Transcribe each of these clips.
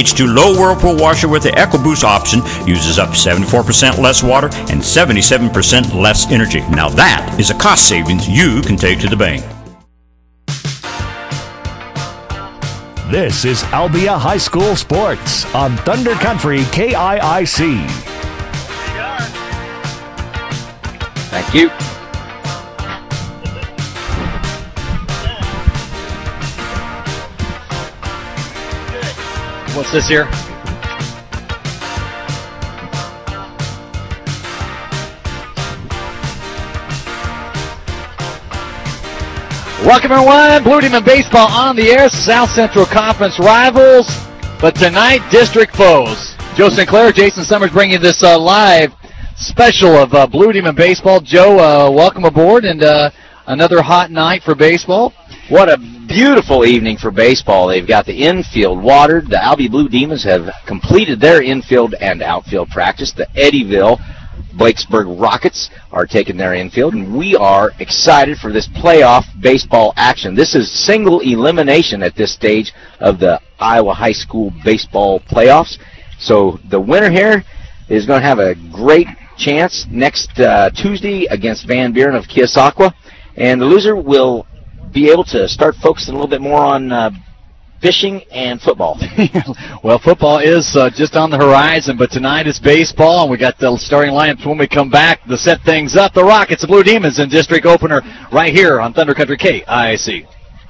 H2 Low Whirlpool washer with the EcoBoost option uses up 74% less water and 77% less energy. Now that is a cost savings you can take to the bank. This is Albia High School Sports on Thunder Country KIIC. Thank you. What's this here? Welcome everyone, Blue Demon Baseball on the air, South Central Conference rivals, but tonight district foes. Joe Sinclair, Jason Summers bringing this live special of Blue Demon Baseball. Joe, welcome aboard, and another hot night for baseball. What a beautiful evening for baseball. They've got the infield watered. The Albia Blue Demons have completed their infield and outfield practice. The Eddyville Blakesburg Rockets are taking their infield, and we are excited for this playoff baseball action. This is single elimination at this stage of the Iowa High School baseball playoffs. So the winner here is going to have a great chance next Tuesday against Van Buren of Keosauqua, and the loser will be able to start focusing a little bit more on fishing and football. Well, football is just on the horizon, but tonight is baseball, and we got the starting lineups when we come back to set things up. The Rockets, the Blue Demons, in district opener right here on Thunder Country KIIC.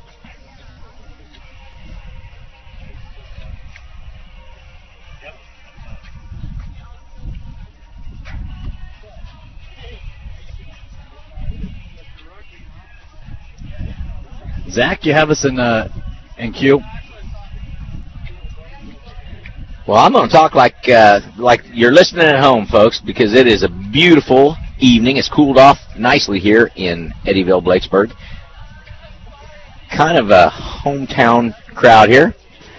Zach, you have us in queue. Well, I'm going to talk like you're listening at home, folks, because it is a beautiful evening. It's cooled off nicely here in Eddyville, Blakesburg. Kind of a hometown crowd here.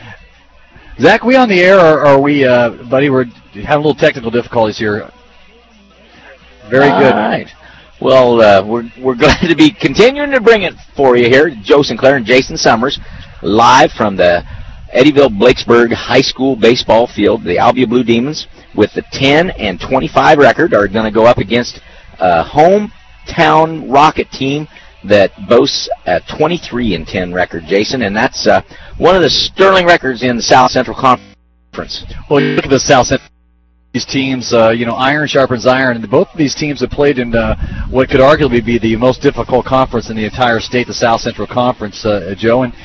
Zach, we on the air, or are we, buddy? We're having a little technical difficulties here. Very good. All right. Well, we're glad to be continuing to bring it for you here. Joe Sinclair and Jason Summers, live from the Eddyville Blakesburg High School baseball field. The Albia Blue Demons, with the 10-25 record, are going to go up against a hometown Rocket team that boasts a 23-10 record, Jason, and that's one of the sterling records in the South Central Conference. Well, you look at the South Central. These teams, iron sharpens iron, and both of these teams have played in what could arguably be the most difficult conference in the entire state, the South Central Conference, Joe. And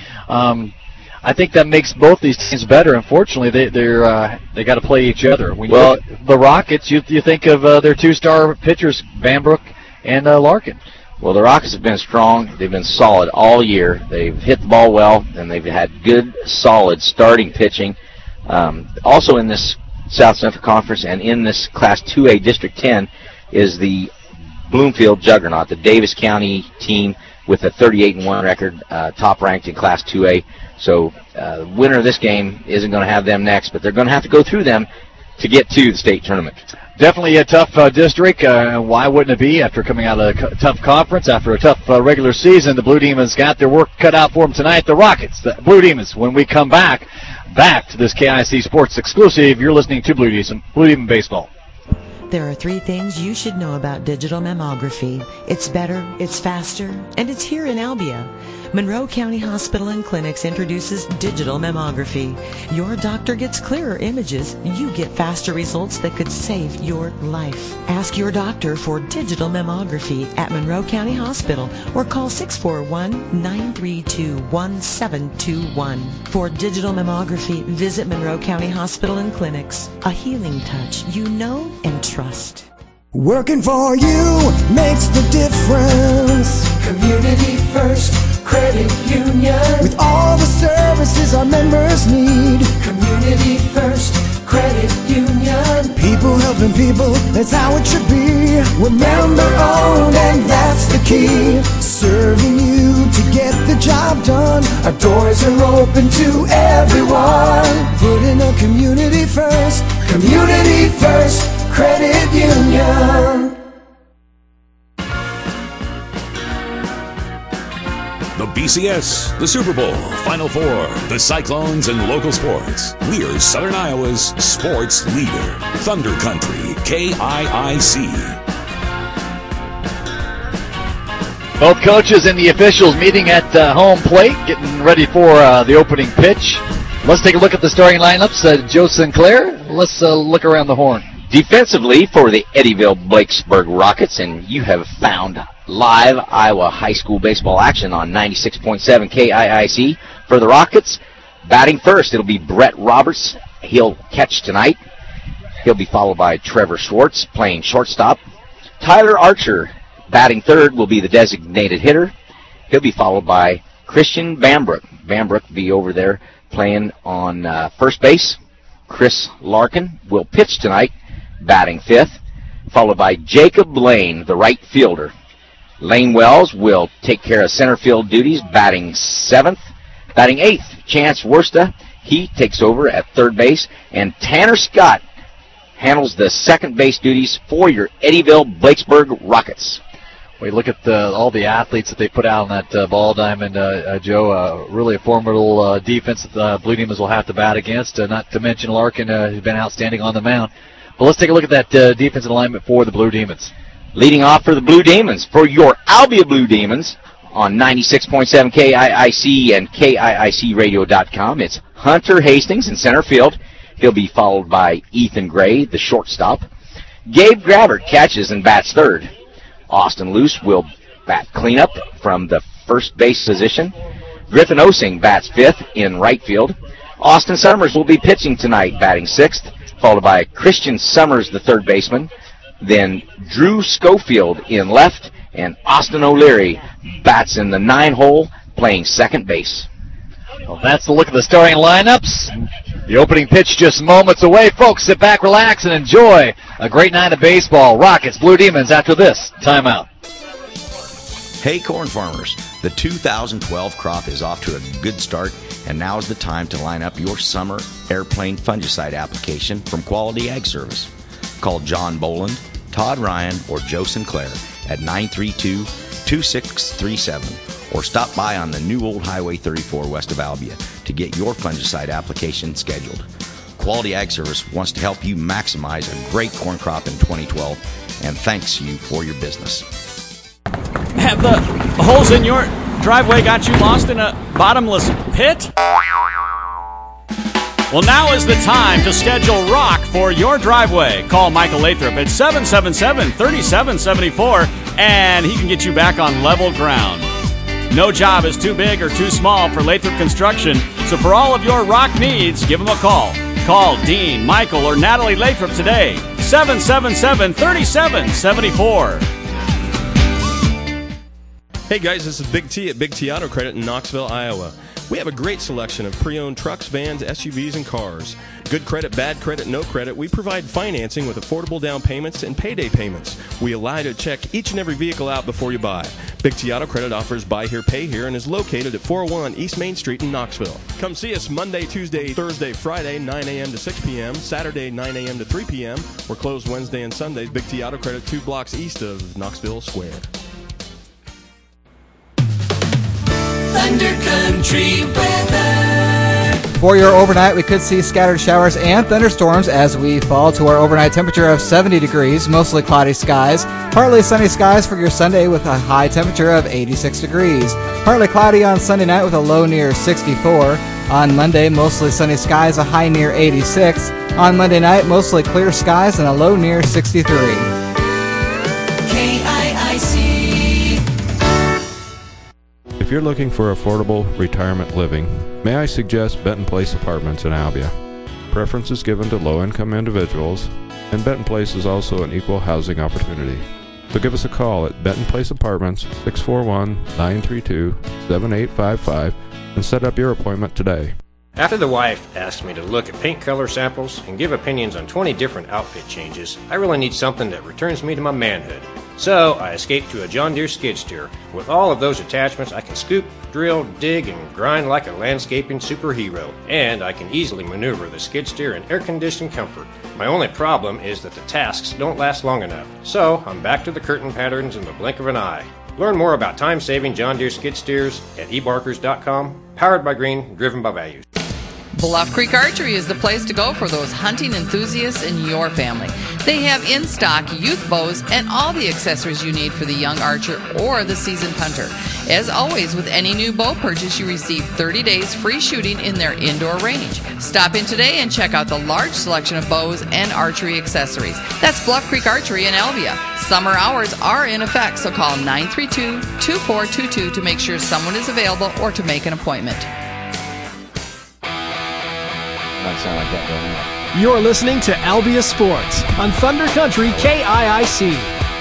I think that makes both these teams better. Unfortunately, they got to play each other. When you look at the Rockets, you think of their two-star pitchers, Vanbrook and Larkin. Well, the Rockets have been strong. They've been solid all year. They've hit the ball well, and they've had good, solid starting pitching. Also in this South Central Conference and in this Class 2A District 10 is the Bloomfield Juggernaut, the Davis County team with a 38-1 record, top-ranked in Class 2A. So the winner of this game isn't going to have them next, but they're going to have to go through them to get to the state tournament. Definitely a tough district. Why wouldn't it be after coming out of a tough conference, after a tough regular season? The Blue Demons got their work cut out for them tonight. The Rockets, the Blue Demons, when we come back to this KIC Sports exclusive, you're listening to Blue Demon Baseball. There are 3 things you should know about digital mammography. It's better, it's faster, and it's here in Albia. Monroe County Hospital and Clinics introduces digital mammography. Your doctor gets clearer images. You get faster results that could save your life. Ask your doctor for digital mammography at Monroe County Hospital or call 641-932-1721. For digital mammography, visit Monroe County Hospital and Clinics. A healing touch you know and trust. Working for you makes the difference. Community First Credit Union. With all the services our members need. Community First Credit Union. People helping people, that's how it should be. We're member owned and that's the key. Serving you to get the job done. Our doors are open to everyone. Putting a community first. Community First Credit Union. The BCS, the Super Bowl, Final Four, the Cyclones, and local sports. We're Southern Iowa's sports leader. Thunder Country, KIIC. Both coaches and the officials meeting at home plate, getting ready for the opening pitch. Let's take a look at the starting lineups. Joe Sinclair, let's look around the horn. Defensively for the Eddyville-Blakesburg Rockets, and you have found live Iowa high school baseball action on 96.7 KIIC. For the Rockets, batting first, it'll be Brett Roberts. He'll catch tonight. He'll be followed by Trevor Schwartz playing shortstop. Tyler Archer batting third will be the designated hitter. He'll be followed by Christian Bambrook. Bambrook will be over there playing on first base. Chris Larkin will pitch tonight, batting fifth, followed by Jacob Lane, the right fielder. Lane Wells will take care of center field duties, batting seventh. Batting eighth, Chance Worsta. He takes over at third base. And Tanner Scott handles the second base duties for your Eddyville-Blakesburg Rockets. We look at all the athletes that they put out on that ball diamond, Joe. Really a formidable defense that the Blue Demons will have to bat against, not to mention Larkin, who's been outstanding on the mound. But let's take a look at that defensive alignment for the Blue Demons. Leading off for the Blue Demons, for your Albia Blue Demons on 96.7 KIIC and KIICradio.com, it's Hunter Hastings in center field. He'll be followed by Ethan Gray, the shortstop. Gabe Grabbert catches and bats third. Austin Luce will bat cleanup from the first base position. Griffin Osing bats fifth in right field. Austin Summers will be pitching tonight, batting sixth, followed by Christian Summers, the third baseman. Then Drew Schofield in left, and Austin O'Leary bats in the 9-hole, playing second base. Well, that's the look at the starting lineups. The opening pitch just moments away. Folks, sit back, relax, and enjoy a great night of baseball. Rockets, Blue Demons after this timeout. Hey, corn farmers. The 2012 crop is off to a good start, and now is the time to line up your summer airplane fungicide application from Quality Ag Service. Call John Boland, Todd Ryan, or Joe Sinclair at 932-2637. Or stop by on the new Old Highway 34 west of Albia to get your fungicide application scheduled. Quality Ag Service wants to help you maximize a great corn crop in 2012 and thanks you for your business. Have the holes in your driveway got you lost in a bottomless pit? Well, now is the time to schedule rock for your driveway. Call Michael Lathrop at 777-3774 and he can get you back on level ground. No job is too big or too small for Lathrop Construction, so for all of your rock needs, give them a call. Call Dean, Michael, or Natalie Lathrop today, 777-3774. Hey guys, this is Big T at Big T Auto Credit in Knoxville, Iowa. We have a great selection of pre-owned trucks, vans, SUVs, and cars. Good credit, bad credit, no credit. We provide financing with affordable down payments and payday payments. We allow you to check each and every vehicle out before you buy. Big T Auto Credit offers buy here, pay here, and is located at 401 East Main Street in Knoxville. Come see us Monday, Tuesday, Thursday, Friday, 9 a.m. to 6 p.m., Saturday, 9 a.m. to 3 p.m. We're closed Wednesday and Sundays. Big T Auto Credit, 2 blocks east of Knoxville Square. Thunder Country weather. For your overnight, we could see scattered showers and thunderstorms as we fall to our overnight temperature of 70 degrees, mostly cloudy skies. Partly sunny skies for your Sunday with a high temperature of 86 degrees. Partly cloudy on Sunday night with a low near 64. On Monday, mostly sunny skies, a high near 86. On Monday night, mostly clear skies and a low near 63. KIIC. If you're looking for affordable retirement living, may I suggest Benton Place Apartments in Albia. Preference is given to low-income individuals, and Benton Place is also an equal housing opportunity. So give us a call at Benton Place Apartments, 641-932-7855, and set up your appointment today. After the wife asked me to look at paint color samples and give opinions on 20 different outfit changes, I really need something that returns me to my manhood. So I escaped to a John Deere skid steer. With all of those attachments, I can scoop, drill, dig, and grind like a landscaping superhero. And I can easily maneuver the skid steer in air-conditioned comfort. My only problem is that the tasks don't last long enough. So I'm back to the curtain patterns in the blink of an eye. Learn more about time-saving John Deere skid steers at ebarkers.com. Powered by Green, driven by values. Bluff Creek Archery is the place to go for those hunting enthusiasts in your family. They have in stock youth bows and all the accessories you need for the young archer or the seasoned hunter. As always, with any new bow purchase, you receive 30 days free shooting in their indoor range. Stop in today and check out the large selection of bows and archery accessories. That's Bluff Creek Archery in Albia. Summer hours are in effect, so call 932-2422 to make sure someone is available or to make an appointment. Sound like that going on. You're listening to Albia Sports on Thunder Country KIIC.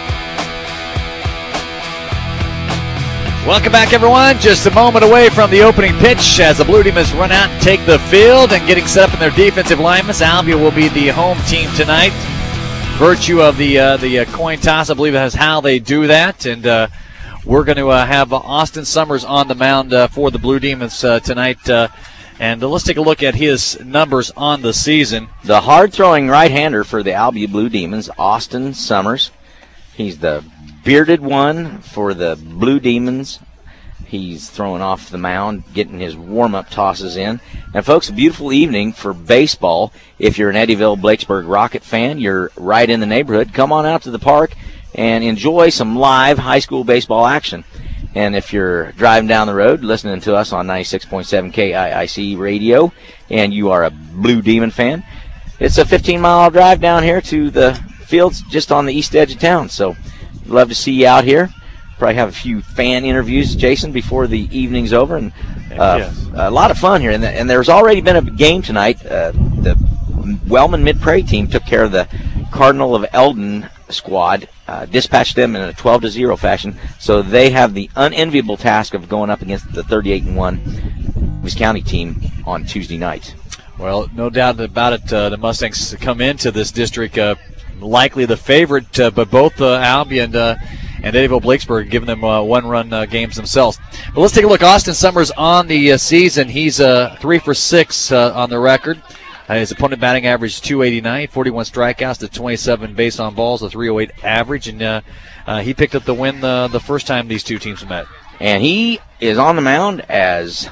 Welcome back, everyone. Just a moment away from the opening pitch as the Blue Demons run out and take the field and getting set up in their defensive linemen. Albia will be the home team tonight. Virtue of the coin toss, I believe that's how they do that. And we're going to have Austin Summers on the mound for the Blue Demons tonight. And let's take a look at his numbers on the season. The hard-throwing right-hander for the Albia Blue Demons, Austin Summers. He's the bearded one for the Blue Demons. He's throwing off the mound, getting his warm-up tosses in. And, folks, a beautiful evening for baseball. If you're an Eddyville-Blakesburg Rocket fan, you're right in the neighborhood. Come on out to the park and enjoy some live high school baseball action. And if you're driving down the road listening to us on 96.7 KIIC radio and you are a Blue Demon fan, it's a 15-mile drive down here to the fields just on the east edge of town. So love to see you out here. Probably have a few fan interviews, Jason, before the evening's over. And a lot of fun here. And there's already been a game tonight. The Wellman Mid-Prairie team took care of the Cardinal of Eldon squad, dispatched them in a 12-0 fashion, so they have the unenviable task of going up against the 38-1 Davis County team on Tuesday night. Well, no doubt about it, the Mustangs come into this district likely the favorite, but both Albia and Eddyville-Blakesburg giving them one-run games themselves. But let's take a look. Austin Summers on the season. He's 3 for 6 on the record. His opponent batting average 289, 41 strikeouts to 27 base on balls, a 308 average, and he picked up the win the first time these two teams met. And he is on the mound as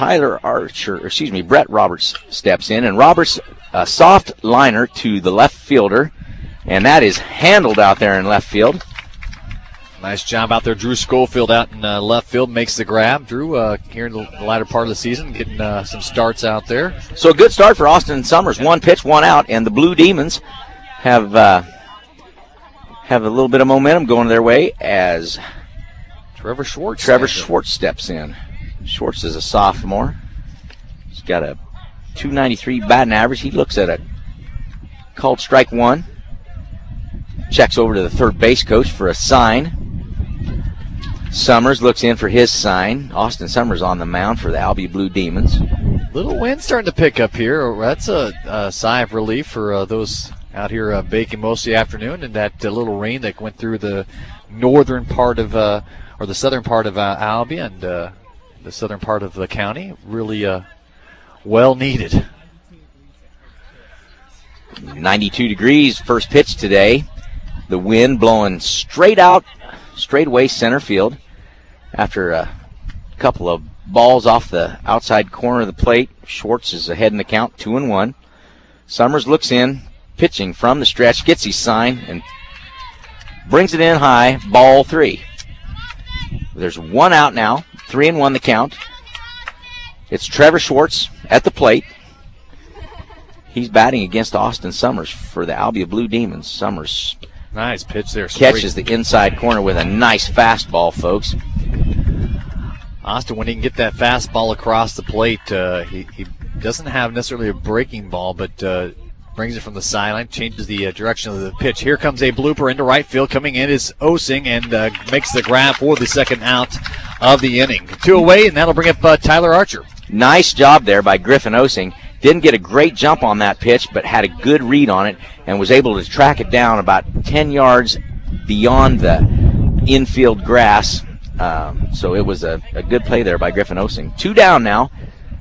Brett Roberts steps in, and Roberts a soft liner to the left fielder, and that is handled out there in left field. Nice job out there. Drew Schofield out in left field makes the grab. Drew here in the latter part of the season getting some starts out there. So a good start for Austin Summers. One pitch, one out, and the Blue Demons have a little bit of momentum going their way as Trevor Schwartz steps in. Schwartz is a sophomore. He's got a 293 batting average. He looks at a called strike one. Checks over to the third base coach for a sign. Summers looks in for his sign. Austin Summers on the mound for the Albia Blue Demons. Little wind starting to pick up here. That's a sigh of relief for those out here baking most of the afternoon, and that little rain that went through the northern part of, or the southern part of Albia and the southern part of the county. Really well needed. 92 degrees first pitch today. The wind blowing straight away center field after a couple of balls off the outside corner of the plate. Schwartz is ahead in the count, 2-1. Summers looks in, pitching from the stretch, gets his sign, and brings it in high, ball 3. There's one out now, 3-1 the count. It's Trevor Schwartz at the plate. He's batting against Austin Summers for the Albia Blue Demons. Summers nice pitch there. Catches the inside corner with a nice fastball, folks. Austin, when he can get that fastball across the plate, he doesn't have necessarily a breaking ball, but brings it from the sideline, changes the direction of the pitch. Here comes a blooper into right field. Coming in is Osing and makes the grab for the second out of the inning. 2 away, and that'll bring up Tyler Archer. Nice job there by Griffin Osing. Didn't get a great jump on that pitch, but had a good read on it and was able to track it down about 10 yards beyond the infield grass. So it was a good play there by Griffin Osing. 2 down now.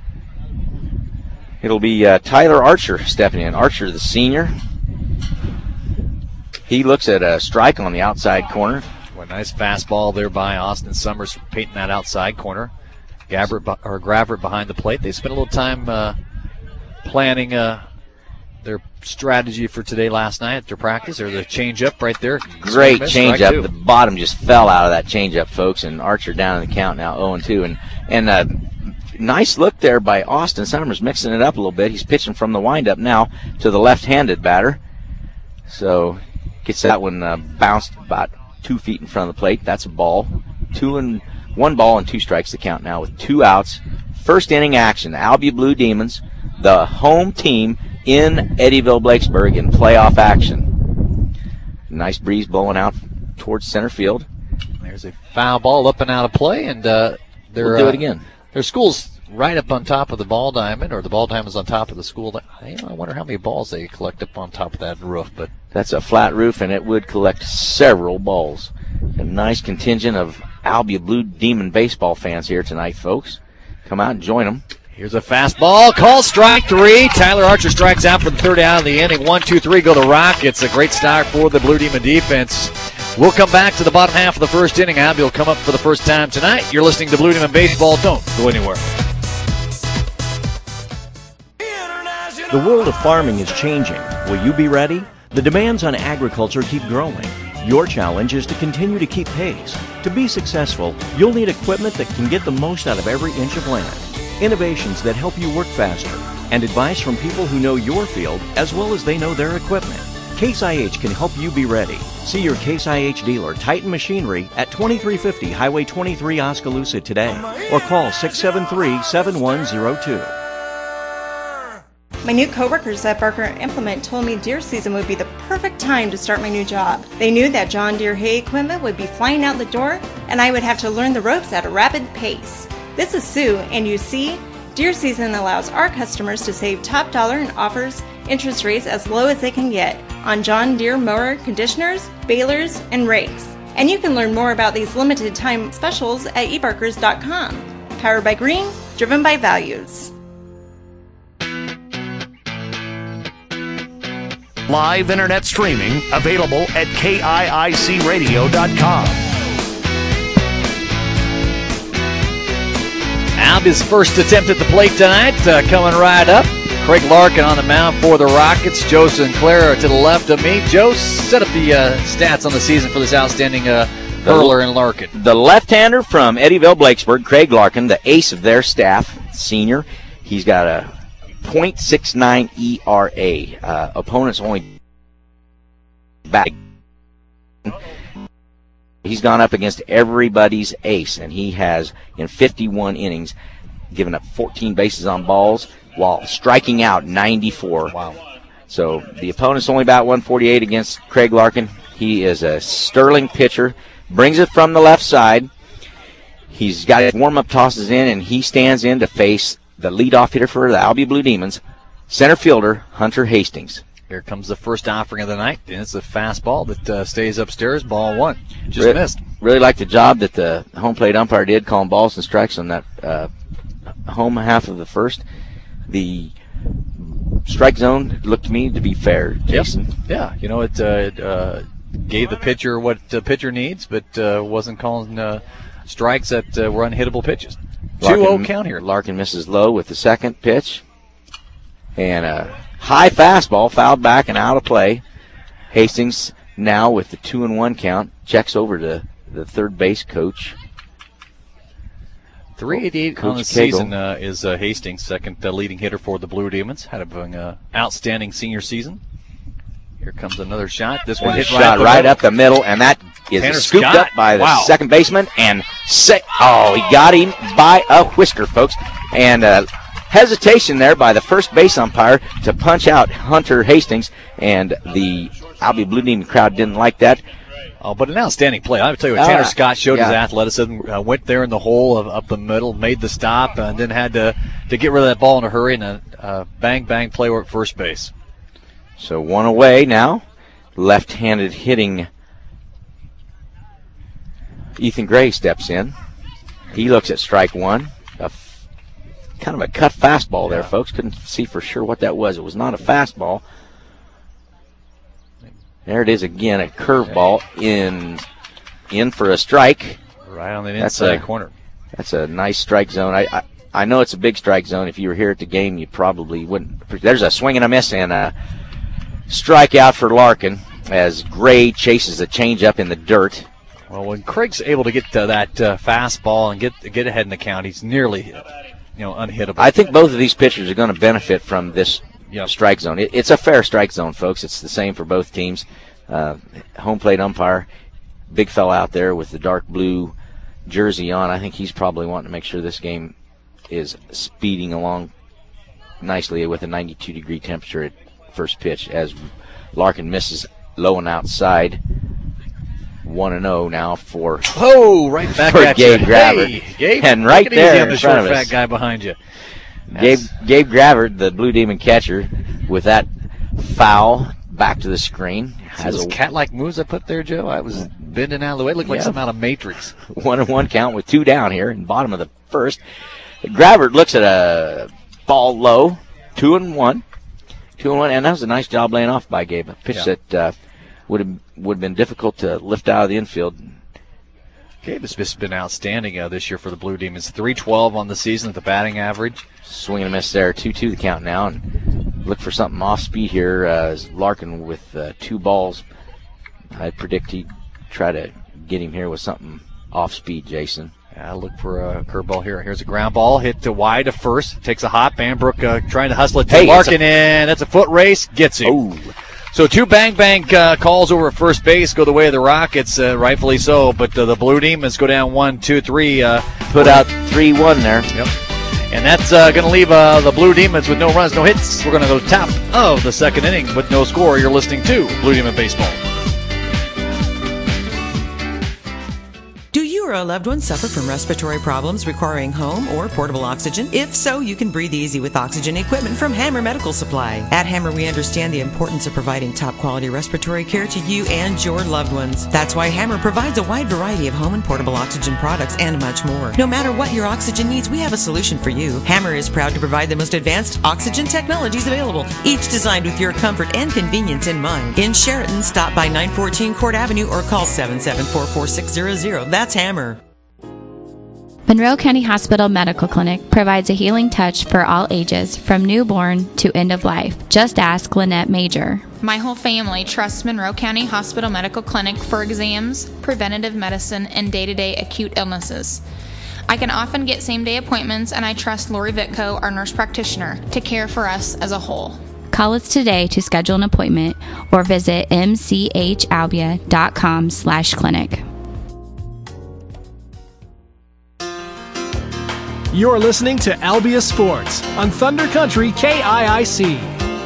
It'll be Tyler Archer stepping in. Archer, the senior. He looks at a strike on the outside corner. When nice fastball there by Austin Summers, painting that outside corner. Gravert behind the plate. They spent a little time planning their strategy for today last night at their practice. Or the changeup right there. Great changeup. The bottom just fell out of that changeup, folks, and Archer down in the count now 0-2. And nice look there by Austin Summers, mixing it up a little bit. He's pitching from the windup now to the left-handed batter. So gets that one bounced about 2 feet in front of the plate. That's a ball. 1 ball and 2 strikes to count now with 2 outs. First inning action. The Albia Blue Demons, the home team in Eddyville, Blakesburg in playoff action. Nice breeze blowing out towards center field. There's a foul ball up and out of play, and we'll do it again. Their school's right up on top of the ball diamond, or the ball diamond's on top of the school. I wonder how many balls they collect up on top of that roof. But that's a flat roof, and it would collect several balls. A nice contingent of Albia Blue Demon baseball fans here tonight, folks. Come out and join them. Here's a fastball. Call strike 3. Tyler Archer strikes out for the 3rd out of the inning. 1-2-3 go the Rockets. A great start for the Blue Demon defense. We'll come back to the bottom half of the first inning. Albia will come up for the first time tonight. You're listening to Blue Demon Baseball. Don't go anywhere. The world of farming is changing. Will you be ready? The demands on agriculture keep growing. Your challenge is to continue to keep pace. To be successful, you'll need equipment that can get the most out of every inch of land. Innovations that help you work faster, and advice from people who know your field as well as they know their equipment. Case IH can help you be ready. See your Case IH dealer, Titan Machinery, at 2350 Highway 23 Oskaloosa today, or call 673-7102. My new coworkers at Barker Implement told me deer season would be the perfect time to start my new job. They knew that John Deere hay equipment would be flying out the door, and I would have to learn the ropes at a rapid pace. This is Sue, and you see, deer season allows our customers to save top dollar and offers interest rates as low as they can get on John Deere mower conditioners, balers, and rakes. And you can learn more about these limited time specials at ebarkers.com. Powered by Green, driven by values. Live internet streaming available at KIICradio.com. Albia's first attempt at the plate tonight coming right up. Craig Larkin on the mound for the Rockets. Joe Sinclair to the left of me. Joe, set up the stats on the season for this outstanding hurler in Larkin. The left-hander from Eddyville, Blakesburg, Craig Larkin, the ace of their staff, senior. He's got a .69 ERA. Opponents only back. He's gone up against everybody's ace, and he has, in 51 innings, given up 14 bases on balls while striking out 94. Wow. So the opponent's only about 148 against Craig Larkin. He is a sterling pitcher, brings it from the left side. He's got his warm-up tosses in, and he stands in to face the leadoff hitter for the Albia Blue Demons, center fielder Hunter Hastings. Here comes the first offering of the night, and it's a fastball that stays upstairs, ball 1. Just missed. Really like the job that the home plate umpire did, calling balls and strikes on that home half of the first. The strike zone looked to me to be fair, Jason. Yep. Yeah, it gave the pitcher what the pitcher needs, but wasn't calling strikes that were unhittable pitches. 2-0 count here. Larkin misses low with the second pitch. And a high fastball fouled back and out of play. Hastings now with the 2-1 count checks over to the third base coach. 388 on the season is Hastings, second leading hitter for the Blue Demons. Had an outstanding senior season. Here comes another shot. This one hit right up the middle, and that is scooped up by the second baseman. And he got him by a whisker, folks. And hesitation there by the first base umpire to punch out Hunter Hastings, and the Albia Blue Demon crowd didn't like that. Oh, but an outstanding play. I would tell you what, Tanner Scott showed his athleticism, went there in the hole up the middle, made the stop, and then had to get rid of that ball in a hurry, and a bang play work first base. So one away now. Left-handed hitting Ethan Gray steps in. He looks at strike 1. Kind of a cut fastball there, folks. Couldn't see for sure what that was. It was not a fastball. There it is again, a curveball in in for a strike. Right on the inside corner. That's a nice strike zone. I know it's a big strike zone. If you were here at the game, you probably wouldn't. There's a swing and a miss and a strikeout for Larkin as Gray chases a changeup in the dirt. Well, when Craig's able to get to that fastball and get ahead in the count, he's nearly unhittable. I think both of these pitchers are going to benefit from this strike zone. It's a fair strike zone, folks. It's the same for both teams. Home plate umpire, big fella out there with the dark blue jersey on. I think he's probably wanting to make sure this game is speeding along nicely with a 92-degree temperature at first pitch as Larkin misses low and outside. 1-0 now for right back for at Gabe you. Gravert. Hey, Gabe, and right take it there easy on the in front short, of us, fat guy behind you. Gabe Gravert, the Blue Demon catcher, with that foul back to the screen. Has those cat-like moves I put there, Joe? I was bending out of the way. It looked like something out of Matrix. 1-1 count with 2 down here in bottom of the first. Gravert looks at a ball low, 2-1, and that was a nice job laying off by Gabe. A pitch that would have been difficult to lift out of the infield. Gabe has just been outstanding this year for the Blue Demons. 312 on the season at the batting average. Swing and a miss there, 2-2 the count now, and look for something off speed here. As Larkin with 2 balls, I predict he'd try to get him here with something off speed, Jason. Yeah, look for a curveball here. Here's a ground ball hit to wide to first. Takes a hop. Bambrook trying to hustle it to Larkin, and that's a foot race. Gets him. Oh. So 2 bang calls over at first base go the way of the Rockets, rightfully so. But the Blue Demons go down 1-2-3. Put out 3-1 there. Yep. And that's going to leave the Blue Demons with no runs, no hits. We're going to go top of the second inning with no score. You're listening to Blue Demon Baseball. Do you or a loved one suffer from respiratory problems requiring home or portable oxygen? If so, you can breathe easy with oxygen equipment from Hammer Medical Supply. At Hammer, we understand the importance of providing top-quality respiratory care to you and your loved ones. That's why Hammer provides a wide variety of home and portable oxygen products and much more. No matter what your oxygen needs, we have a solution for you. Hammer is proud to provide the most advanced oxygen technologies available, each designed with your comfort and convenience in mind. In Sheraton, stop by 914 Court Avenue or call 774-4600. That's Hammer. Monroe County Hospital Medical Clinic provides a healing touch for all ages, from newborn to end of life. Just ask Lynette Major. My whole family trusts Monroe County Hospital Medical Clinic for exams, preventative medicine, and day-to-day acute illnesses. I can often get same-day appointments, and I trust Lori Vitko, our nurse practitioner, to care for us as a whole. Call us today to schedule an appointment or visit mchalbia.com/clinic. You're listening to Albia Sports on Thunder Country KIIC.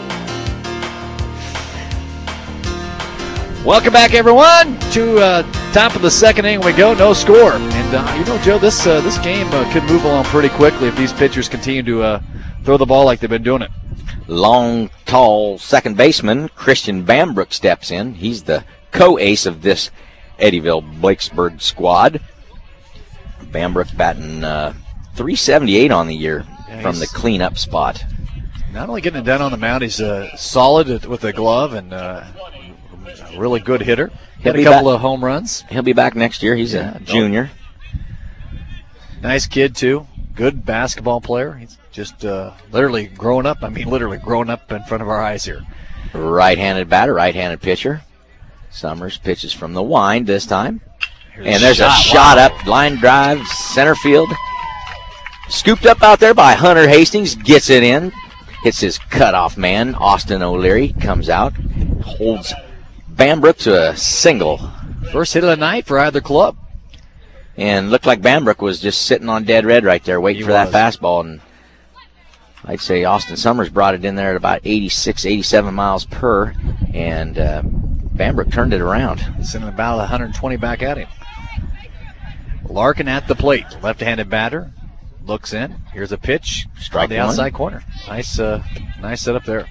Welcome back, everyone, to top of the second inning. We go, no score, and Joe, this game could move along pretty quickly if these pitchers continue to throw the ball like they've been doing it. Long, tall second baseman Christian Bambrook steps in. He's the co-ace of this Eddyville-Blakesburg squad. Bambrook batting .378 on the year from the cleanup spot. Not only getting it done on the mound, he's solid with the glove and a really good hitter. Hit a couple of home runs. He'll be back next year. He's a junior. Nice kid, too. Good basketball player. He's just literally grown up. I mean, literally grown up in front of our eyes here. Right-handed batter, right-handed pitcher. Summers pitches from the wind this time. And there's a shot up, line drive, center field. Scooped up out there by Hunter Hastings, gets it in. Hits his cutoff man, Austin O'Leary, comes out, holds Bambrook to a single. First hit of the night for either club. And looked like Bambrook was just sitting on dead red right there, waiting for that fastball. And I'd say Austin Summers brought it in there at about 86, 87 miles per, and Bambrook turned it around. Sending about 120 back at him. Larkin at the plate, left-handed batter. Looks in. Here's a pitch. Strike on the outside corner. Nice setup there.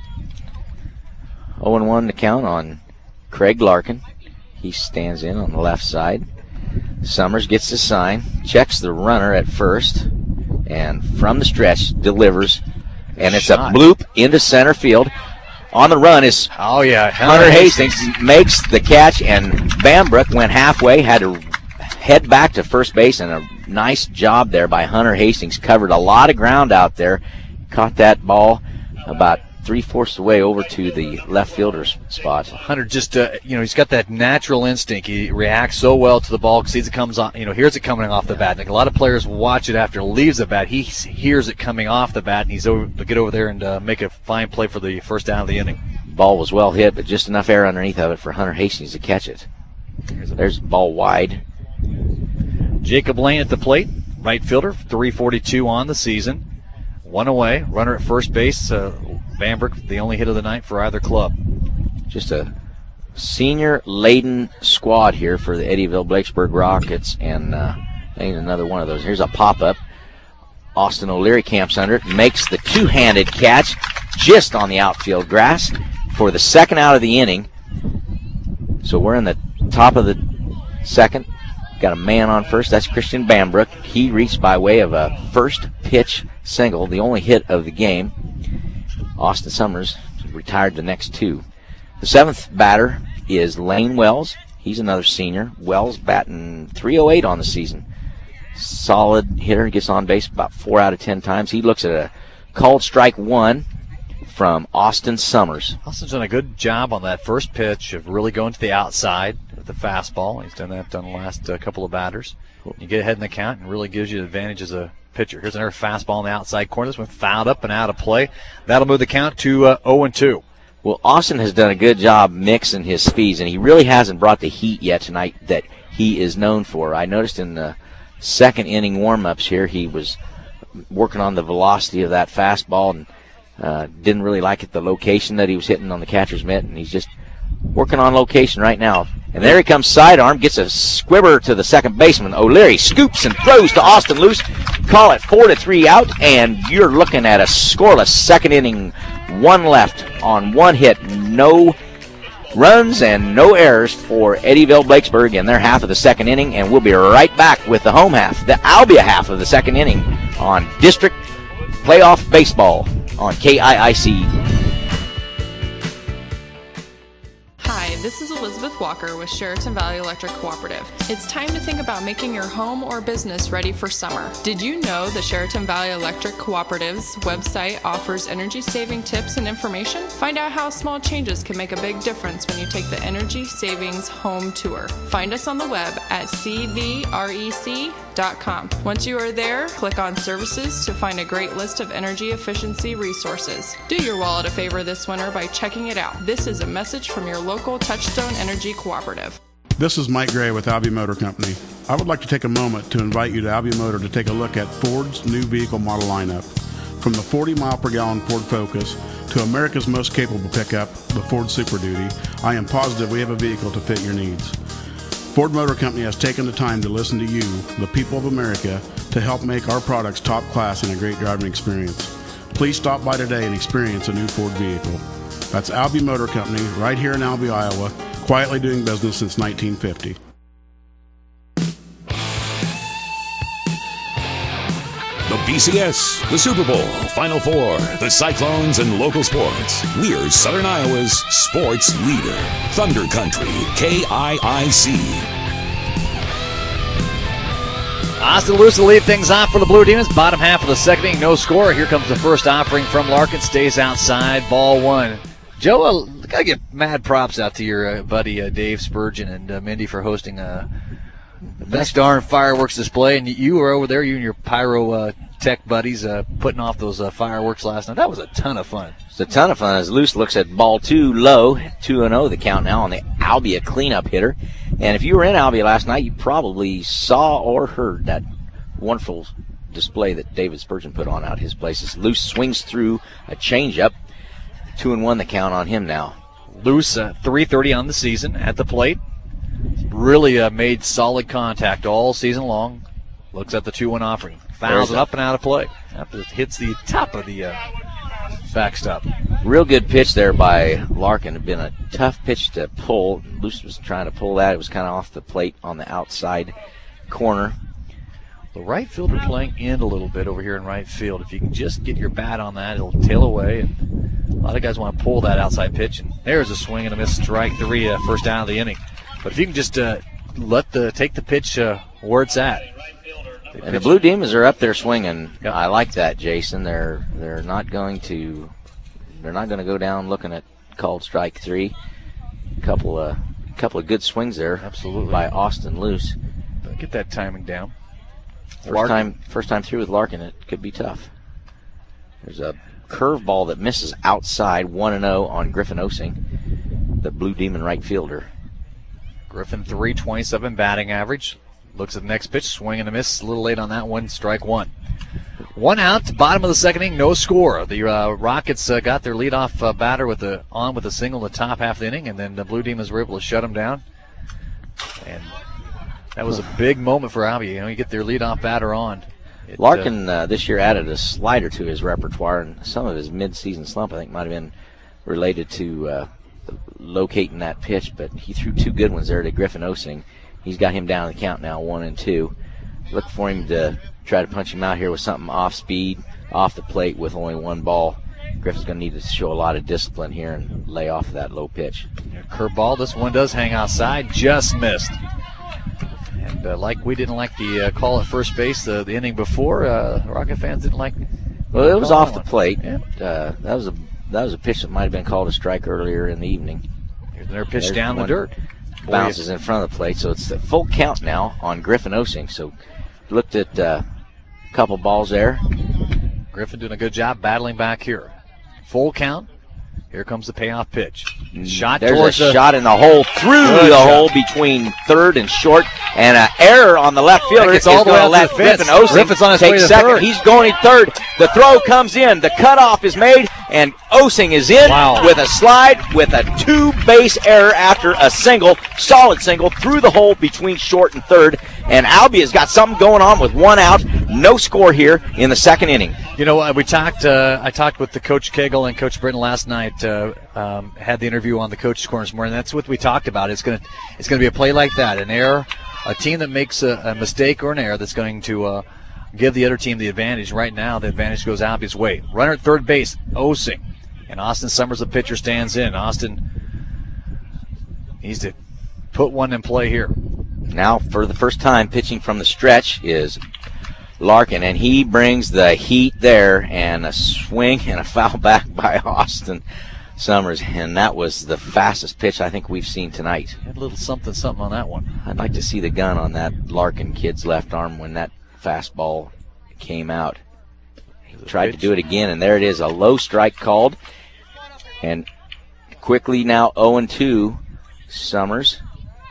0-1 the count on Craig Larkin. He stands in on the left side. Summers gets the sign, checks the runner at first, and from the stretch delivers. And it's a bloop into center field. On the run is Hunter Hastings makes the catch, and Bambrook went halfway, had to head back to first base, and a nice job there by Hunter Hastings. Covered a lot of ground out there. Caught that ball about 3/4 away over to the left fielder's spot. Hunter just, he's got that natural instinct. He reacts so well to the ball, sees it comes on, hears it coming off the bat. Like a lot of players watch it after it leaves the bat. He hears it coming off the bat, and he's able to get over there and make a fine play for the first down of the inning. Ball was well hit, but just enough air underneath of it for Hunter Hastings to catch it. There's the ball wide. Jacob Lane at the plate, right fielder, 342 on the season. 1 away, runner at first base. Bambrick, the only hit of the night for either club. Just a senior-laden squad here for the Eddyville Blakesburg Rockets, and ain't another one of those. Here's a pop-up. Austin O'Leary camps under it, makes the two-handed catch just on the outfield grass for the second out of the inning. So we're in the top of the second. Got a man on first. That's Christian Bambrook. He reached by way of a first pitch single, the only hit of the game. Austin Summers retired the next two. The seventh batter is Lane Wells. He's another senior. Wells batting .308 on the season. Solid hitter. Gets on base about 4 out of 10 times. He looks at a called strike one from Austin Summers. Austin's done a good job on that first pitch of really going to the outside with the fastball. He's done that on the last couple of batters. You get ahead in the count and really gives you the advantage as a pitcher. Here's another fastball on the outside corner. This one fouled up and out of play. That'll move the count to 0-2. Well, Austin has done a good job mixing his speeds, and he really hasn't brought the heat yet tonight that he is known for. I noticed in the second inning warm-ups here, he was working on the velocity of that fastball and didn't really like it, the location that he was hitting on the catcher's mitt, and he's just working on location right now. And there he comes, sidearm, gets a squibber to the second baseman. O'Leary scoops and throws to Austin Luce. Call it 4-3 out, and you're looking at a scoreless second inning. One left on one hit. No runs and no errors for Eddyville Blakesburg in their half of the second inning, and we'll be right back with the home half, the Albia half of the second inning on District Playoff Baseball on KIIC. Hi, this is Elizabeth Walker with Sheraton Valley Electric Cooperative. It's time to think about making your home or business ready for summer. Did you know the Sheraton Valley Electric Cooperative's website offers energy-saving tips and information? Find out how small changes can make a big difference when you take the Energy Savings Home Tour. Find us on the web at cvrec.com. Once you are there, click on Services to find a great list of energy efficiency resources. Do your wallet a favor this winter by checking it out. This is a message from your local Touchstone Energy Cooperative. This is Mike Gray with Albia Motor Company. I would like to take a moment to invite you to Albia Motor to take a look at Ford's new vehicle model lineup. From the 40-mile-per-gallon Ford Focus to America's most capable pickup, the Ford Super Duty, I am positive we have a vehicle to fit your needs. Ford Motor Company has taken the time to listen to you, the people of America, to help make our products top class and a great driving experience. Please stop by today and experience a new Ford vehicle. That's Albia Motor Company, right here in Albia, Iowa, quietly doing business since 1950. The BCS, the Super Bowl, Final Four, the Cyclones, and local sports. We're Southern Iowa's sports leader. Thunder Country, KIIC. Austin Luce will lead things off for the Blue Demons. Bottom half of the second inning, no score. Here comes the first offering from Larkin. Stays outside, ball one. Joe, gotta give mad props out to your buddy Dave Spurgeon and Mindy for hosting the best darn fireworks display. And you were over there, you and your pyro tech buddies, putting off those fireworks last night. That was a ton of fun. It's a ton of fun as Luce looks at ball two low, 2-0 the count now on the Albia cleanup hitter. And if you were in Albia last night, you probably saw or heard that wonderful display that David Spurgeon put on out his place. As Luce swings through a changeup. 2-1 the count on him now. Luce, 330 on the season at the plate. Really made solid contact all season long. Looks at the 2-1 offering. Fouls it up and out of play. After it hits the top of the backstop. Real good pitch there by Larkin. It had been a tough pitch to pull. Luce was trying to pull that. It was kind of off the plate on the outside corner. The right fielder playing in a little bit over here in right field. If you can just get your bat on that, it'll tail away. And lot of guys want to pull that outside pitch, and there's a swing and a miss, strike 3, first down of the inning. But if you can just take the pitch where it's at. And the Blue Demons are up there swinging. Yep. I like that, Jason. They're not going to go down looking at called strike 3. A couple of good swings there. Absolutely. By Austin Luce. Get that timing down. First time through with Larkin, it could be tough. There's a curveball that misses outside, 1-0 on Griffin Osing, the Blue Demon right fielder. Griffin 327 batting average. Looks at the next pitch, swing and a miss. A little late on that one, strike 1. 1 out, bottom of the second inning, no score. The Rockets got their leadoff batter with a single in the top half of the inning, and then the Blue Demons were able to shut him down. And that was a big moment for Albion. You get their leadoff batter on. Larkin this year added a slider to his repertoire, and some of his mid-season slump, I think, might have been related to locating that pitch, but he threw 2 good ones there to Griffin Osing. He's got him down the count now, 1-2. Look for him to try to punch him out here with something off speed, off the plate with only 1 ball. Griffin's going to need to show a lot of discipline here and lay off that low pitch. Curveball. This one does hang outside, just missed. And like we didn't like the call at first base the inning before, Rocket fans didn't like. Well, it was off the plate. Yeah. That was a pitch that might have been called a strike earlier in the evening. Here's their pitch down the dirt. Bounces in front of the plate, so it's the full count now on Griffin Osing. So looked at a couple balls there. Griffin doing a good job battling back here. Full count. Here comes the payoff pitch. Shot There's towards a shot in the hole, through the hole between third and short, and an error on the left fielder. It's all the way let Griffin Osing on his way take to second. third. He's going third. The throw comes in. The cutoff is made, and Osing is in with a slide with a 2-base error after a solid single through the hole between short and third. And Albia's got something going on with 1 out, no score here in the second inning. You know, I talked with the Coach Cagle and Coach Britton last night. Had the interview on the Coach's Corner this morning. That's what we talked about. It's gonna be a play like that, an error, a team that makes a mistake or an error that's going to give the other team the advantage. Right now, the advantage goes Albia's way. Runner at third base, Osing, and Austin Summers, the pitcher, stands in. Austin needs to put one in play here. Now, for the first time, pitching from the stretch is Larkin, and he brings the heat there, and a swing and a foul back by Austin Summers, and that was the fastest pitch I think we've seen tonight. Had a little something on that one. I'd like to see the gun on that Larkin kid's left arm when that fastball came out. He tried to do it again, and there it is, a low strike called, and quickly now 0-2 Summers,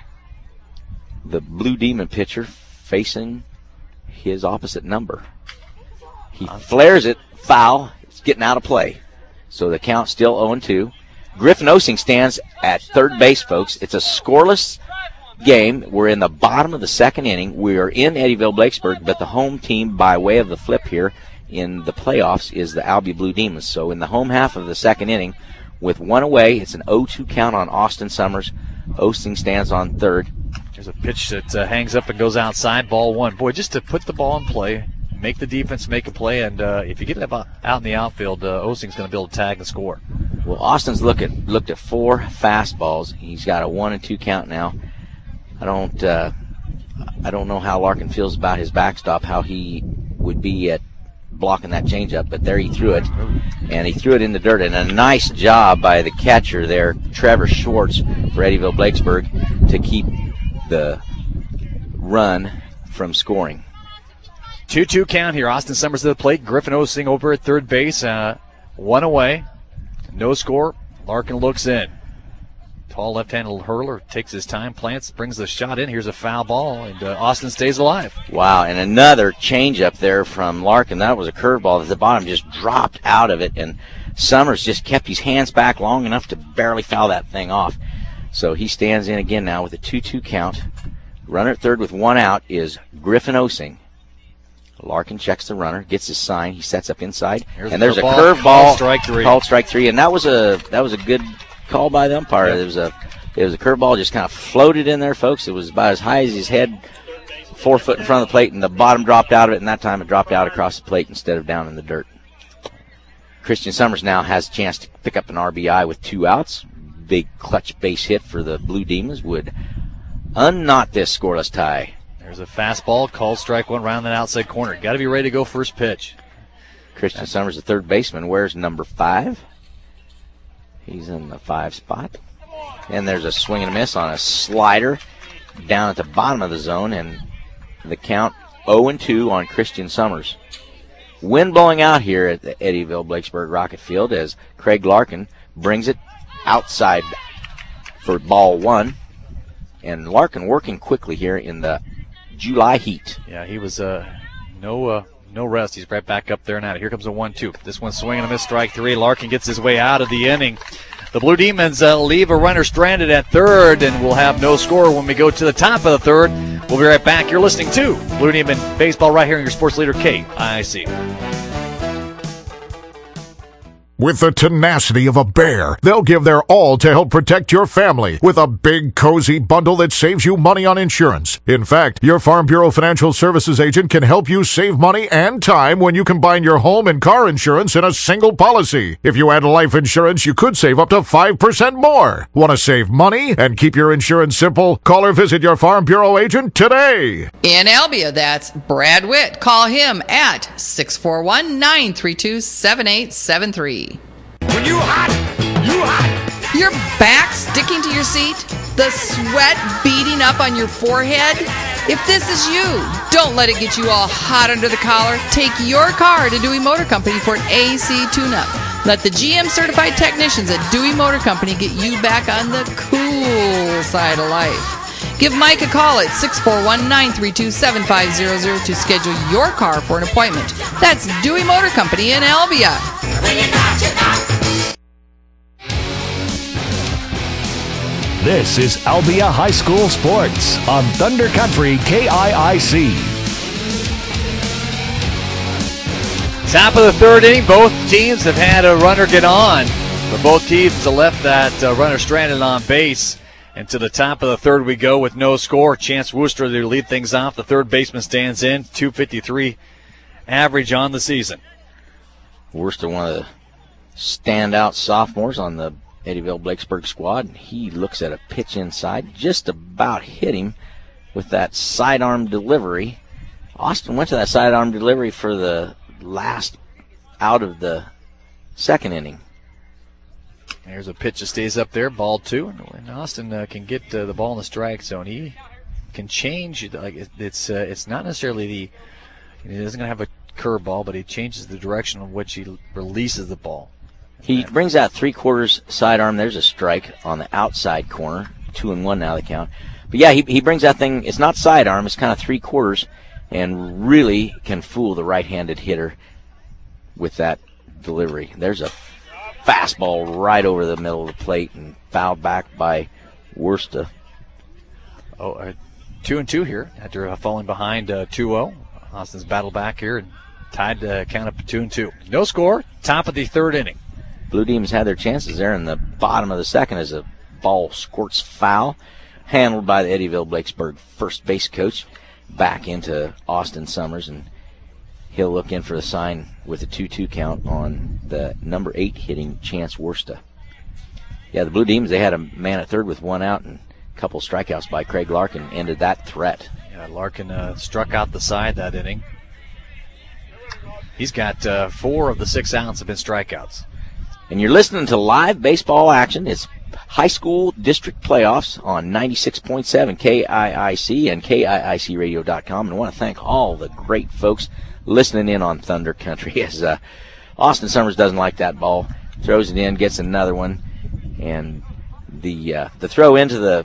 the Blue Demon pitcher, facing his opposite number. He flares it, foul, it's getting out of play. So the count's still 0-2. Griffin Osing stands at third base, folks. It's a scoreless game. We're in the bottom of the second inning. We are in Eddyville-Blakesburg, but the home team, by way of the flip here in the playoffs, is the Albia Blue Demons. So in the home half of the second inning, with 1 away, it's an 0-2 count on Austin Summers. Osing stands on third. There's a pitch that hangs up and goes outside, ball 1. Boy, just to put the ball in play, make the defense make a play, and if you get it out in the outfield, Osing's going to be able to tag and score. Well, Austin's looked at 4 fastballs. He's got a 1-2 count now. I don't know how Larkin feels about his backstop, how he would be at blocking that changeup, but there he threw it, and he threw it in the dirt. And a nice job by the catcher there, Trevor Schwartz, for Eddyville-Blakesburg, to keep the run from scoring. 2-2 count here. Austin Summers to the plate. Griffin Osing over at third base. 1 away. No score. Larkin looks in. Tall left-handed hurler takes his time, plants, brings the shot in. Here's a foul ball, and Austin stays alive. Wow, and another changeup there from Larkin. That was a curveball at the bottom, just dropped out of it, and Summers just kept his hands back long enough to barely foul that thing off. So he stands in again now with a 2-2 count. Runner at third with 1 out is Griffin Osing. Larkin checks the runner, gets his sign, he sets up inside, and there's a curveball called strike 3, and that was a good call by the umpire. It was a curveball, just kind of floated in there, folks. It was about as high as his head, 4 foot in front of the plate, and the bottom dropped out of it, and that time it dropped out across the plate instead of down in the dirt. Christian Summers now has a chance to pick up an RBI with 2 outs. Big clutch base hit for the Blue Demons would unknot this scoreless tie. There's a fastball, called strike one, round that outside corner. Got to be ready to go first pitch. Christian Summers, the third baseman, wears number 5. He's in the 5 spot. And there's a swing and a miss on a slider down at the bottom of the zone, and the count 0-2 on Christian Summers. Wind blowing out here at the Eddyville-Blakesburg Rocket Field as Craig Larkin brings it outside for ball 1. And Larkin working quickly here in the July heat. Yeah, he was no rest. He's right back up there now. Here comes a 1-2. This one swinging a miss, strike 3. Larkin gets his way out of the inning. The Blue Demons leave a runner stranded at third, and we'll have no score when we go to the top of the third. We'll be right back. You're listening to Blue Demon Baseball right here in your sports leader, KIC. With the tenacity of a bear, they'll give their all to help protect your family with a big, cozy bundle that saves you money on insurance. In fact, your Farm Bureau Financial Services agent can help you save money and time when you combine your home and car insurance in a single policy. If you add life insurance, you could save up to 5% more. Want to save money and keep your insurance simple? Call or visit your Farm Bureau agent today. In Albia, that's Brad Witt. Call him at 641-932-7873. When you hot, you hot. Your back sticking to your seat? The sweat beating up on your forehead? If this is you, don't let it get you all hot under the collar. Take your car to Dewey Motor Company for an AC tune-up. Let the GM certified technicians at Dewey Motor Company get you back on the cool side of life. Give Mike a call at 641-932-7500 to schedule your car for an appointment. That's Dewey Motor Company in Albia. This is Albia High School Sports on Thunder Country KIIC. Top of the third inning, both teams have had a runner get on, but both teams have left that runner stranded on base. And to the top of the third we go with no score. Chance Worcester to lead things off. The third baseman stands in, .253 average on the season. Worcester, one of the standout sophomores on the Eddyville-Blakesburg squad, and he looks at a pitch inside, just about hit him with that sidearm delivery. Austin went to that sidearm delivery for the last out of the second inning. There's a pitch that stays up there, ball 2, and Austin can get the ball in the strike zone. He can change. Like it's not necessarily he isn't going to have a curveball, but he changes the direction in which he releases the ball. He brings out 3/4 sidearm. There's a strike on the outside corner. 2-1 now the count. But yeah, he brings that thing. It's not sidearm. It's kind of 3/4, and really can fool the right-handed hitter with that delivery. There's a fastball right over the middle of the plate and fouled back by Worcester. 2-2 here after falling behind 2-0. Austin's battled back here and tied the count up to 2-2. No score. Top of the third inning. Blue Demons had their chances there in the bottom of the second as a ball squirts foul, handled by the Eddyville-Blakesburg first base coach. Back into Austin Summers, and he'll look in for the sign with a 2-2 count on the number 8 hitting Chance Worcester. Yeah, the Blue Demons, they had a man at third with 1 out, and a couple strikeouts by Craig Larkin ended that threat. Yeah, Larkin struck out the side that inning. He's got 4 of the 6 outs have been strikeouts. And you're listening to live baseball action. It's high school district playoffs on 96.7 KIIC and KIICradio.com. And I want to thank all the great folks listening in on Thunder Country as Austin Summers doesn't like that ball. Throws it in, gets another one. And the throw into the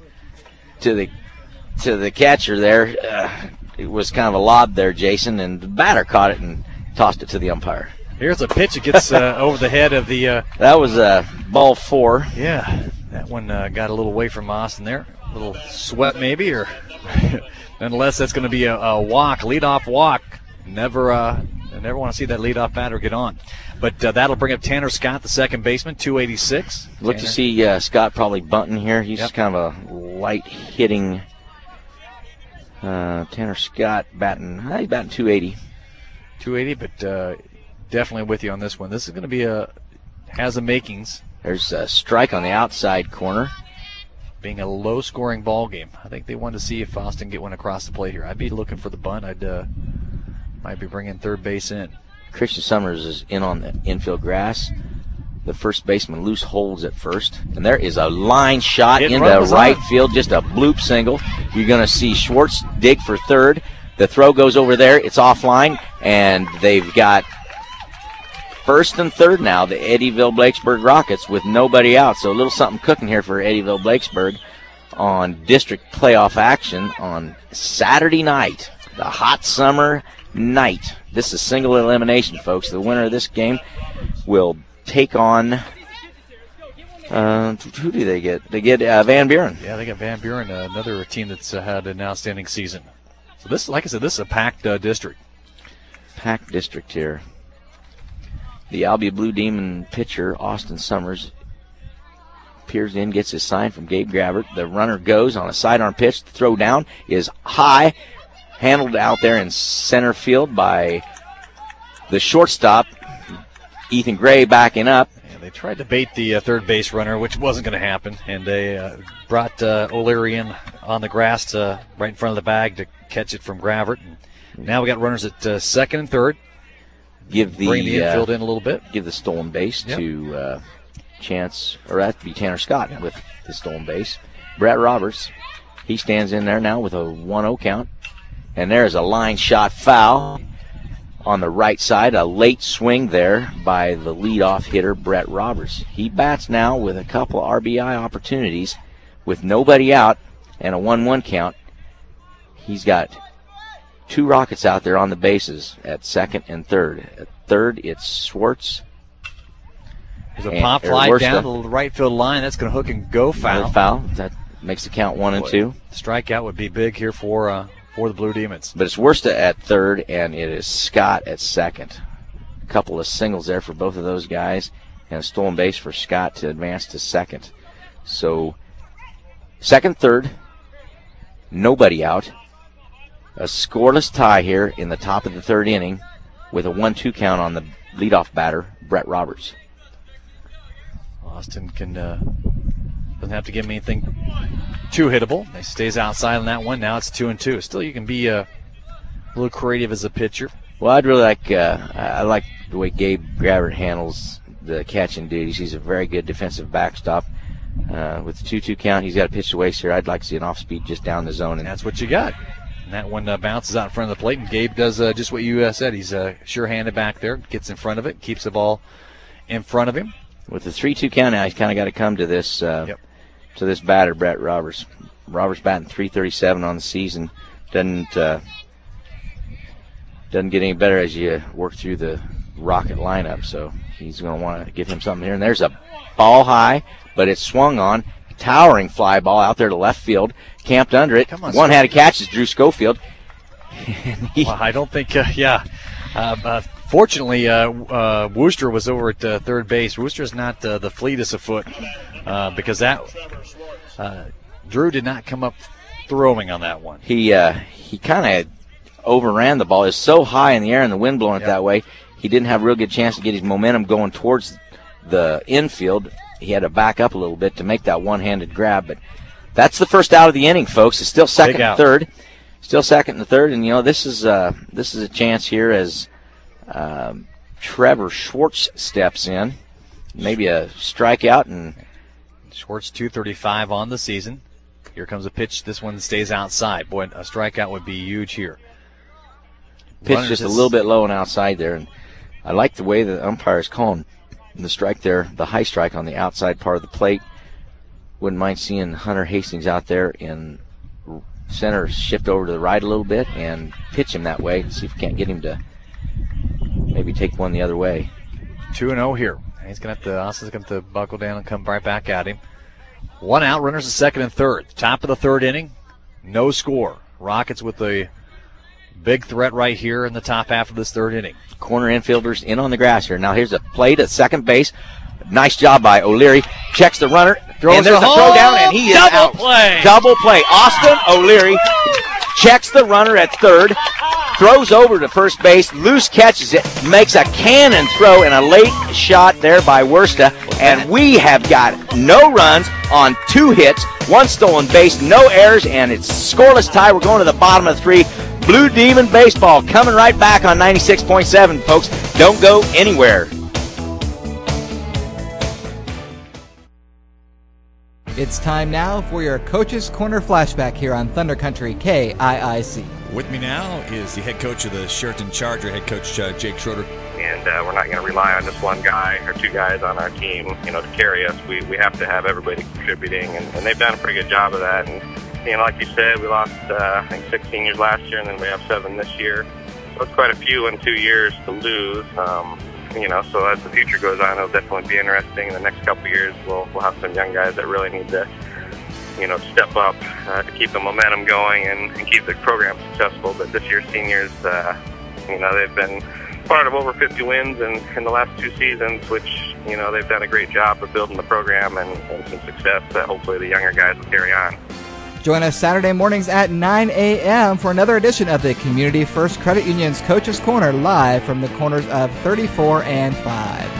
catcher there, it was kind of a lob there, Jason, and the batter caught it and tossed it to the umpire. Here's a pitch that gets over the head of the... that was ball 4. Yeah, that one got a little away from Austin there. A little sweat maybe, or nonetheless, that's going to be a walk, leadoff walk. Never want to see that leadoff batter get on. But that'll bring up Tanner Scott, the second baseman, 286. Look to see Scott probably bunting here. He's kind of a light hitting... Tanner Scott batting 280. 280, but definitely with you on this one. This is going to be has the makings. There's a strike on the outside corner. Being a low-scoring ball game. I think they wanted to see if Austin get one across the plate here. I'd be looking for the bunt. Might be bringing third base in. Christian Summers is in on the infield grass. The first baseman loose holds at first. And there is a line shot into right field, just a bloop single. You're going to see Schwartz dig for third. The throw goes over there. It's offline, and they've got first and third now, the Eddyville-Blakesburg Rockets with nobody out. So a little something cooking here for Eddyville-Blakesburg on district playoff action on Saturday night, the hot summer night. This is single elimination, folks. The winner of this game will take on, who do they get? They get Van Buren. Yeah, they got Van Buren, another team that's had an outstanding season. So this, like I said, this is a packed district. Packed district here. The Albia Blue Demon pitcher, Austin Summers, peers in, gets his sign from Gabe Grabbert. The runner goes on a sidearm pitch. The throw down is high, handled out there in center field by the shortstop, Ethan Gray, backing up. Yeah, they tried to bait the third base runner, which wasn't going to happen, and they brought O'Leary in on the grass right in front of the bag to catch it from Grabbert. And now we got runners at second and third. Bring the infield in a little bit. Give the stolen base to Chance, or that'd be Tanner Scott with the stolen base. Brett Roberts, he stands in there now with a 1-0 count. And there's a line shot foul on the right side. A late swing there by the leadoff hitter, Brett Roberts. He bats now with a couple RBI opportunities with nobody out and a 1-1 count. He's got 2 Rockets out there on the bases at second and third. At third, it's Schwartz. There's a pop fly down the right field line. That's going to hook and go foul. Another foul. That makes the count 1 and 2. Strikeout would be big here for the Blue Demons. But it's Worsta at third, and it is Scott at second. A couple of singles there for both of those guys, and a stolen base for Scott to advance to second. So, second, third, nobody out. A scoreless tie here in the top of the third inning with a 1-2 count on the leadoff batter, Brett Roberts. Austin doesn't have to give him anything too hittable. He stays outside on that one. Now it's 2-2. Still, you can be a little creative as a pitcher. Well, I'd really like I like the way Gabe Grabbert handles the catching duties. He's a very good defensive backstop. With the 2-2 count, he's got a pitch to waste here. I'd like to see an off-speed just down the zone. And that's what you got. And that one bounces out in front of the plate, and Gabe does just what you said. He's sure-handed back there, gets in front of it, keeps the ball in front of him. With the 3-2 count now, he's kind of got to come to this to this batter, Brett Roberts. Roberts batting .337 on the season. Doesn't get any better as you work through the Rocket lineup, so he's going to want to give him something here. And there's a ball high, but it's swung on. Towering fly ball out there to left field, camped under it. One had to catch is Drew Schofield. Well, I don't think, fortunately, Wooster was over at third base. Wooster's not the fleetest of foot because that Drew did not come up throwing on that one. He kind of overran the ball. It's so high in the air and the wind blowing it that way, he didn't have a real good chance to get his momentum going towards the infield. He had to back up a little bit to make that one-handed grab, but that's the first out of the inning, folks. It's still second and third. Still second and third, and, this is a chance here as Trevor Schwartz steps in. Maybe a strikeout. And Schwartz 235 on the season. Here comes a pitch. This one stays outside. Boy, a strikeout would be huge here. Pitch just a little bit low and outside there, and I like the way the umpire is calling the strike there, the high strike on the outside part of the plate. Wouldn't mind seeing Hunter Hastings out there in center, shift over to the right a little bit and pitch him that way. See if we can't get him to maybe take one the other way. 2-0 here. He's going to have to, Austin's going to have to buckle down and come right back at him. 1 out, runners at second and third. Top of the third inning, no score. Rockets with the big threat right here in the top half of this third inning. Corner infielders in on the grass here. Now here's a play to second base. Nice job by O'Leary. Checks the runner. Throws and there's a throw down, and he is out. Play. Double play. Austin O'Leary checks the runner at third. throws over to first base. Luce catches it, makes a cannon throw, and a late shot there by Wursta. And we have got no runs on 2 hits, 1 stolen base, no errors, and it's scoreless tie. We're going to the bottom of 3. Blue Demon baseball coming right back on 96.7, folks. Don't go anywhere. It's time now for your Coach's Corner flashback here on Thunder Country KIIC. With me now is the head coach of the Sheraton Charger, head coach Jake Schroeder. And we're not going to rely on just one guy or 2 guys on our team, to carry us. We have to have everybody contributing, and they've done a pretty good job of that. And like you said, we lost I think 6 seniors last year, and then we have 7 this year. So it's quite a few in 2 years to lose. So as the future goes on, it'll definitely be interesting. In the next couple of years, we'll have some young guys that really need to, step up to keep the momentum going and keep the program successful. But this year's seniors, they've been part of over 50 wins in the last 2 seasons, which, they've done a great job of building the program and some success that hopefully the younger guys will carry on. Join us Saturday mornings at 9 a.m. for another edition of the Community First Credit Union's Coach's Corner, live from the corners of 34 and 5.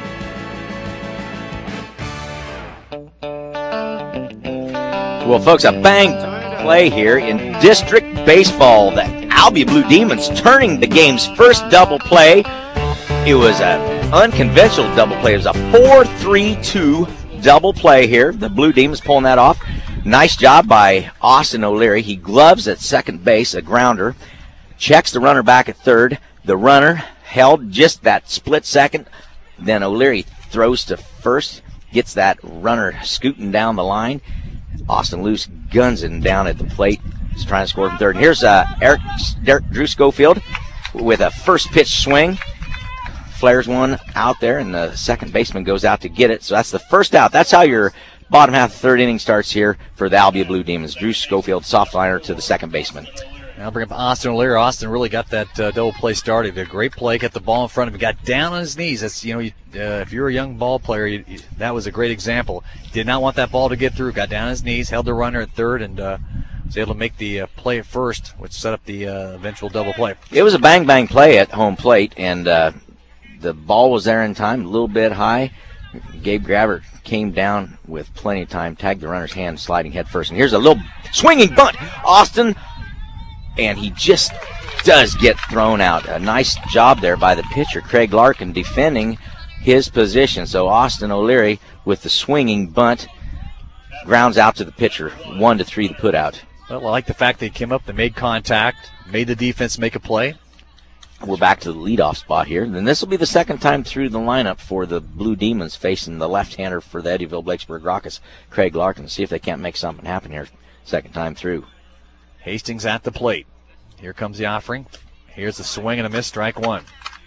Well, folks, a bang play here in district baseball. The Albia Blue Demons turning the game's first double play. It was an unconventional double play. It was a 4-3-2 double play here. The Blue Demons pulling that off. Nice job by Austin O'Leary. He gloves at second base, a grounder. Checks the runner back at third. The runner held just that split second. Then O'Leary throws to first, gets that runner scooting down the line. Austin Luce guns him down at the plate. He's trying to score from third. And here's Drew Schofield with a first pitch swing. Flares one out there, and the second baseman goes out to get it. So that's the first out. That's how your bottom half of the third inning starts here for the Albia Blue Demons. Drew Schofield, soft liner to the second baseman. Now bring up Austin O'Leary. Austin really got that double play started. A great play, got the ball in front of him, got down on his knees. That's if you're a young ball player, that was a great example. Did not want that ball to get through. Got down on his knees, held the runner at third, and was able to make the play at first, which set up the eventual double play. It was a bang play at home plate, and the ball was there in time, a little bit high. Gabe Grabber came down with plenty of time, tagged the runner's hand, sliding head first. And here's a little swinging bunt. Austin, and he just does get thrown out. A nice job there by the pitcher, Craig Larkin, defending his position. So Austin O'Leary with the swinging bunt grounds out to the pitcher. 1-3 the put out. Well, I like the fact they came up, they made contact, made the defense make a play. We're back to the leadoff spot here. And this will be the second time through the lineup for the Blue Demons facing the left-hander for the Eddyville-Blakesburg Rockets, Craig Larkin. See if they can't make something happen here second time through. Hastings at the plate. Here comes the offering. Here's the swing and a miss, strike one.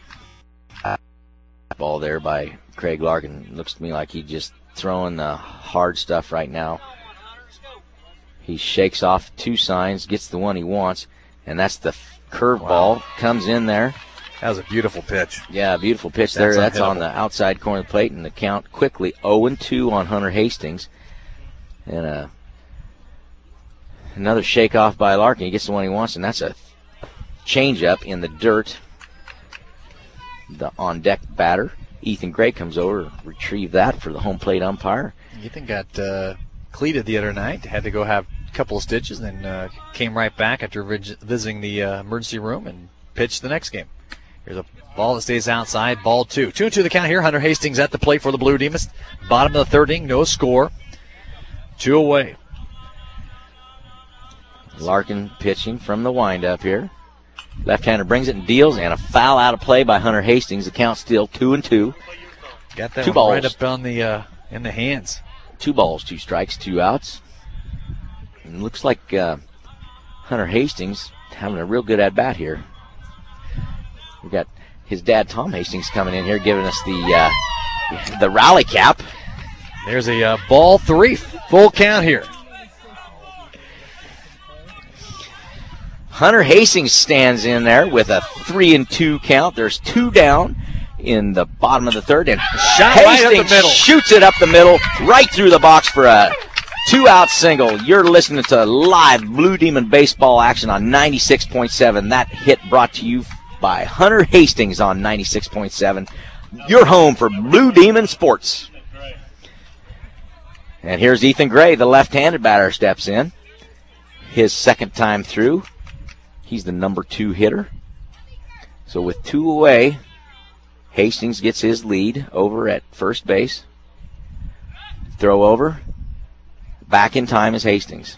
Ball there by Craig Larkin. Looks to me like he's just throwing the hard stuff right now. He shakes off 2 signs, gets the one he wants, and that's the curveball. Wow. Comes in there. That was a beautiful pitch. Yeah, beautiful pitch there. That's on the outside corner of the plate, and the count quickly 0-2 on Hunter Hastings. And another shake off by Larkin. He gets the one he wants, and that's a changeup in the dirt. The on-deck batter, Ethan Gray, comes over to retrieve that for the home plate umpire. Ethan got cleated the other night. Had to go have couple of stitches, and then came right back after visiting the emergency room and pitched the next game. Here's a ball that stays outside, ball 2. 2-2 the count here. Hunter Hastings at the plate for the Blue Demons. Bottom of the third inning, no score. 2 away. Larkin pitching from the windup here. Left-hander brings it and deals, and a foul out of play by Hunter Hastings. The count still 2-2. Got that 2 one balls. right up on the in the hands. 2 balls, 2 strikes, 2 outs. And it looks like Hunter Hastings having a real good at-bat here. We've got his dad, Tom Hastings, coming in here giving us the rally cap. There's a ball 3, full count here. Hunter Hastings stands in there with a 3-2 count. There's 2 down in the bottom of the third, and shot Hastings right up the middle. Shoots it up the middle, right through the box for a 2-out single. You're listening to live Blue Demon baseball action on 96.7. That hit brought to you by Hunter Hastings on 96.7. Your home for Blue Demon sports. And here's Ethan Gray, the left-handed batter, steps in. His second time through. He's the number 2 hitter. So with 2 away, Hastings gets his lead over at first base. Throw over. Back in time is Hastings.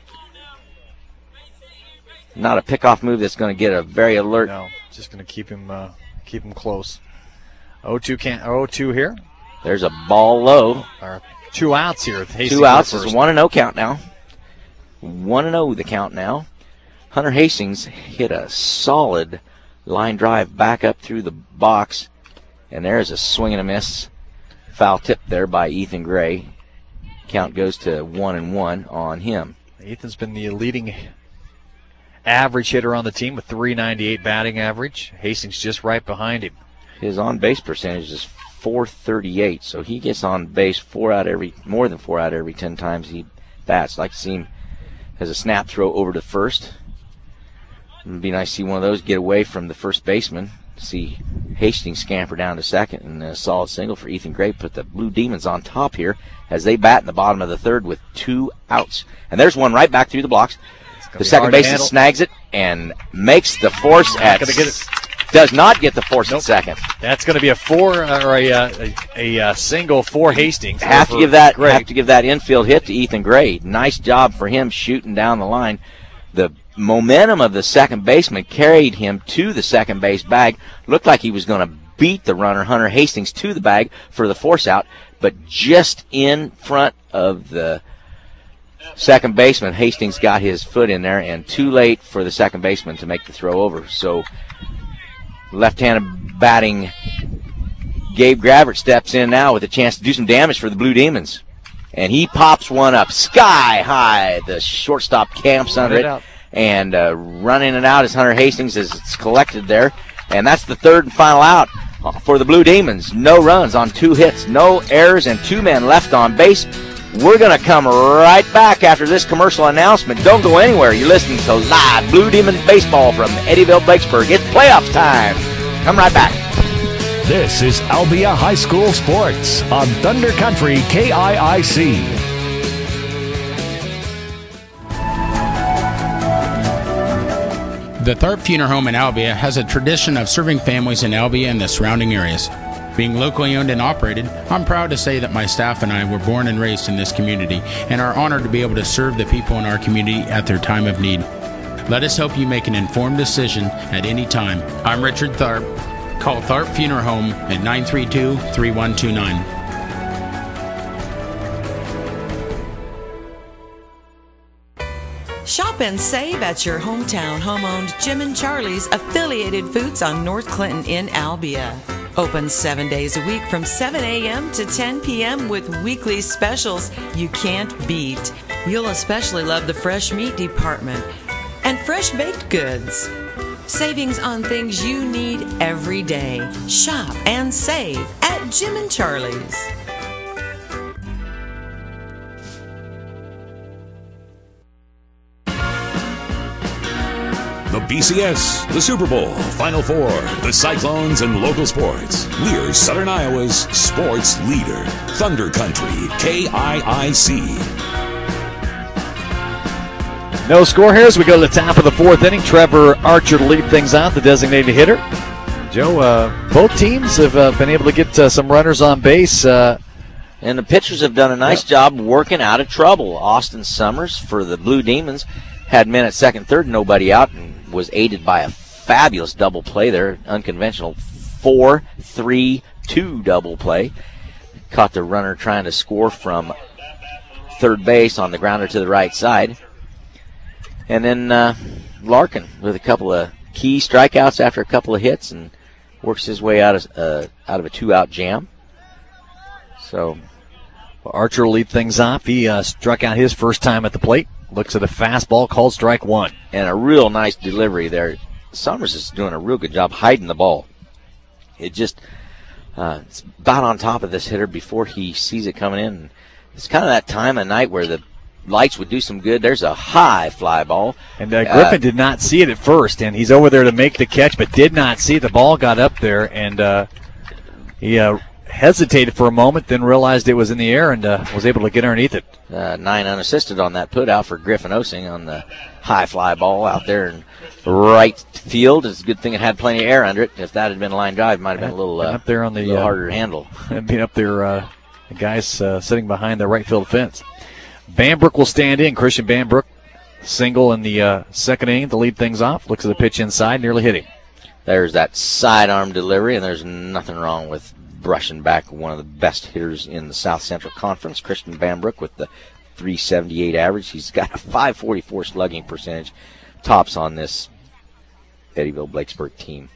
Not a pickoff move that's going to get a very alert. No, just going to keep him close. 0-2 here. There's a ball low. 2 outs here. 2 outs is 1-0 count now. 1-0 the count now. Hunter Hastings hit a solid line drive back up through the box. And there's a swing and a miss. Foul tip there by Ethan Gray. Count goes to 1-1 on him. Ethan's been the leading average hitter on the team with .398 batting average. Hastings just right behind him. His on-base percentage is .438, so he gets on base more than 4 out every 10 times he bats. I'd like to see him as a snap throw over to first. It'd be nice to see one of those get away from the first baseman. See Hastings scamper down to second, and a solid single for Ethan Gray. Put the Blue Demons on top here as they bat in the bottom of the third with 2 outs. And there's one right back through the blocks. The second baseman snags it and makes the force at. Does not get the force at second. That's going to be a single for Hastings. Have to give that infield hit to Ethan Gray. Nice job for him shooting down the line. The momentum of the second baseman carried him to the second base bag. Looked like he was going to beat the runner, Hunter Hastings, to the bag for the force out, but just in front of the second baseman, Hastings got his foot in there, and too late for the second baseman to make the throw over. So left-handed batting Gabe Gravert steps in now with a chance to do some damage for the Blue Demons. And he pops one up sky high. The shortstop camps under it. And running it out is Hunter Hastings as it's collected there. And that's the third and final out for the Blue Demons. No runs on 2 hits, no errors, and 2 men left on base. We're going to come right back after this commercial announcement. Don't go anywhere. You're listening to live Blue Demon baseball from Eddyville, Blacksburg. It's playoff time. Come right back. This is Albia High School Sports on Thunder Country KIIC. The Tharp Funeral Home in Albia has a tradition of serving families in Albia and the surrounding areas. Being locally owned and operated, I'm proud to say that my staff and I were born and raised in this community and are honored to be able to serve the people in our community at their time of need. Let us help you make an informed decision at any time. I'm Richard Tharp. Call Tharp Funeral Home at 932-3129. Shop and save at your hometown home-owned Jim and Charlie's affiliated foods on North Clinton in Albia. Open 7 days a week from 7 a.m. to 10 p.m. with weekly specials you can't beat. You'll especially love the fresh meat department and fresh baked goods. Savings on things you need every day. Shop and save at Jim and Charlie's. The BCS, the Super Bowl, Final Four, the Cyclones, and local sports. We're Southern Iowa's sports leader. Thunder Country, KIIC. No score here as we go to the top of the 4th inning. Trevor Archer to lead things out, the designated hitter. Joe, both teams have been able to get some runners on base. And the pitchers have done a nice job working out of trouble. Austin Summers for the Blue Demons had men at second, third, nobody out, and was aided by a fabulous double play there. Unconventional 4-3-2 double play. Caught the runner trying to score from third base on the grounder to the right side. And then Larkin with a couple of key strikeouts after a couple of hits and works his way out of a 2-out jam. So Archer will lead things off. He struck out his first time at the plate. Looks at a fastball called strike 1. And a real nice delivery there. Summers is doing a real good job hiding the ball. It just it's about on top of this hitter before he sees it coming in. It's kind of that time of night where the lights would do some good. There's a high fly ball. And Griffin did not see it at first, and he's over there to make the catch, but did not see the ball got up there, and he hesitated for a moment, then realized it was in the air and was able to get underneath it. 9 unassisted on that put out for Griffin Osing on the high fly ball out there in right field. It's a good thing it had plenty of air under it. If that had been a line drive, it might have been a little up there on the little harder to handle. Being up there, the guys sitting behind the right field fence. Bambrook will stand in. Christian Bambrook single in the second inning to lead things off. Looks at the pitch inside, nearly hit him. There's that sidearm delivery, and there's nothing wrong with brushing back one of the best hitters in the South Central Conference, Christian Bambrook, with the .378 average. He's got a .544 slugging percentage, tops on this Eddyville-Blakesburg team.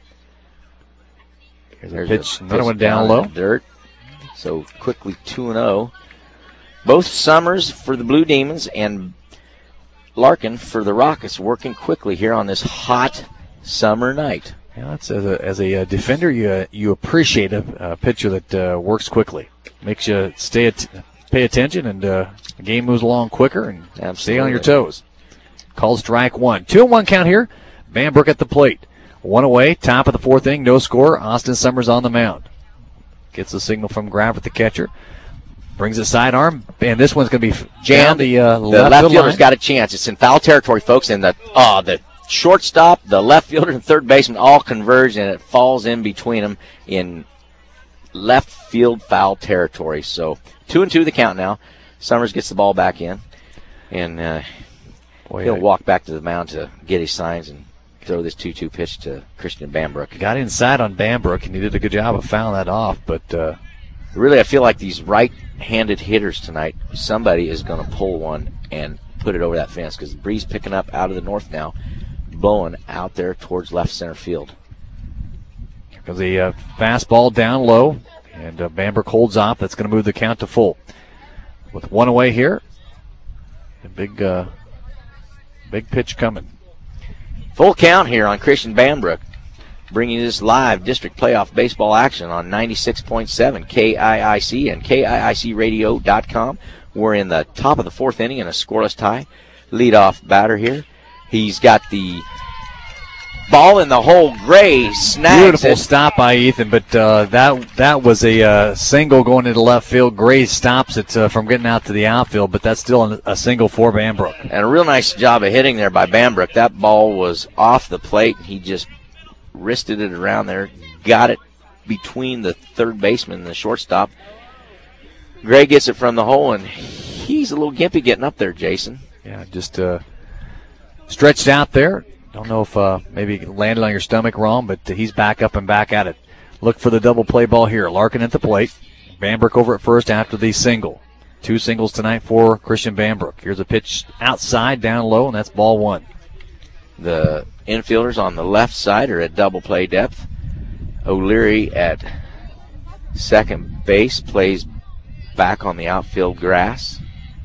There's a pitch, another one down low. Dirt. So quickly 2-0. Both Summers for the Blue Demons and Larkin for the Rockets working quickly here on this hot summer night. Yeah, that's, as a defender, you appreciate a pitcher that works quickly. Makes you pay attention, and the game moves along quicker, and stay on your toes. Called strike one. 2-1 count here. Bambrook at the plate. One away, top of the fourth inning, no score. Austin Summers on the mound. Gets the signal from Gravett, the catcher. Brings a sidearm, and this one's going to be jammed. The left fielder's got a chance. It's in foul territory, folks, and the shortstop, the left fielder, and third baseman all converge, and it falls in between them in left field foul territory. So 2-2 the count now. Summers gets the ball back in, and he'll walk back to the mound to get his signs and throw this 2-2 pitch to Christian Bambrook. Got inside on Bambrook, and he did a good job of fouling that off. But really, I feel like these right-handed hitters tonight, somebody is going to pull one and put it over that fence, because the breeze picking up out of the north now, blowing out there towards left center field. Here comes a fastball down low, and Bambrook holds off. That's going to move the count to full. With one away here, a big pitch coming. Full count here on Christian Bambrook, bringing this live district playoff baseball action on 96.7 KIIC and KIICradio.com. We're in the top of the fourth inning in a scoreless tie. Leadoff batter here. He's got the ball in the hole. Gray snags Beautiful it. Stop by Ethan, but that was a single going into left field. Gray stops it from getting out to the outfield, but that's still a single for Bambrook. And a real nice job of hitting there by Bambrook. That ball was off the plate. He just wristed it around there, got it between the third baseman and the shortstop. Gray gets it from the hole, and he's a little gimpy getting up there, Jason. Yeah, just stretched out there. Don't know if maybe landed on your stomach wrong, but he's back up and back at it. Look for the double play ball here. Larkin at the plate. Bambrook over at first after the single. 2 singles tonight for Christian Bambrook. Here's a pitch outside, down low, and that's ball one. The infielders on the left side are at double play depth. O'Leary at second base plays back on the outfield grass.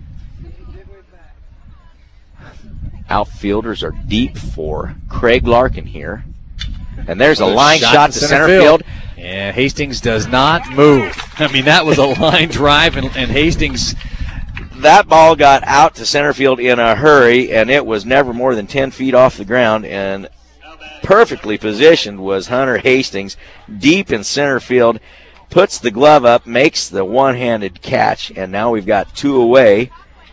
Outfielders are deep for Craig Larkin here. And there's a line shot to center field. Yeah, Hastings does not move. I mean, that was a line drive, and Hastings... That ball got out to center field in a hurry, and it was never more than 10 feet off the ground, and perfectly positioned was Hunter Hastings deep in center field, puts the glove up, makes the one-handed catch, and now we've got 2 away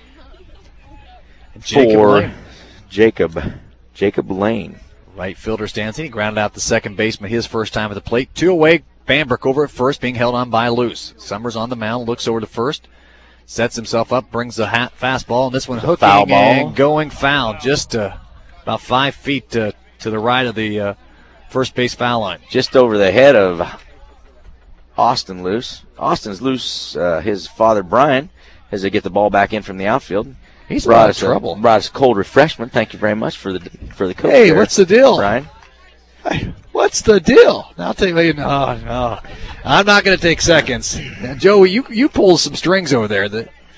for Jacob Lane. Right fielder stands in. He grounded out the second baseman his first time at the plate. 2 away. Bambrook over at first, being held on by Luce. Summers on the mound, looks over to first, sets himself up, brings the fastball, and this one hooking and going foul, just about 5 feet to the right of the first base foul line. Just over the head of Austin Luce. Austin's Luce, his father Brian, as they get the ball back in from the outfield. He's brought us trouble. Brought us cold refreshment. Thank you very much for the coach. Hey, what's the deal, Brian? Hey, what's the deal? I'll tell you. No, I'm not going to take seconds. Now, Joey, you pull some strings over there.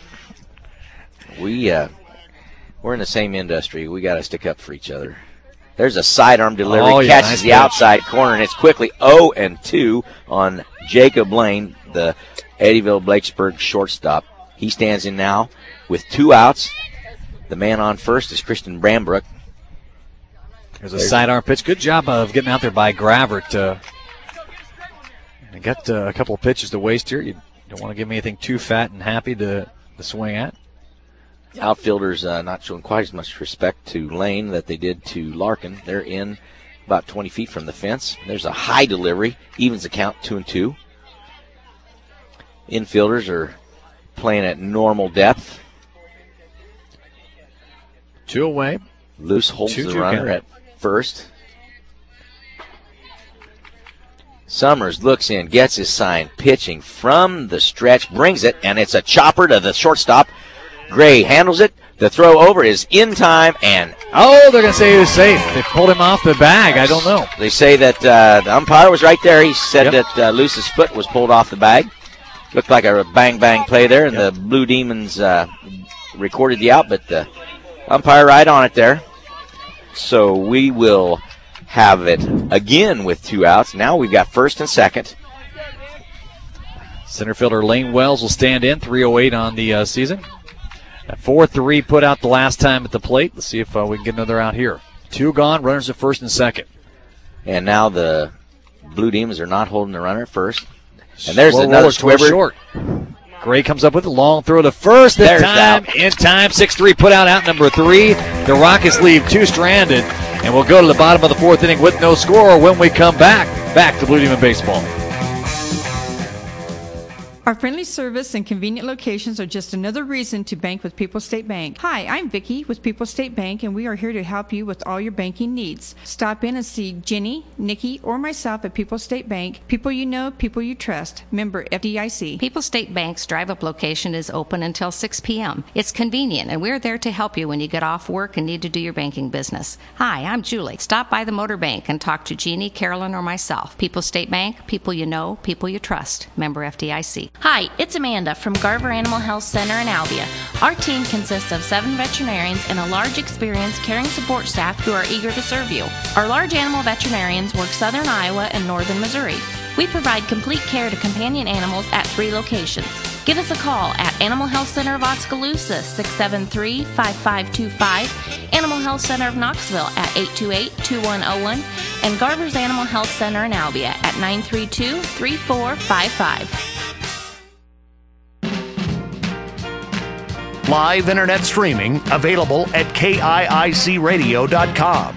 We're in the same industry. We got to stick up for each other. There's a sidearm delivery, catches nice the pitch. outside corner, and it's quickly 0-2 on Jacob Lane, the Eddyville-Blakesburg shortstop. He stands in now with 2 outs. The man on first is Christian Brambrook. There's a sidearm pitch. Good job of getting out there by Gravert. They got a couple of pitches to waste here. You don't want to give me anything too fat and happy to swing at. Outfielders not showing quite as much respect to Lane that they did to Larkin. They're in about 20 feet from the fence. There's a high delivery, evens the count 2-2. Infielders are playing at normal depth. 2 away. Luce holds the runner at first. Summers looks in, gets his sign, pitching from the stretch, brings it, and it's a chopper to the shortstop. Gray handles it. The throw over is in time, and they're going to say he was safe. They pulled him off the bag. I don't know. They say that the umpire was right there. He said that Luce's foot was pulled off the bag. Looked like a bang play there, and the Blue Demons recorded the out, but the umpire right on it there. So we will have it again with 2 outs. Now we've got first and second. Center fielder Lane Wells will stand in, 3:08 on the season. That 4-3 put out the last time at the plate. Let's see if we can get another out here. 2 gone, runners at first and second. And now the Blue Demons are not holding the runner at first. And there's another Swibber. Short. Gray comes up with a long throw to first. In time. 6-3 put out number 3. The Rockets leave 2 stranded. And we'll go to the bottom of the 4th inning with no score when we come back. Back to Blue Demon Baseball. Our friendly service and convenient locations are just another reason to bank with People's State Bank. Hi, I'm Vicki with People's State Bank, and we are here to help you with all your banking needs. Stop in and see Jenny, Nikki, or myself at People's State Bank. People you know, people you trust. Member FDIC. People's State Bank's drive-up location is open until 6 p.m. It's convenient, and we're there to help you when you get off work and need to do your banking business. Hi, I'm Julie. Stop by the Motor Bank and talk to Jeannie, Carolyn, or myself. People's State Bank, people you know, people you trust. Member FDIC. Hi, it's Amanda from Garver Animal Health Center in Albia. Our team consists of 7 veterinarians and a large experienced caring support staff who are eager to serve you. Our large animal veterinarians work southern Iowa and northern Missouri. We provide complete care to companion animals at 3 locations. Give us a call at Animal Health Center of Oskaloosa, 673-5525, Animal Health Center of Knoxville at 828-2101, and Garver's Animal Health Center in Albia at 932-3455. Live internet streaming available at KIICradio.com.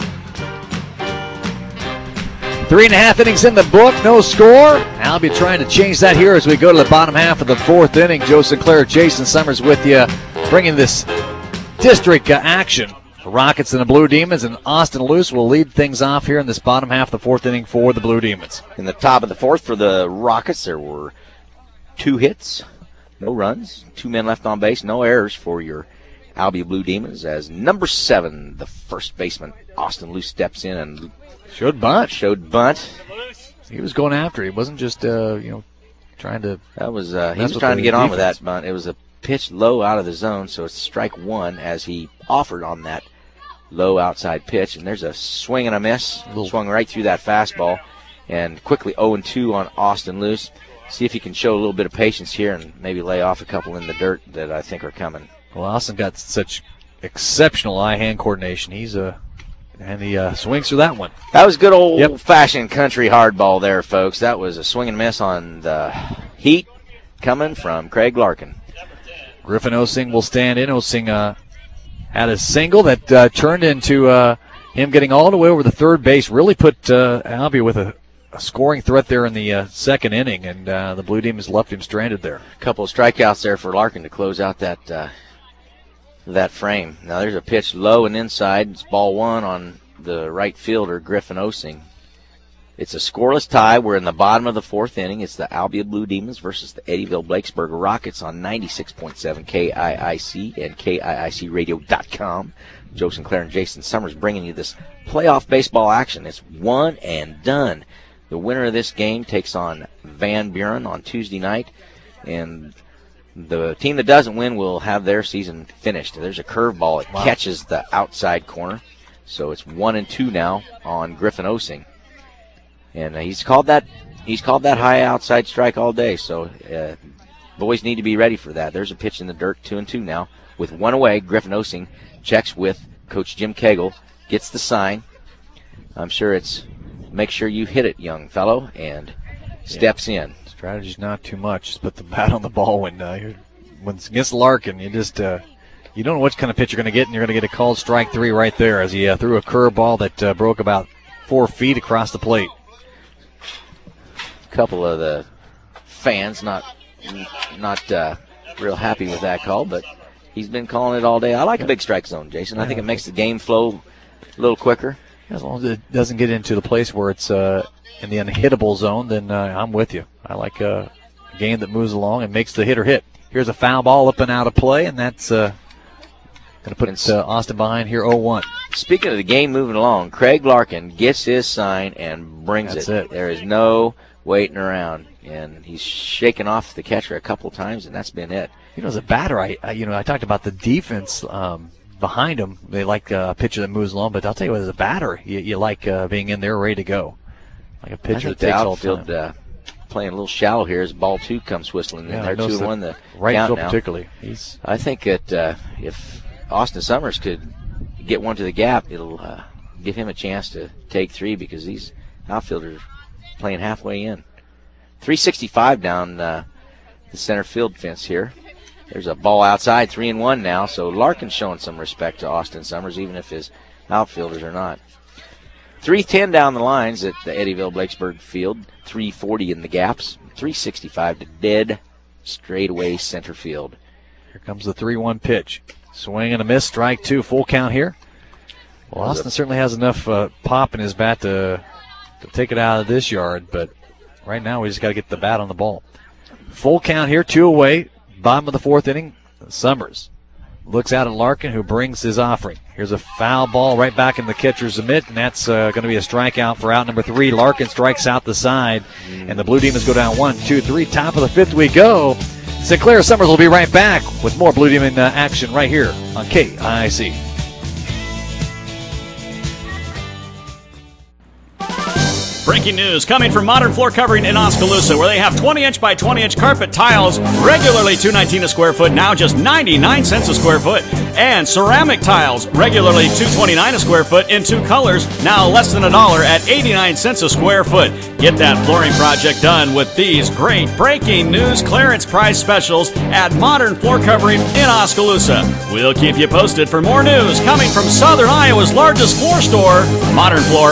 3.5 innings in the book, no score. I'll be trying to change that here as we go to the bottom half of the 4th inning. Joe Sinclair, Jason Summers with you, bringing this district action. The Rockets and the Blue Demons, and Austin Luce will lead things off here in this bottom half of the 4th inning for the Blue Demons. In the top of the 4th for the Rockets, there were 2 hits. No runs, 2 men left on base, no errors for your Albia Blue Demons as number 7, the first baseman, Austin Luce, steps in and showed bunt. He was going after it. He wasn't just, trying to. That was he was trying to get on with that bunt. It was a pitch low out of the zone, so it's strike 1 as he offered on that low outside pitch. And there's a swing and a miss. Swung right through that fastball. And quickly 0-2 on Austin Luce. See if he can show a little bit of patience here and maybe lay off a couple in the dirt that I think are coming. Well, Austin got such exceptional eye-hand coordination. And he swings through that one. That was good old-fashioned country hardball there, folks. That was a swing and miss on the heat coming from Craig Larkin. Griffin Osing will stand in. Osing had a single that turned into him getting all the way over the third base. Really put Albia with a scoring threat there in the 2nd inning, and the Blue Demons left him stranded there. A couple of strikeouts there for Larkin to close out that frame. Now there's a pitch low and inside. It's ball 1 on the right fielder, Griffin Osing. It's a scoreless tie. We're in the bottom of the 4th inning. It's the Albia Blue Demons versus the Eddyville-Blakesburg Rockets on 96.7 KIIC and KIICradio.com. Joe Sinclair and Jason Summers bringing you this playoff baseball action. It's one and done. The winner of this game takes on Van Buren on Tuesday night, and the team that doesn't win will have their season finished. There's a curveball. It catches the outside corner, so it's 1-2 now on Griffin Osing. And he's called that high outside strike all day, so boys need to be ready for that. There's a pitch in the dirt, 2-2 now. With one away, Griffin Osing checks with Coach Jim Cagle, gets the sign. I'm sure it's make sure you hit it, young fellow, and steps in. Strategy's not too much. Just put the bat on the ball when it's against Larkin. You just you don't know which kind of pitch you're going to get, and you're going to get a called strike 3 right there as he threw a curveball that broke about 4 feet across the plate. A couple of the fans not real happy with that call, but he's been calling it all day. I like a big strike zone, Jason. I think it makes the game flow a little quicker. As long as it doesn't get into the place where it's in the unhittable zone, then I'm with you. I like a game that moves along and makes the hitter hit. Here's a foul ball up and out of play, and that's going to put Austin behind here 0-1. Speaking of the game moving along, Craig Larkin gets his sign and brings it. There is no waiting around, and he's shaken off the catcher a couple times, and that's been it. As a batter, I talked about the defense behind him. They like a pitcher that moves along, but I'll tell you what, as a batter, you like being in there ready to go. Like a pitcher that takes all the time. Playing a little shallow here as ball 2 comes whistling in there. 2-1 the right count field now. Particularly. I think that if Austin Summers could get one to the gap, it'll give him a chance to take 3 because these outfielders are playing halfway in. 365 down the center field fence here. There's a ball outside, 3-1 now, so Larkin's showing some respect to Austin Summers, even if his outfielders are not. 310 down the lines at the Eddyville-Blakesburg field, 340 in the gaps, 365 to dead straightaway center field. Here comes the 3-1 pitch. Swing and a miss, strike 2, full count here. Well, Austin certainly has enough pop in his bat to take it out of this yard, but right now we just got to get the bat on the ball. Full count here, 2 away. Bottom of the 4th inning, Summers looks out at Larkin, who brings his offering. Here's a foul ball right back in the catcher's mitt, and that's going to be a strikeout for out number 3. Larkin strikes out the side, and the Blue Demons go down 1, 2, 3. Top of the 5th we go. Sinclair Summers will be right back with more Blue Demon action right here on KIC. Breaking news coming from Modern Floor Covering in Oskaloosa, where they have 20-inch by 20-inch carpet tiles, regularly $2.19 a square foot, now just 99 cents a square foot. And ceramic tiles, regularly $2.29 a square foot in 2 colors, now less than $1 at 89 cents a square foot. Get that flooring project done with these great breaking news clearance price specials at Modern Floor Covering in Oskaloosa. We'll keep you posted for more news coming from Southern Iowa's largest floor store, Modern Floor.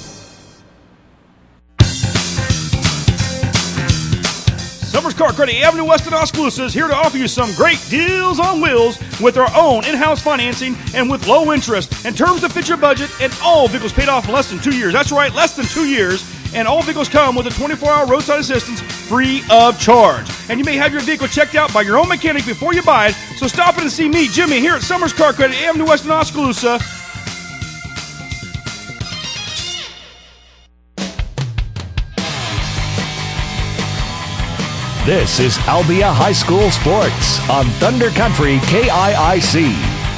Summers Car Credit Avenue West in Oskaloosa is here to offer you some great deals on wheels with our own in-house financing and with low interest and terms that fit your budget, and all vehicles paid off in less than 2 years. That's right, less than 2 years. And all vehicles come with a 24-hour roadside assistance free of charge. And you may have your vehicle checked out by your own mechanic before you buy it. So stop in and see me, Jimmy, here at Summers Car Credit Avenue West in Oskaloosa. This is Albia High School Sports on Thunder Country KIIC.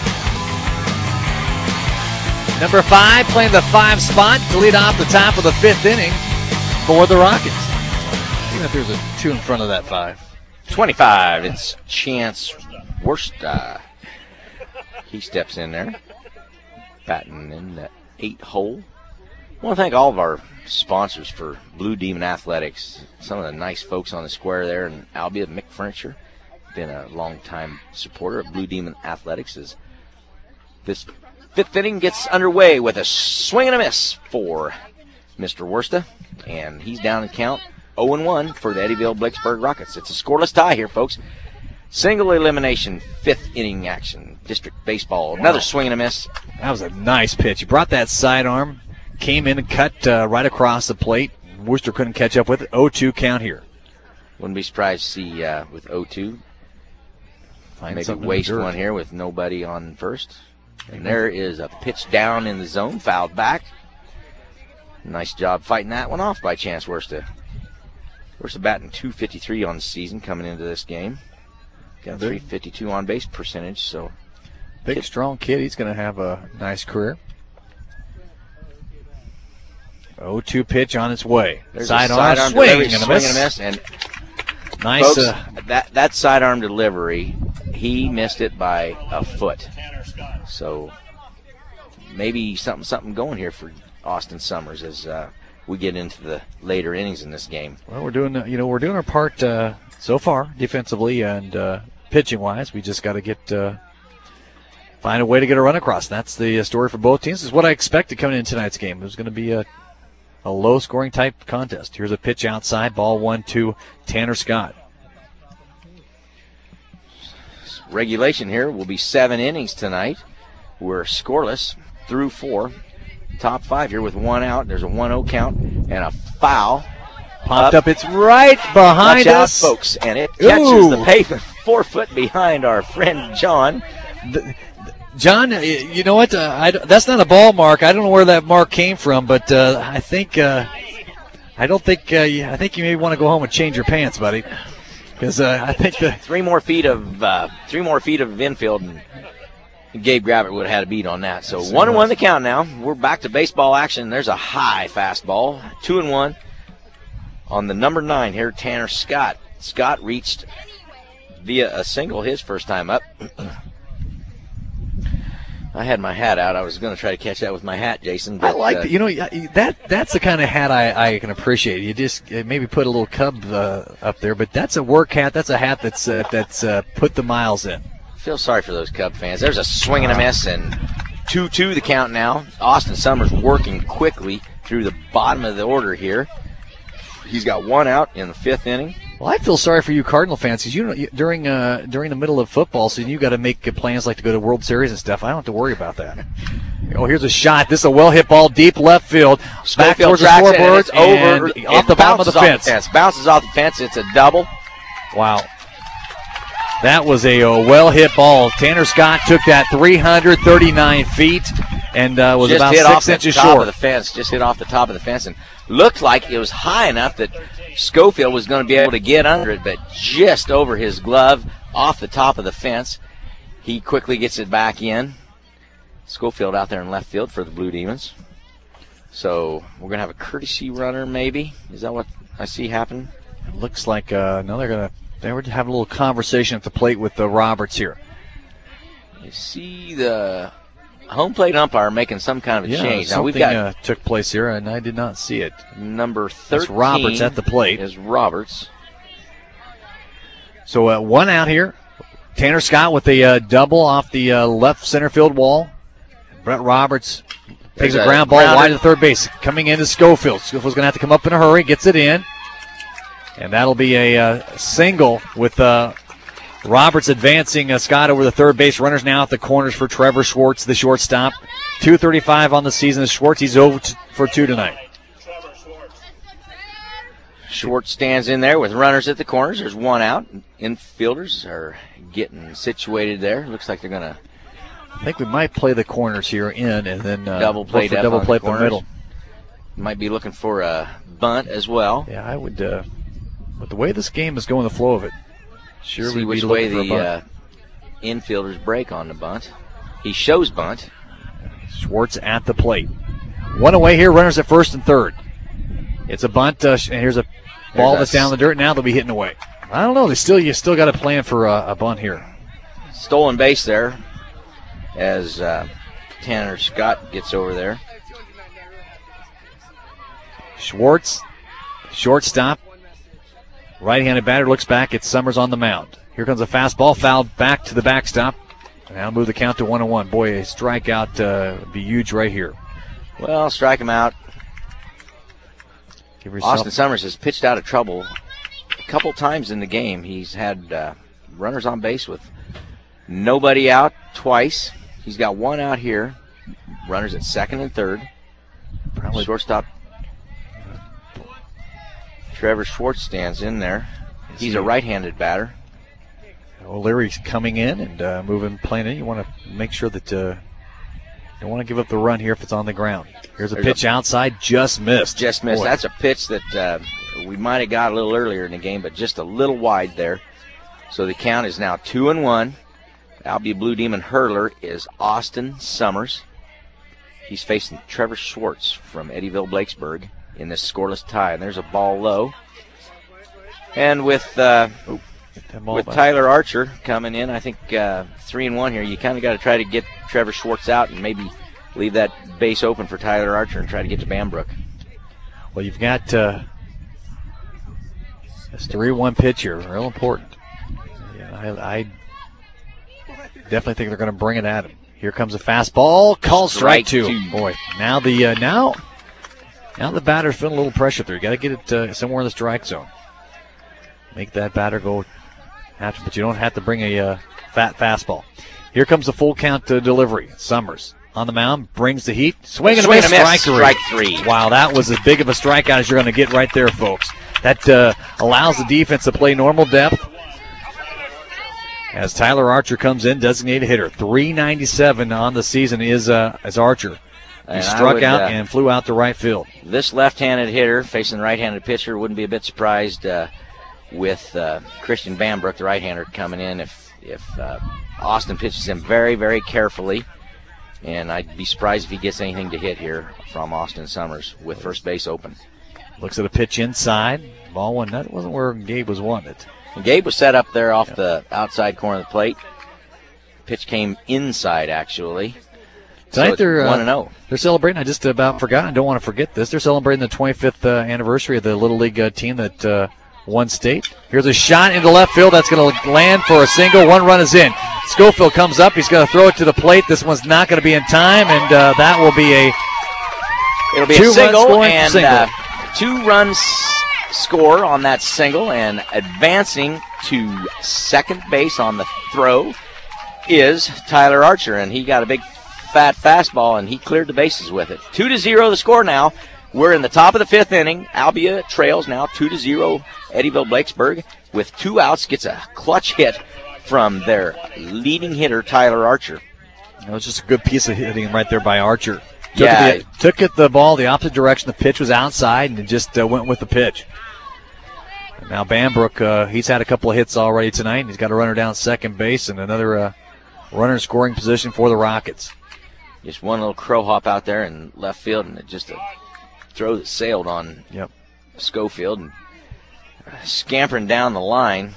Number 5 playing the 5 spot to lead off the top of the 5th inning for the Rockets. Even if there's a 2 in front of that 5. 25, it's Chance Worsta. He steps in there, batting in the 8 hole. I want to thank all of our sponsors for Blue Demon Athletics. Some of the nice folks on the square there in Albia. Mick Furniture, been a long-time supporter of Blue Demon Athletics. As this 5th inning gets underway with a swing and a miss for Mr. Worsta, and he's down in count 0-1 for the Eddyville-Blakesburg Rockets. It's a scoreless tie here, folks. Single elimination, 5th inning action. District baseball. Another swing and a miss. That was a nice pitch. He brought that sidearm. Came in and cut right across the plate. Worcester couldn't catch up with it. 0-2 count here. Wouldn't be surprised to see with 0-2. Maybe waste one here with nobody on first. And there is a pitch down in the zone, fouled back. Nice job fighting that one off by Chance Worsta. Worsta batting .253 on the season coming into this game. Got a .352 on base percentage. So big, strong kid. He's going to have a nice career. 0-2 pitch on its way. Sidearm swing and a miss. And Nice. Folks, that sidearm delivery, he missed it by a foot. So maybe something going here for Austin Summers as we get into the later innings in this game. Well, we're doing our part so far defensively and pitching wise. We just got to find a way to get a run across. That's the story for both teams. This is what I expected coming into tonight's game. It was going to be a low-scoring type contest. Here's a pitch outside, ball 1-2, Tanner Scott. Regulation here will be 7 innings tonight. We're scoreless through 4. Top 5 here with 1 out. There's a 1-0 count and a foul. Popped up. It's right behind Watch us. out, folks. And it catches the pavement 4 foot behind our friend John. John, you know what? That's not a ball mark. I don't know where that mark came from, but I think I think you may want to go home and change your pants, buddy, because I think 3 more feet of infield, and Gabe Gravett would have had a beat on that. So 1-1 the count now. We're back to baseball action. There's a high fastball, 2-1 on the number 9 here, Tanner Scott. Scott reached via a single his first time up. I had my hat out. I was going to try to catch that with my hat, Jason. But, I like that's the kind of hat I can appreciate. You just maybe put a little Cub up there, but that's a work hat. That's a hat that's put the miles in. I feel sorry for those Cub fans. There's a swing and a miss, and 2-2 the count now. Austin Summers working quickly through the bottom of the order here. He's got 1 out in the 5th inning. Well, I feel sorry for you Cardinal fans because during the middle of football season, you got to make plans like to go to World Series and stuff. I don't have to worry about that. Oh, here's a shot. This is a well-hit ball, deep left field. Back towards the scoreboard, over off the bottom of the fence. Bounces off the fence. It's a double. Wow. That was a well-hit ball. Tanner Scott took that 339 feet and was just about hit 6 inches short. Of the fence. Just hit off the top of the fence and looked like it was high enough that Schofield was going to be able to get under it, but just over his glove, off the top of the fence. He quickly gets it back in. Schofield out there in left field for the Blue Demons. So we're going to have a courtesy runner maybe. Is that what I see happen? It looks like they were having a little conversation at the plate with Roberts here. You see the home plate umpire making some kind of a change. Now we've got took place here, and I did not see it. Number 13 it's Roberts at the plate. Is Roberts. So 1 out here. Tanner Scott with a double off the left center field wall. Brett Roberts takes a ground ball wide to third base. Coming into Schofield. Schofield's going to have to come up in a hurry. Gets it in. And that'll be a single with Roberts advancing Scott over the third base. Runners now at the corners for Trevor Schwartz, the shortstop. 2:35 on the season. Schwartz, he's 0 for 2 tonight. Schwartz stands in there with runners at the corners. There's 1 out. Infielders are getting situated there. Looks like they're going to. I think we might play the corners here in and then double play up the middle. Might be looking for a bunt as well. Yeah, I would. With the way this game is going, the flow of it, sure see we'd which be way looking for a bunt. Infielders break on the bunt. He shows bunt. Schwartz at the plate. 1 away here. Runners at first and third. It's a bunt, and here's a ball that's down the dirt. Now they'll be hitting away. I don't know. You still got a plan for a bunt here. Stolen base there as Tanner Scott gets over there. Schwartz, shortstop. Right-handed batter looks back. It's Summers on the mound. Here comes a fastball, fouled back to the backstop. Now move the count to 1-1. Boy, a strikeout would be huge right here. Well, strike him out. Austin Summers has pitched out of trouble a couple times in the game. He's had runners on base with nobody out twice. He's got 1 out here. Runners at second and third. Probably shortstop. Trevor Schwartz stands in there. He's a right-handed batter. O'Leary's coming in and moving, playing in. You want to make sure that you don't want to give up the run here if it's on the ground. Here's a pitch outside, just missed. Just missed. Boy. That's a pitch that we might have got a little earlier in the game, but just a little wide there. So the count is now 2-1. Albia Blue Demon hurler is Austin Summers. He's facing Trevor Schwartz from Eddyville Blakesburg in this scoreless tie. And there's a ball low. And with Tyler Archer coming in, I think 3-1 here, you kind of got to try to get Trevor Schwartz out and maybe leave that base open for Tyler Archer and try to get to Bambrook. Well, you've got this 3-1 pitch here, real important. Yeah, I definitely think they're going to bring it at him. Here comes a fastball, called strike two. Boy, now the batter's feeling a little pressure through. You got to get it somewhere in the strike zone. Make that batter go after, but you don't have to bring a fat fastball. Here comes the full count delivery. Summers on the mound, brings the heat, swing and a miss, strike three. Wow, that was as big of a strikeout as you're going to get right there, folks. That allows the defense to play normal depth. As Tyler Archer comes in, designated hitter, 397 on the season is Archer. He struck out and flew out to right field. This left-handed hitter facing the right-handed pitcher wouldn't be a bit surprised with Christian Bambrook, the right-hander, coming in if Austin pitches him very, very carefully. And I'd be surprised if he gets anything to hit here from Austin Summers with first base open. Looks at a pitch inside. Ball one. That wasn't where Gabe was wanting it. And Gabe was set up there off the outside corner of the plate. Pitch came inside, actually. Tonight so they're 1-0. They're celebrating. I just about forgot. I don't want to forget this. They're celebrating the 25th anniversary of the Little League team that won state. Here's a shot into left field. That's going to land for a single. One run is in. Schofield comes up. He's going to throw it to the plate. This one's not going to be in time, and that will be a single, and 2 runs score on that single, and advancing to second base on the throw is Tyler Archer, and he got a big fat fastball, and he cleared the bases with it. 2-0 the score now. We're in the top of the 5th inning. Albia trails now 2-0 Eddyville-Blakesburg with 2 outs, gets a clutch hit from their leading hitter, Tyler Archer. That was just a good piece of hitting right there by Archer. Took the ball the opposite direction. The pitch was outside, and it just went with the pitch. And now Bambrook, he's had a couple of hits already tonight, and he's got a runner down second base and another runner in scoring position for the Rockets. Just one little crow hop out there in left field, and it just a throw that sailed on Schofield. And scampering down the line,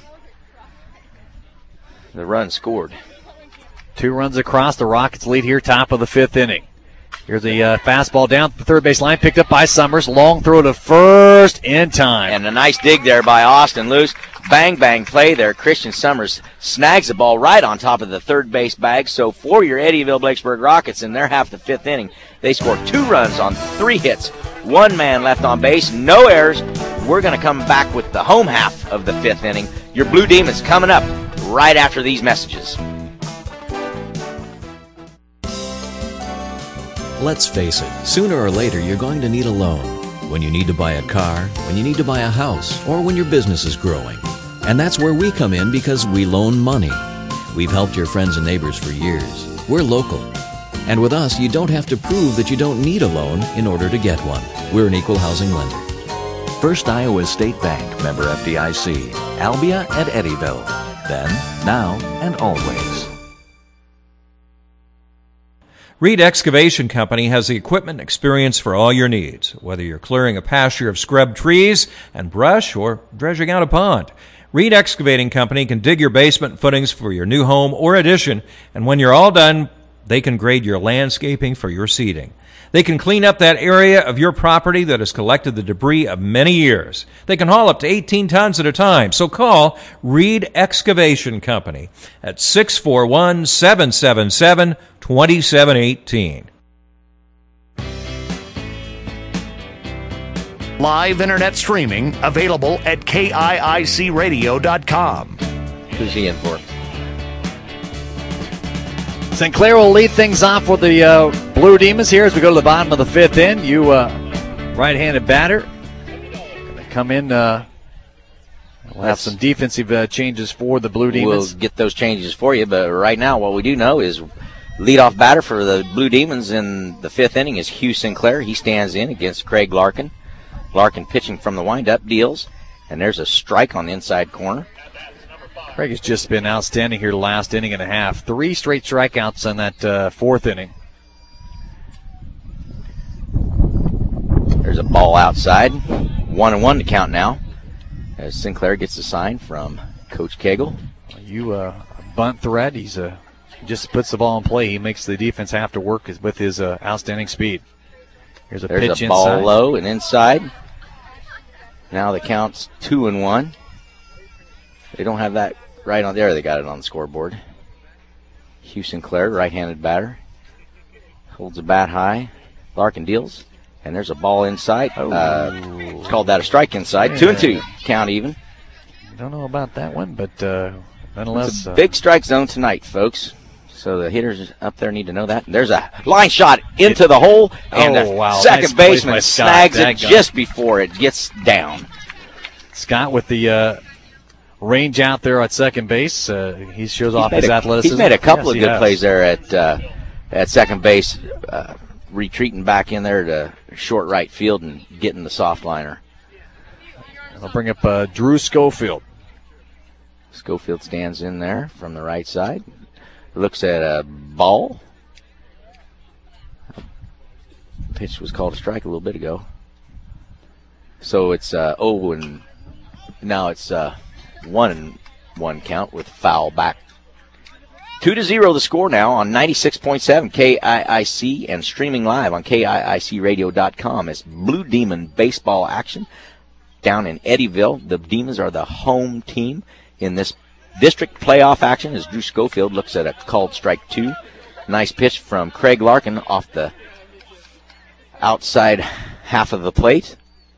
the run scored. 2 runs across. The Rockets lead here, top of the 5th inning. Here's the fastball down the third base line, picked up by Summers. Long throw to first in time. And a nice dig there by Austin Luce. Bang, bang play there. Christian Summers snags the ball right on top of the third base bag. So for your Eddyville-Blakesburg Rockets in their half of the 5th inning, they scored 2 runs on 3 hits. 1 man left on base, no errors. We're going to come back with the home half of the 5th inning. Your Blue Demons coming up right after these messages. Let's face it, sooner or later you're going to need a loan. When you need to buy a car, when you need to buy a house, or when your business is growing. And that's where we come in because we loan money. We've helped your friends and neighbors for years. We're local. And with us, you don't have to prove that you don't need a loan in order to get one. We're an equal housing lender. First Iowa State Bank, member FDIC, Albia and Eddyville. Then, now, and always. Reed Excavation Company has the equipment and experience for all your needs, whether you're clearing a pasture of scrub trees and brush or dredging out a pond. Reed Excavating Company can dig your basement footings for your new home or addition, and when you're all done, they can grade your landscaping for your seeding. They can clean up that area of your property that has collected the debris of many years. They can haul up to 18 tons at a time, so call Reed Excavation Company at 641-777-2718. Live internet streaming available at KIICradio.com. Who's he in for? Sinclair will lead things off for the Blue Demons here as we go to the bottom of the 5th inning. You right-handed batter. Going to come in. We'll have some defensive changes for the Blue Demons. We'll get those changes for you, but right now what we do know is leadoff batter for the Blue Demons in the 5th inning is Hugh Sinclair. He stands in against Craig Larkin. Larkin pitching from the windup, deals, and there's a strike on the inside corner. Craig has just been outstanding here the last inning and a half. 3 straight strikeouts on that 4th inning. There's a ball outside. 1-1 to count now. as Sinclair gets a sign from Coach Cagle. Bunt threat. He just puts the ball in play. He makes the defense have to work with his outstanding speed. There's a pitch a ball inside. Low and inside. Now the count's 2-1. They don't have that right on there. They got it on the scoreboard. Hugh Sinclair, right-handed batter, holds the bat high. Larkin deals, and there's a ball inside. Called that a strike inside. 2-2 count even. Don't know about that one, but nonetheless. It's a big strike zone tonight, folks. So the hitters up there need to know that. There's a line shot into the hole, and the second baseman snags it just before it gets down. Scott with the range out there at second base. He shows off his athleticism. He's made a couple of good plays there at second base, retreating back in there to short right field and getting the soft liner. I'll bring up Drew Schofield. Schofield stands in there from the right side. Looks at a ball. Pitch was called a strike a little bit ago. So it's 0 and now it's 1-1 count with foul back. 2-0 the score now on 96.7 KIIC and streaming live on KIICradio.com. It's Blue Demon baseball action down in Eddyville. The Demons are the home team in this district playoff action as Drew Schofield looks at a called strike 2. Nice pitch from Craig Larkin off the outside half of the plate.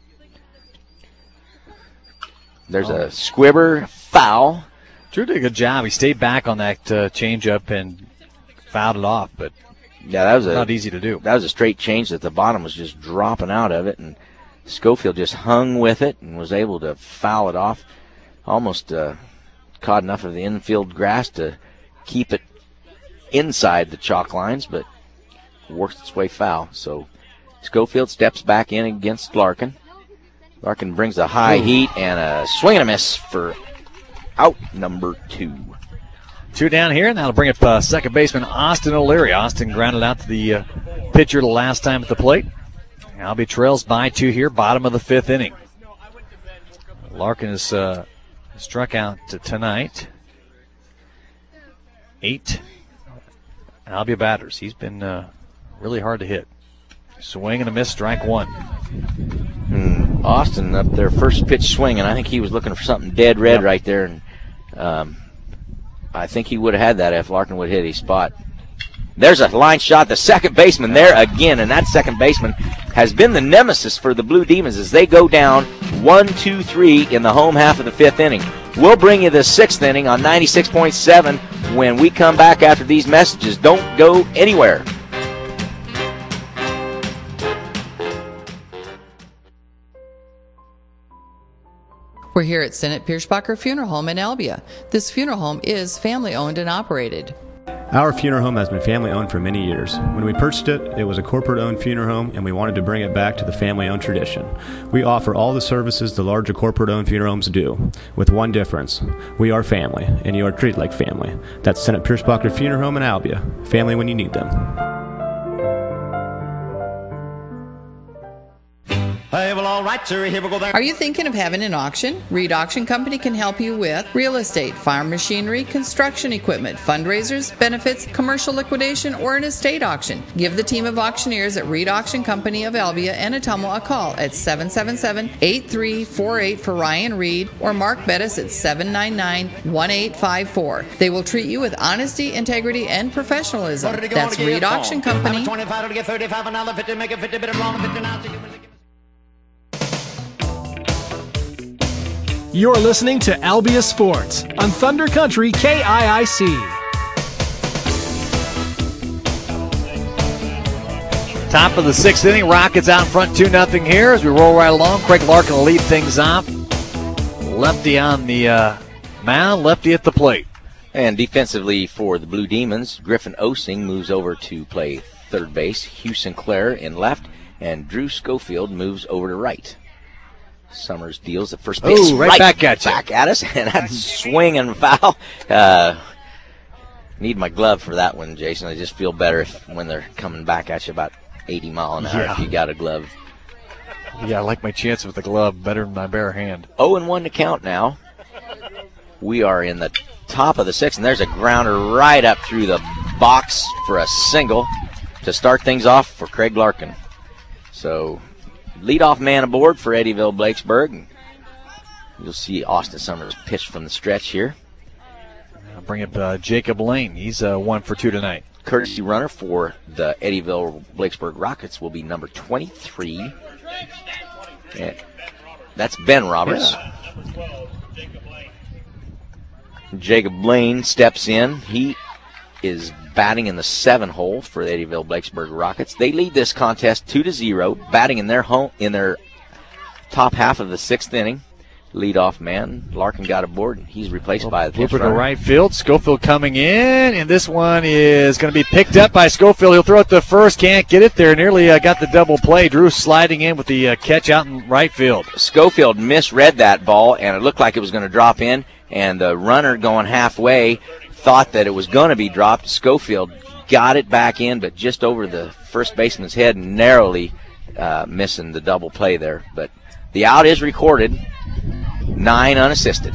There's a squibber foul. Drew did a good job. He stayed back on that changeup and fouled it off, but yeah, that was not easy to do. That was a straight change that the bottom was just dropping out of it, and Schofield just hung with it and was able to foul it off. Almost caught enough of the infield grass to keep it inside the chalk lines, but worked its way foul. So Schofield steps back in against Larkin. Larkin brings a high heat and a swing and a miss for out number 2. 2 down here, and that'll bring up second baseman Austin O'Leary. Austin grounded out to the pitcher the last time at the plate. Albie trails by 2 here, bottom of the 5th inning. Larkin is struck out tonight. 8 Albia batters. He's been really hard to hit. Swing and a miss, strike 1. Austin up there, first pitch swinging. I think he was looking for something dead red right there, and I think he would have had that if Larkin would hit his spot. There's a line shot. The second baseman there again, and that second baseman has been the nemesis for the Blue Demons as they go down 1-2-3 in the home half of the 5th inning. We'll bring you the 6th inning on 96.7 when we come back after these messages. Don't go anywhere. We're here at Senate Pierschbacher Funeral Home in Albia. This funeral home is family-owned and operated. Our funeral home has been family-owned for many years. When we purchased it, it was a corporate-owned funeral home, and we wanted to bring it back to the family-owned tradition. We offer all the services the larger corporate-owned funeral homes do, with one difference. We are family, and you are treated like family. That's Senate Pierschbacher Funeral Home in Albia. Family when you need them. Hey, well, all right, sir, here we go there. Are you thinking of having an auction? Reed Auction Company can help you with real estate, farm machinery, construction equipment, fundraisers, benefits, commercial liquidation, or an estate auction. Give the team of auctioneers at Reed Auction Company of Albia and Ottumwa a call at 777-8348 for Ryan Reed or Mark Bettis at 799-1854. They will treat you with honesty, integrity, and professionalism. That's Reed Auction Company. 25 to get 35, another 50, make it 50, bit of wrong, 50 now. You're listening to Albia Sports on Thunder Country KIIC. Top of the 6th inning, Rockets out front 2-0 here as we roll right along. Craig Larkin will lead things off. Lefty on the mound, lefty at the plate. And defensively for the Blue Demons, Griffin Osing moves over to play third base. Hugh Sinclair in left, and Drew Schofield moves over to right. Summers deals the first base right back at you. Back at us, and that's swing and foul. Need my glove for that one, Jason. I just feel better when they're coming back at you about 80 mile an hour if you got a glove. Yeah, I like my chance with the glove better than my bare hand. 0-1 to count now. We are in the top of the 6th, and there's a grounder right up through the box for a single to start things off for Craig Larkin. So, leadoff man aboard for Eddyville Blakesburg. And you'll see Austin Summers pitch from the stretch here. I'll bring up Jacob Lane. He's 1 for 2 tonight. Courtesy runner for the Eddyville Blakesburg Rockets will be number 23. And that's Ben Roberts. Yeah. Jacob Lane steps in. He is batting in the 7 hole for the Eddyville Blakesburg Rockets. They lead this contest 2-0, batting in their top half of the 6th inning. Leadoff man, Larkin got aboard, and he's replaced by the pitch runner. To right field, Schofield coming in, and this one is going to be picked up by Schofield. He'll throw it to first, can't get it there. Nearly got the double play. Drew sliding in with the catch out in right field. Schofield misread that ball, and it looked like it was going to drop in, and the runner going halfway thought that it was going to be dropped. Schofield got it back in, but just over the first baseman's head, narrowly missing the double play there. But the out is recorded. 9 unassisted.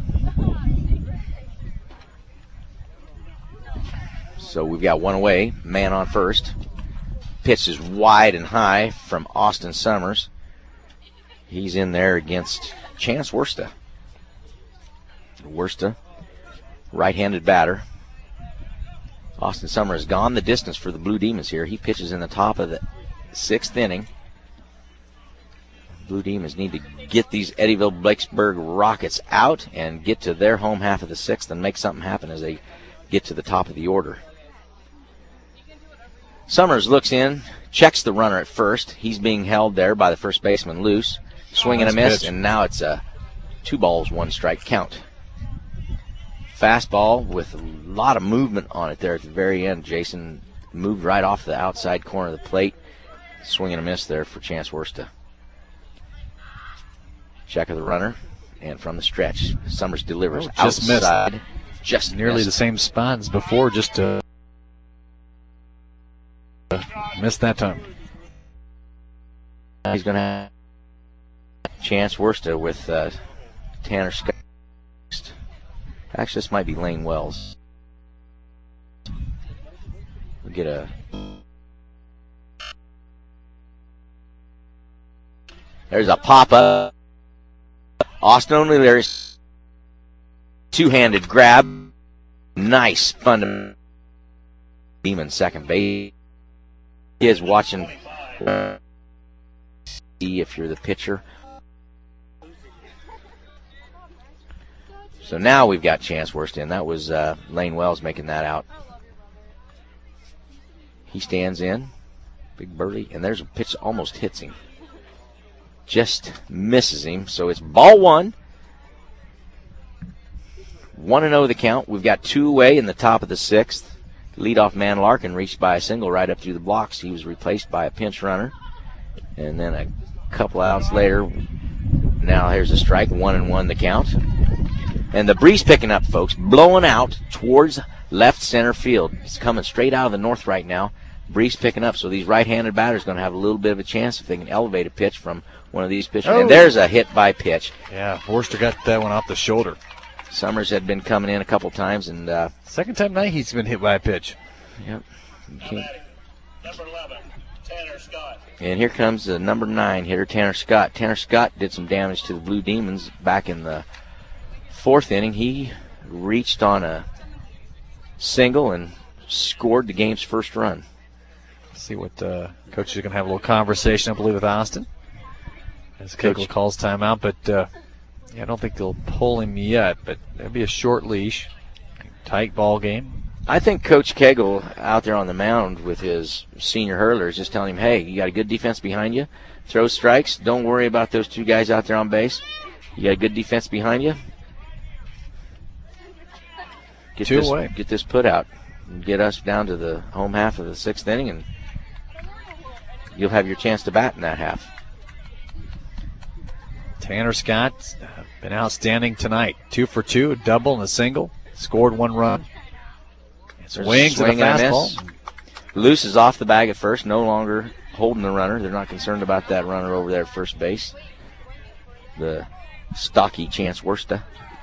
So we've got one away, man on first. Pitch is wide and high from Austin Summers. He's in there against Chance Worsta. Worsta, right-handed batter. Austin Summers has gone the distance for the Blue Demons here. He pitches in the top of the 6th inning. Blue Demons need to get these Eddyville Blakesburg Rockets out and get to their home half of the 6th and make something happen as they get to the top of the order. Summers looks in, checks the runner at first. He's being held there by the first baseman loose. Swing and a miss, and now it's a 2-1 count. Fastball with a lot of movement on it there at the very end. Jason moved right off the outside corner of the plate. Swing and a miss there for Chance Worsta. Check of the runner, and from the stretch, Summers delivers outside. Just nearly missed. the same spot as before, just missed that time. He's going to have Chance Worsta with Tanner Scott. Actually, this might be Lane Wells. We'll get a... There's a pop-up. Austin O'Leary's two-handed grab. Nice fundamental. Demon second base. He is watching. See if you're the pitcher. So now we've got Chance Worsta in. That was Lane Wells making that out. He stands in. Big burly. And there's a pitch that almost hits him. Just misses him. So it's ball one. 1-0 the count. We've got 2 away in the top of the 6th. Leadoff man Larkin reached by a single right up through the blocks. He was replaced by a pinch runner. And then a couple outs later, now here's a strike. 1-1 the count. And the breeze picking up, folks, blowing out towards left center field. It's coming straight out of the north right now. Breeze picking up, so these right-handed batters are going to have a little bit of a chance if they can elevate a pitch from one of these pitchers. Oh. And there's a hit by pitch. Yeah, Worcester got that one off the shoulder. Summers had been coming in a couple times, and second time tonight he's been hit by a pitch. Yep. Number 11, Tanner Scott. And here comes the number 9 hitter, Tanner Scott. Tanner Scott did some damage to the Blue Demons back in the 4th inning. He reached on a single and scored the game's first run. See what coach is going to have a little conversation, I believe, with Austin as Kegel calls timeout. But yeah, I don't think they'll pull him yet. But it'll be a short leash, tight ball game. I think Coach Kegel out there on the mound with his senior hurler is just telling him, "Hey, you got a good defense behind you. Throw strikes. Don't worry about those 2 guys out there on base. You got a good defense behind you. Get this put out and get us down to the home half of the 6th inning, and you'll have your chance to bat in that half." Tanner Scott been outstanding tonight. 2 for 2, a double and a single. Scored 1 run. Swings and a fastball. Loose is off the bag at first. No longer holding the runner. They're not concerned about that runner over there at first base. The stocky Chance Worsta.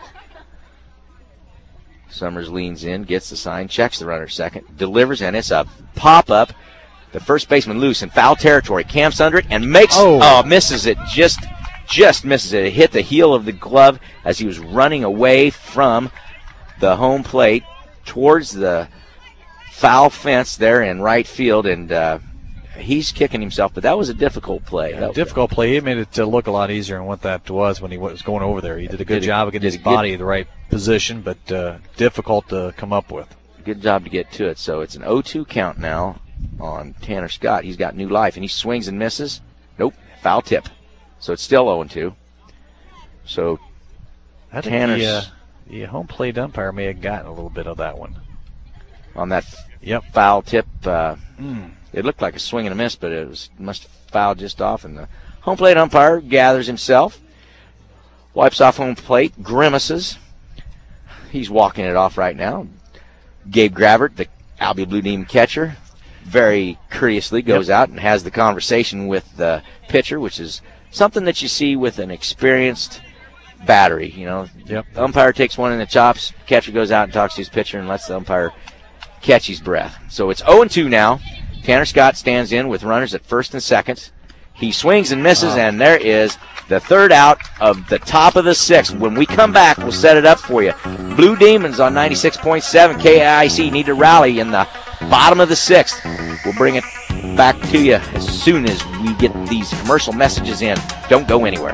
Summers leans in, gets the sign, checks the runner second, delivers, and it's a pop-up. The first baseman loose in foul territory, camps under it, and misses it, just misses it. It hit the heel of the glove as he was running away from the home plate towards the foul fence there in right field, and he's kicking himself, but that was a difficult play. Difficult play. He made it look a lot easier than what that was when he was going over there. He did a good job of getting his body in the right position, but difficult to come up with. Good job to get to it. So it's an 0-2 count now on Tanner Scott. He's got new life, and he swings and misses. Nope, foul tip. So it's still 0-2. So I think the home plate umpire may have gotten a little bit of that one. On that foul tip, it looked like a swing and a miss, but must have fouled just off, and the home plate umpire gathers himself, wipes off home plate, grimaces. He's walking it off right now. Gabe Gravert, the Albia Blue Demon catcher, very courteously goes out and has the conversation with the pitcher, which is something that you see with an experienced battery. You know, the umpire takes one in the chops, catcher goes out and talks to his pitcher and lets the umpire catch his breath. So it's 0-2 now. Tanner Scott stands in with runners at first and second. He swings and misses, and there is the third out of the top of the sixth. When we come back, we'll set it up for you. Blue Demons on 96.7 KIC need to rally in the bottom of the sixth. We'll bring it back to you as soon as we get these commercial messages in. Don't go anywhere.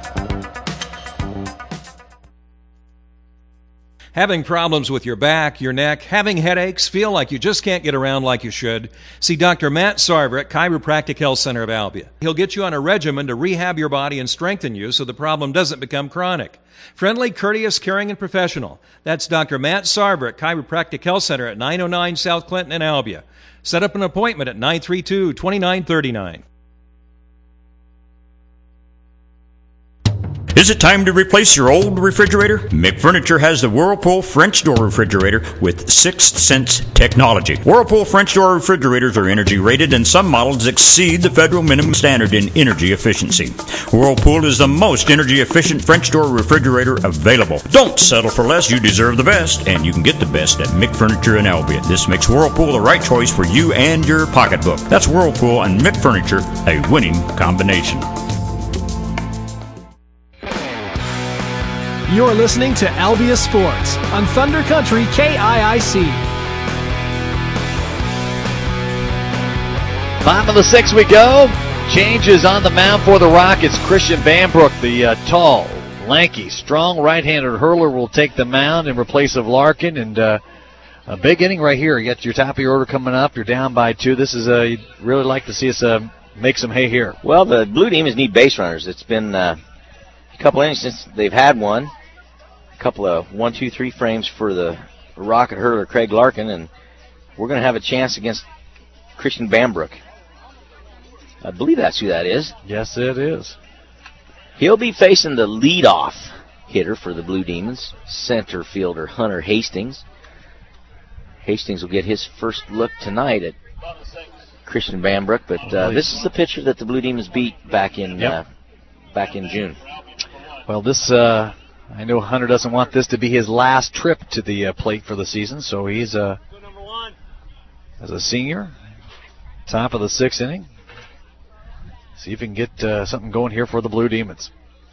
Having problems with your back, your neck, having headaches, feel like you just can't get around like you should? See Dr. Matt Sarver at Chiropractic Health Center of Albia. He'll get you on a regimen to rehab your body and strengthen you so the problem doesn't become chronic. Friendly, courteous, caring, and professional. That's Dr. Matt Sarver at Chiropractic Health Center at 909 South Clinton in Albia. Set up an appointment at 932-2939. Is it time to replace your old refrigerator? McFurniture has the Whirlpool French door refrigerator with 6th Sense technology. Whirlpool French door refrigerators are energy rated, and some models exceed the federal minimum standard in energy efficiency. Whirlpool is the most energy efficient French door refrigerator available. Don't settle for less, you deserve the best, and you can get the best at McFurniture in Albia. This makes Whirlpool the right choice for you and your pocketbook. That's Whirlpool and McFurniture, a winning combination. You're listening to Albia Sports on Thunder Country KIIC. Bottom of the sixth we go. Changes on the mound for the Rockets. Christian Bambrook, the tall, lanky, strong right-handed hurler, will take the mound in replace of Larkin. And a big inning right here. You got your top of your order coming up. You're down by 2. This is you'd really like to see us make some hay here. Well, the Blue Demons need base runners. It's been a couple innings since they've had one. A couple of 1-2-3 frames for the Rocket hurler Craig Larkin, and we're going to have a chance against Christian Bambrook. I believe that's who that is. Yes, it is. He'll be facing the leadoff hitter for the Blue Demons, center fielder Hunter Hastings. Hastings will get his first look tonight at Christian Bambrook, but this is the pitcher that the Blue Demons beat back in June. Well, this I know Hunter doesn't want this to be his last trip to the plate for the season, so he's as a senior, top of the sixth inning. See if he can get something going here for the Blue Demons.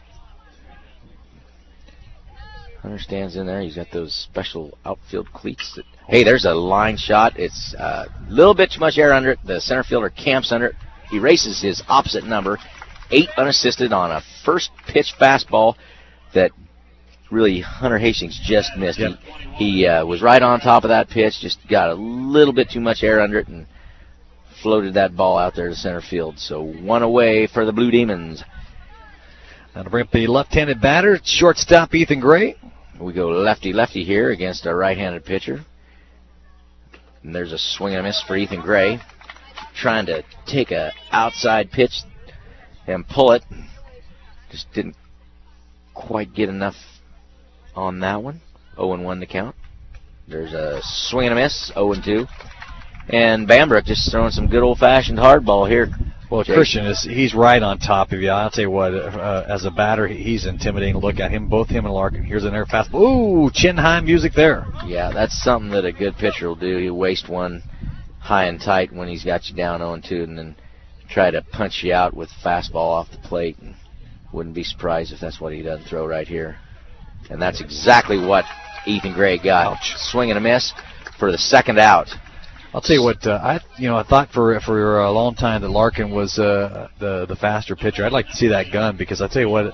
Hunter stands in there. He's got those special outfield cleats. Hey, there's a line shot. It's a little bit too much air under it. The center fielder camps under it. He races his opposite number, 8 unassisted on a first pitch fastball that really Hunter Hastings just missed. Yep. He was right on top of that pitch, just got a little bit too much air under it and floated that ball out there to center field. So 1 away for the Blue Demons. Now to bring up the left-handed batter, shortstop Ethan Gray. We go lefty-lefty here against a right-handed pitcher. And there's a swing and a miss for Ethan Gray. Trying to take a outside pitch and pull it. Just didn't quite get enough on that one. 0-1 to count. There's a swing and a miss, 0-2. And Bambrook just throwing some good old-fashioned hardball here. Well, Christian he's right on top of you. I'll tell you what, as a batter, he's intimidating to look at. Both him and Larkin. Here's an air fastball. Ooh, chin high music there. Yeah, that's something that a good pitcher will do. He'll waste one high and tight when he's got you down 0-2 and then try to punch you out with fastball off the plate. And wouldn't be surprised if that's what he doesn't throw right here. And that's exactly what Ethan Gray got. Ouch. Swing and a miss for the second out. I'll tell you what, I thought for a long time that Larkin was the faster pitcher. I'd like to see that gun because I tell you what,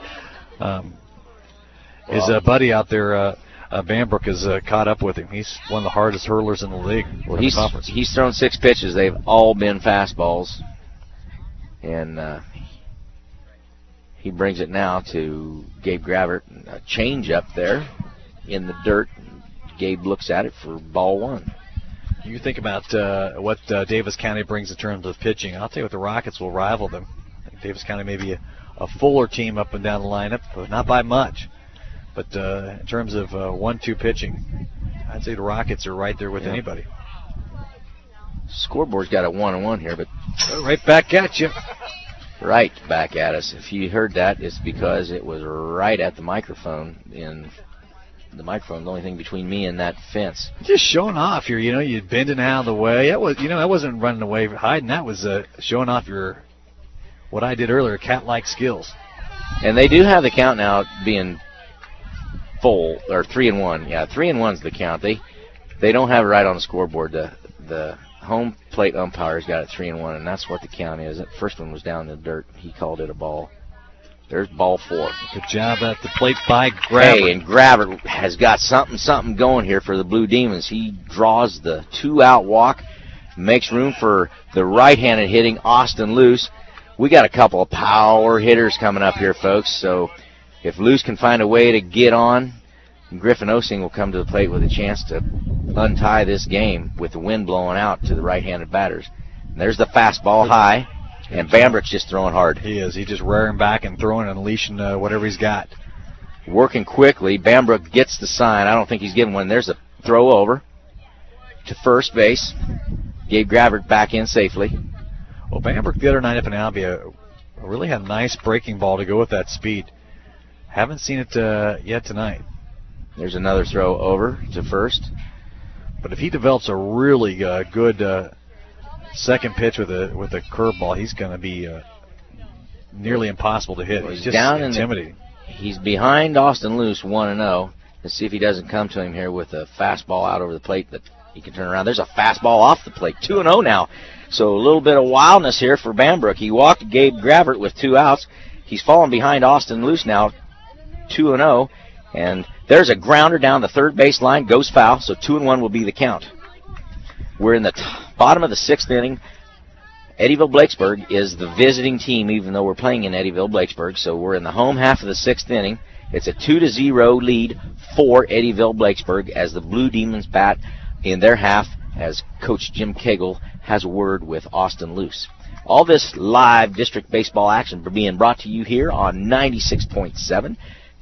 his buddy out there, Bambrook, has caught up with him. He's one of the hardest hurlers in the league. Well, he's thrown 6 pitches. They've all been fastballs, and he brings it now to Gabe Gravert. A change up there in the dirt. Gabe looks at it for ball 1. You think about what Davis County brings in terms of pitching. I'll tell you what, the Rockets will rival them. Davis County may be a fuller team up and down the lineup, but not by much. But in terms of 1-2 pitching, I'd say the Rockets are right there with anybody. Scoreboard's got a 1-1 here, but right back at you. Right back at us. If you heard that, it's because it was right at the microphone. The microphone, the only thing between me and that fence. Just showing off here, you're bending out of the way. That was, that wasn't running away, hiding. That was showing off what I did earlier, cat-like skills. And they do have the count now being full, or 3-1. Yeah, 3-1's the count. They don't have it right on the scoreboard. The home plate umpire's got it 3-1, and that's what the count is. That first one was down in the dirt. He called it a ball. There's ball 4. Good job at the plate by Gravert. Hey, and Gravert has got something going here for the Blue Demons. He draws the 2-out walk, makes room for the right-handed hitting Austin Luce. We got a couple of power hitters coming up here, folks, so if Luce can find a way to get on, Griffin Osing will come to the plate with a chance to untie this game with the wind blowing out to the right-handed batters. And there's the fastball high. And Bambrook's just throwing hard. He is. He's just rearing back and throwing and unleashing whatever he's got. Working quickly. Bambrook gets the sign. I don't think he's getting one. There's a throw over to first base. Gabe Gravert back in safely. Well, Bambrook the other night up in Albia really had a nice breaking ball to go with that speed. Haven't seen it yet tonight. There's another throw over to first. But if he develops a really good second pitch with a curveball, he's going to be nearly impossible to hit. He's just down intimidating. He's behind Austin Luce 1-0. Let's see if he doesn't come to him here with a fastball out over the plate that he can turn around. There's a fastball off the plate. 2-0 now. So a little bit of wildness here for Bambrook. He walked Gabe Gravert with 2 outs. He's fallen behind Austin Luce now, 2-0. And there's a grounder down the third base line, goes foul, so 2-1 will be the count. We're in the bottom of the 6th inning. Eddyville-Blakesburg is the visiting team, even though we're playing in Eddyville-Blakesburg. So we're in the home half of the 6th inning. It's a 2-0 lead for Eddyville-Blakesburg as the Blue Demons bat in their half as Coach Jim Cagle has a word with Austin Luce. All this live district baseball action being brought to you here on 96.7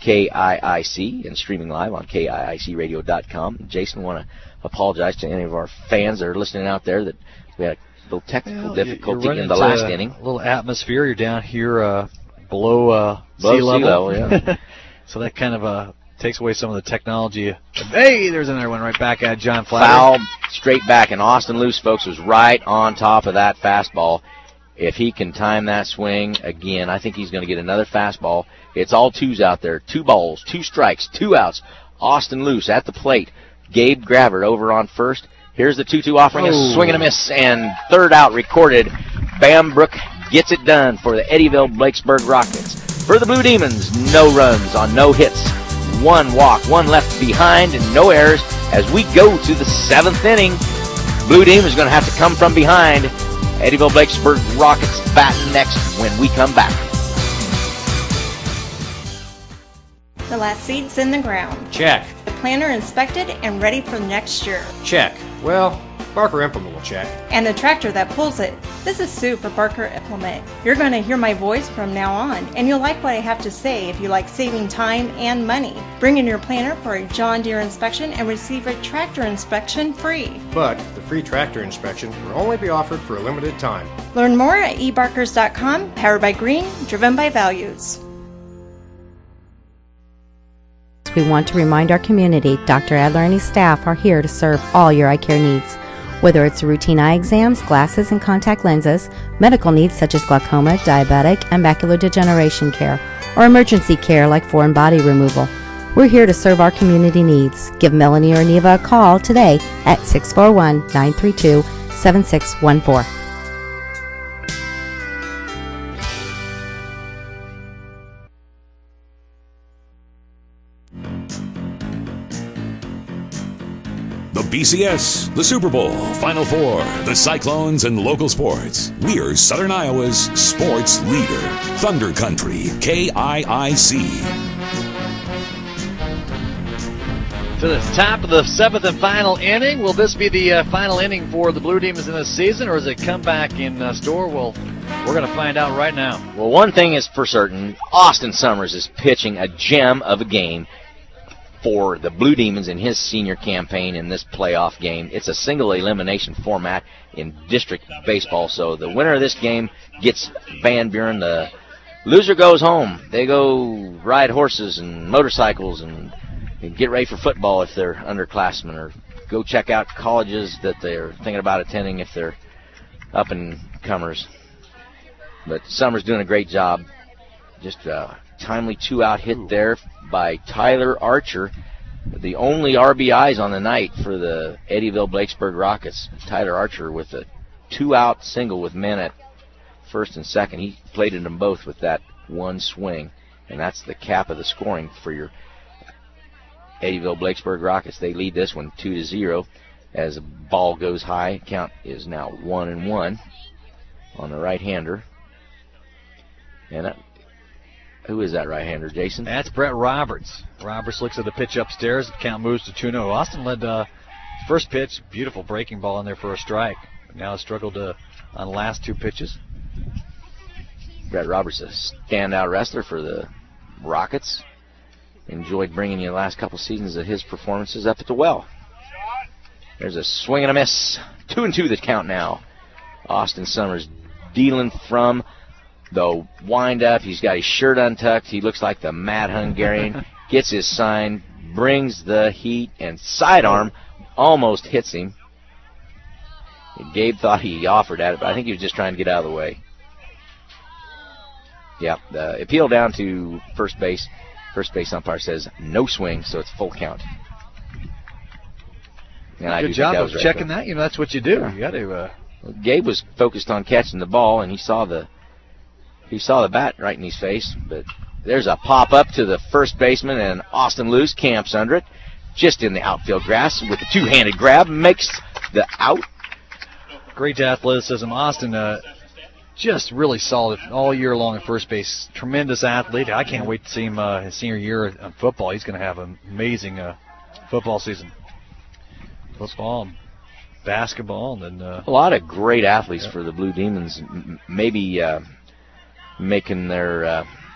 KIIC and streaming live on KIICradio.com. Jason, want to apologize to any of our fans that are listening out there that we had a little technical difficulty in the last inning. A little atmosphere. You're down here below sea level. Yeah. So that kind of takes away some of the technology. Hey, there's another one right back at John Flatter. Foul straight back, and Austin Luce, folks, was right on top of that fastball. If he can time that swing again, I think he's going to get another fastball. It's all 2s out there. 2 balls, 2 strikes, 2 outs. Austin Luce at the plate. Gabe Gravert over on first. Here's the 2-2 offering. A swing and a miss, and 3rd out recorded. Bambrook gets it done for the Eddyville-Blakesburg Rockets. For the Blue Demons, no runs on no hits. 1 walk, 1 left behind, and no errors as we go to the 7th inning. Blue Demons is going to have to come from behind. Eddyville-Blakesburg Rockets batting next when we come back. The last seed's in the ground. Check. The planter inspected and ready for next year. Check. Well, Barker Implement will check. And the tractor that pulls it. This is Sue for Barker Implement. You're going to hear my voice from now on, and you'll like what I have to say if you like saving time and money. Bring in your planter for a John Deere inspection and receive a tractor inspection free. But the free tractor inspection will only be offered for a limited time. Learn more at ebarkers.com, powered by Green, driven by values. We want to remind our community Dr. Adler and his staff are here to serve all your eye care needs. Whether it's routine eye exams, glasses and contact lenses, medical needs such as glaucoma, diabetic, and macular degeneration care, or emergency care like foreign body removal, we're here to serve our community needs. Give Melanie or Neva a call today at 641-932-7614. The BCS, the Super Bowl, Final Four, the Cyclones, and local sports. We're Southern Iowa's sports leader. Thunder Country, KIIC. To the top of the 7th and final inning. Will this be the final inning for the Blue Demons in this season, or is it comeback in store? Well, we're going to find out right now. Well, one thing is for certain, Austin Summers is pitching a gem of a game for the Blue Demons in his senior campaign in this playoff game. It's a single elimination format in district baseball, so the winner of this game gets Van Buren. The loser goes home. They go ride horses and motorcycles and get ready for football if they're underclassmen, or go check out colleges that they're thinking about attending if they're up-and-comers. But Summers doing a great job. Just a timely two-out hit there by Tyler Archer, the only RBIs on the night for the Eddyville-Blakesburg Rockets. Tyler Archer with a two-out single with men at first and second. He plated them both with that one swing, and that's the cap of the scoring for your Eddyville-Blakesburg Rockets. They lead this one 2-0 as the ball goes high. Count is now 1-1 on the right-hander. And who is that right-hander, Jason? That's Brett Roberts. Roberts looks at the pitch upstairs. The count moves to 2-0. Austin led first pitch. Beautiful breaking ball in there for a strike. Now struggled on the last two pitches. Brett Roberts, a standout wrestler for the Rockets. Enjoyed bringing you the last couple seasons of his performances up at the well. There's a swing and a miss. 2-2 the count now. Austin Summers dealing from the wind-up. He's got his shirt untucked. He looks like the Mad Hungarian. Gets his sign, brings the heat, and sidearm almost hits him. Gabe thought he offered at it, but I think he was just trying to get out of the way. Yeah, the appeal down to first base. First base umpire says no swing, so it's full count. And good job of checking that. You know, that's what you do. Yeah. You got to. Gabe was focused on catching the ball, and he saw the bat right in his face. But there's a pop up to the first baseman, and Austin Luce camps under it, just in the outfield grass with a two-handed grab, makes the out. Great athleticism, Austin. Just really solid all year long at first base. Tremendous athlete. I can't wait to see him his senior year in football. He's going to have an amazing football season. Football and basketball. And then, a lot of great athletes for the Blue Demons. Maybe making their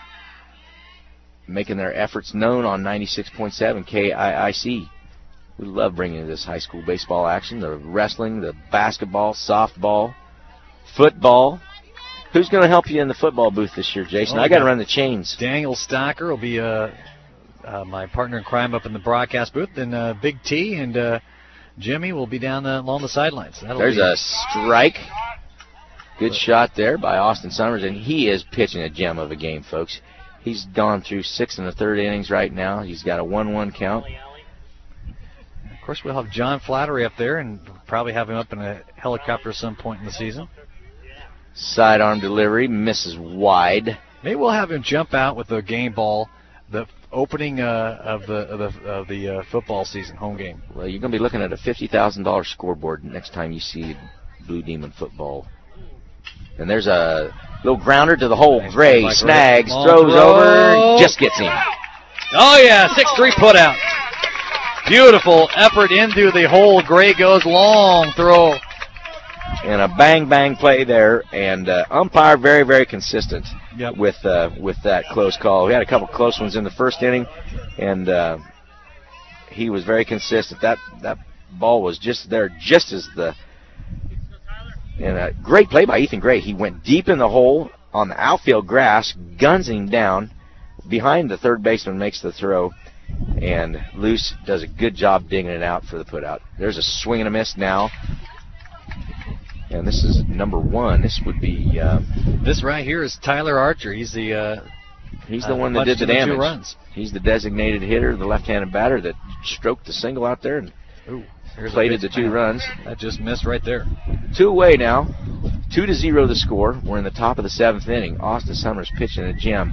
efforts known on 96.7 KIIC. We love bringing this high school baseball action. The wrestling, the basketball, softball, football. Who's going to help you in the football booth this year, Jason? I got to run the chains. Daniel Stocker will be my partner in crime up in the broadcast booth. Then Big T and Jimmy will be down along the sidelines. There's a strike. Good shot there by Austin Summers, and he is pitching a gem of a game, folks. He's gone through 6 1/3 innings right now. He's got a 1-1 count. Of course, we'll have John Flattery up there, and probably have him up in a helicopter at some point in the season. Sidearm delivery misses wide. Maybe we'll have him jump out with a game ball, the opening of the football season, home game. Well, you're going to be looking at a $50,000 scoreboard next time you see Blue Demon football. And there's a little grounder to the hole. Gray snags, throws over, just gets him. Oh, yeah, 6-3 put out. Beautiful effort into the hole. Gray goes long throw. And a bang-bang play there, and umpire very, very consistent with that close call. We had a couple close ones in the first inning, and he was very consistent. That ball was just there, just as and a great play by Ethan Gray. He went deep in the hole on the outfield grass, guns him down behind the third baseman, makes the throw, and Luce does a good job digging it out for the putout. There's a swing and a miss now. And this is number 1. This would be this right here is Tyler Archer. He's the one that did the damage. 2 runs. He's the designated hitter, the left-handed batter that stroked the single out there and plated the 2 runs. That just missed right there. 2 away now. 2-0 the score. We're in the top of the 7th inning. Austin Summers pitching a gem.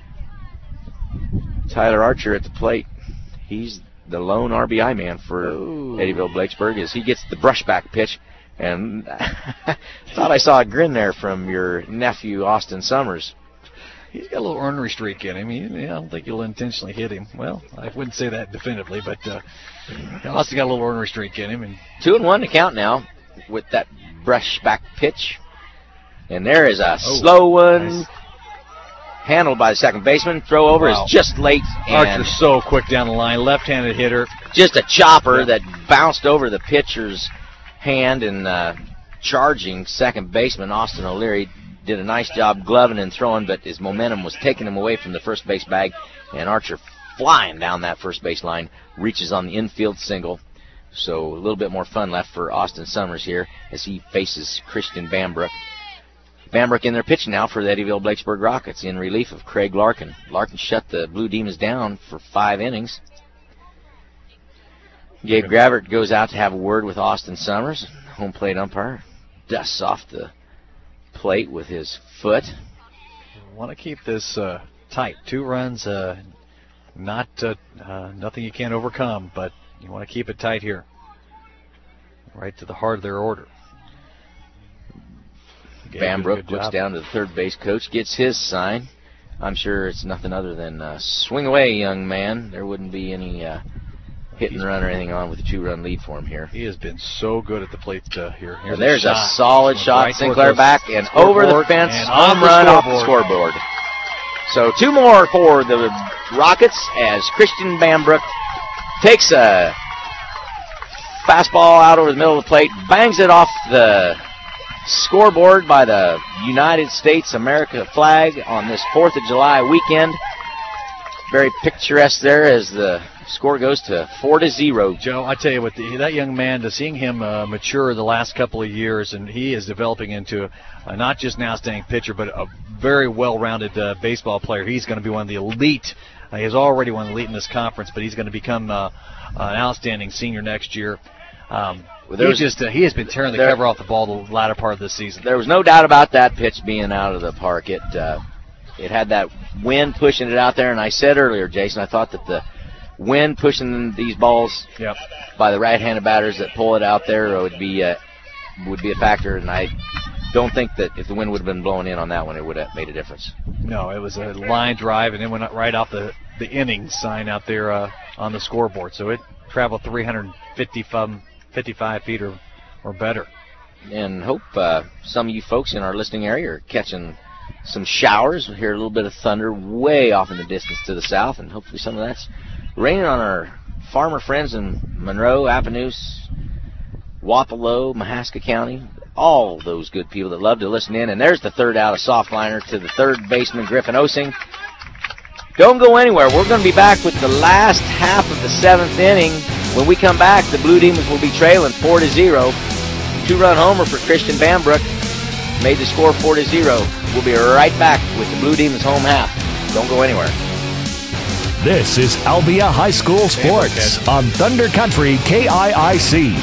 Tyler Archer at the plate. He's the lone RBI man for Eddyville Blakesburg as he gets the brushback pitch. And thought I saw a grin there from your nephew, Austin Summers. He's got a little ornery streak in him. I don't think he'll intentionally hit him. Well, I wouldn't say that definitively, but Austin got a little ornery streak in him. And 2-1 to count now with that brushback pitch. And there is a slow one. Nice. Handled by the second baseman. Throw over is just late. Archer's so quick down the line. Left-handed hitter. Just a chopper that bounced over the pitcher's hand, and charging second baseman Austin O'Leary did a nice job gloving and throwing, but his momentum was taking him away from the first base bag, and Archer flying down that first base line reaches on the infield single. So a little bit more fun left for Austin Summers here as he faces Christian Bambrook. Bambrook in there pitching now for the Eddyville Blakesburg Rockets in relief of Craig Larkin. Larkin shut the Blue Demons down for 5 innings. Gabe Gravert goes out to have a word with Austin Summers. Home plate umpire dusts off the plate with his foot. Want to keep this tight. 2 runs, not nothing you can't overcome, but you want to keep it tight here. Right to the heart of their order. Bambrook looks down to the third base coach, gets his sign. I'm sure it's nothing other than swing away, young man. There wouldn't be any hit and run or anything on with a 2-run lead for him here. He has been so good at the plate here. And there's a solid shot. Right, Sinclair back and over the fence. Home run off the scoreboard. So 2 more for the Rockets as Christian Bambrook takes a fastball out over the middle of the plate, bangs it off the scoreboard by the United States America flag on this 4th of July weekend. Very picturesque there as the score goes to 4-0. Joe, I tell you what, that young man, seeing him mature the last couple of years, and he is developing into not just an outstanding pitcher, but a very well-rounded baseball player. He's going to be one of the elite. He's already one of the elite in this conference, but he's going to become an outstanding senior next year. He has been tearing the cover off the ball the latter part of this season. There was no doubt about that pitch being out of the park. It had that wind pushing it out there, and I said earlier, Jason, I thought that the wind pushing these balls by the right-handed batters that pull it out there would be a factor, and I don't think that if the wind would have been blowing in on that one, it would have made a difference. No, it was a line drive, and it went right off the inning sign out there on the scoreboard, so it traveled 355 feet or better. And hope some of you folks in our listening area are catching some showers. We hear a little bit of thunder way off in the distance to the south, and hopefully some of that's raining on our farmer friends in Monroe, Appanoose, Wapello, Mahaska County, all those good people that love to listen in. And there's the third out of soft liner to the third baseman, Griffin Osing. Don't go anywhere. We're going to be back with the last half of the 7th inning. When we come back, the Blue Demons will be trailing 4-0. 2-run homer for Christian Bambrook made the score 4-0. We'll be right back with the Blue Demons home half. Don't go anywhere. This is Albia High School Sports on Thunder Country KIIC.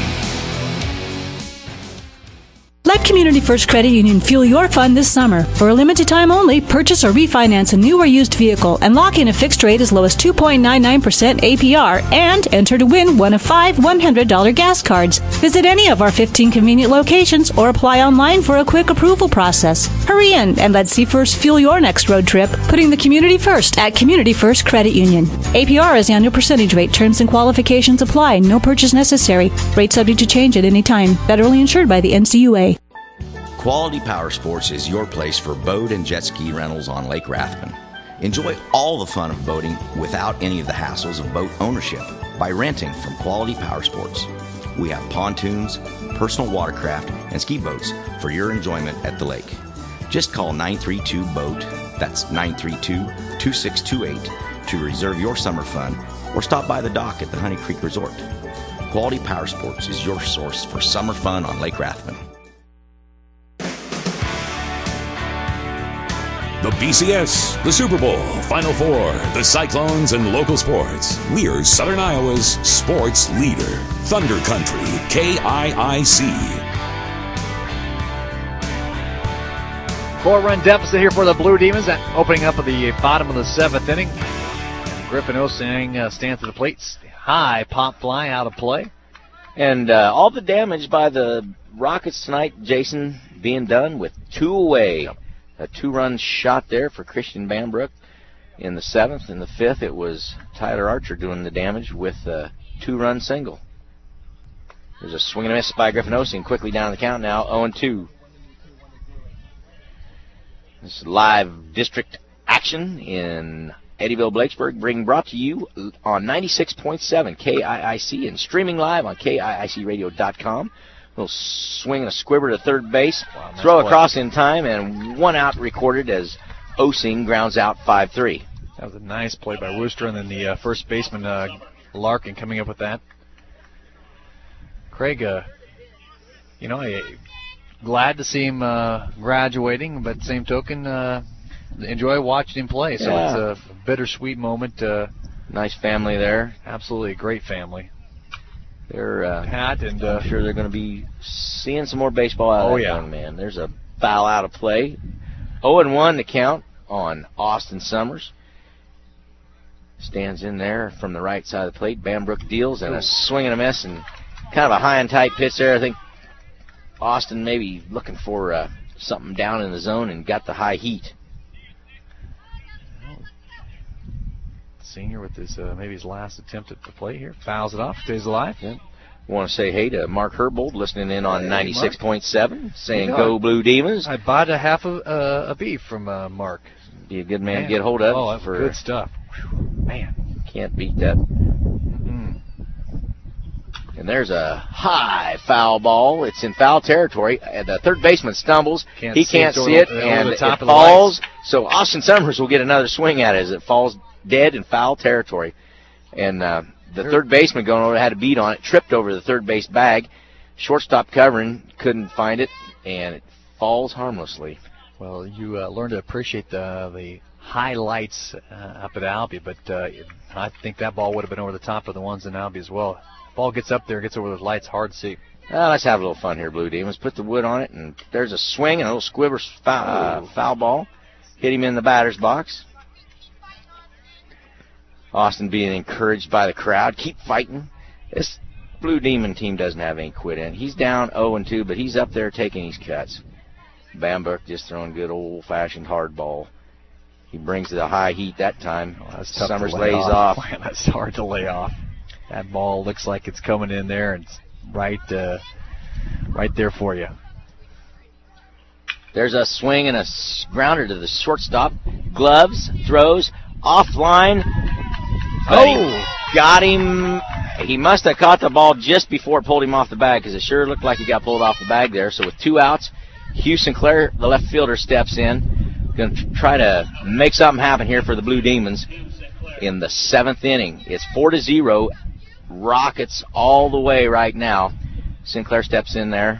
Let Community First Credit Union fuel your fun this summer. For a limited time only, purchase or refinance a new or used vehicle and lock in a fixed rate as low as 2.99% APR and enter to win one of 5 $100 gas cards. Visit any of our 15 convenient locations or apply online for a quick approval process. Hurry in and let C First fuel your next road trip, putting the community first at Community First Credit Union. APR is the annual percentage rate. Terms and qualifications apply. No purchase necessary. Rate subject to change at any time. Federally insured by the NCUA. Quality Power Sports is your place for boat and jet ski rentals on Lake Rathbun. Enjoy all the fun of boating without any of the hassles of boat ownership by renting from Quality Power Sports. We have pontoons, personal watercraft, and ski boats for your enjoyment at the lake. Just call 932-BOAT, that's 932-2628, to reserve your summer fun, or stop by the dock at the Honey Creek Resort. Quality Power Sports is your source for summer fun on Lake Rathbun. The BCS, the Super Bowl, Final Four, the Cyclones, and local sports. We're Southern Iowa's sports leader. Thunder Country, KIIC. 4-run deficit here for the Blue Demons, opening up at the bottom of the 7th inning. Griffin Osang stands to the plate. High pop fly out of play. And all the damage by the Rockets tonight, Jason, being done with 2 away. Yep. A 2-run shot there for Christian Bambrook in the 7th. In the 5th, it was Tyler Archer doing the damage with a 2-run single. There's a swing and a miss by Griffin Osing. Quickly down the count now, 0-2. This is live district action in Eddyville, Blakesburg, brought to you on 96.7 KIIC and streaming live on KIICradio.com. Little swing and a squibber to third base. Wow, nice throw across in time, and 1 out recorded as Osing grounds out 5-3. That was a nice play by Wooster, and then the first baseman, Larkin, coming up with that. Craig, glad to see him graduating, but same token, enjoy watching him play. So it's a bittersweet moment. Nice family there. Absolutely a great family. They're Pat and I'm sure they're going to be seeing some more baseball out of that young man. There's a foul out of play. 0-1 the count on Austin Summers. Stands in there from the right side of the plate. Bambrook deals and a swing and a miss and kind of a high and tight pitch there. I think Austin maybe looking for something down in the zone and got the high heat. Senior with his maybe his last attempt at the play here. Fouls it off. Stays alive. Yeah. Want to say hey to Mark Herbold listening in on 96.7, saying go Blue Demons. I bought a half a beef from Mark. Be a good man to get hold of. Oh, that's good stuff. Man, can't beat that. And there's a high foul ball. It's in foul territory. And the third baseman stumbles. He can't see it, and it falls. So Austin Summers will get another swing at it as it falls dead in foul territory. And the third baseman going over had a beat on it, tripped over the third base bag. Shortstop covering, couldn't find it, and it falls harmlessly. Well, you learn to appreciate the highlights up at Albia, but I think that ball would have been over the top of the ones in Albia as well. Ball gets up there, gets over those lights, hard to see. Let's have a little fun here, Blue Demons. Put the wood on it, and there's a swing and a little squibber foul ball. Hit him in the batter's box. Austin being encouraged by the crowd. Keep fighting. This Blue Demon team doesn't have any quit in. He's down 0-2, but he's up there taking his cuts. Bamberg just throwing good old-fashioned hard ball. He brings the high heat that time. Summers lays off. Man, that's hard to lay off. That ball looks like it's coming in there, and it's right there for you. There's a swing and a grounder to the shortstop. Gloves, throws, offline. Got him. He must have caught the ball just before it pulled him off the bag, because it sure looked like he got pulled off the bag there. So with 2 outs, Hugh Sinclair, the left fielder, steps in. Going to try to make something happen here for the Blue Demons in the 7th inning. It's 4-0. Rockets all the way right now. Sinclair steps in there.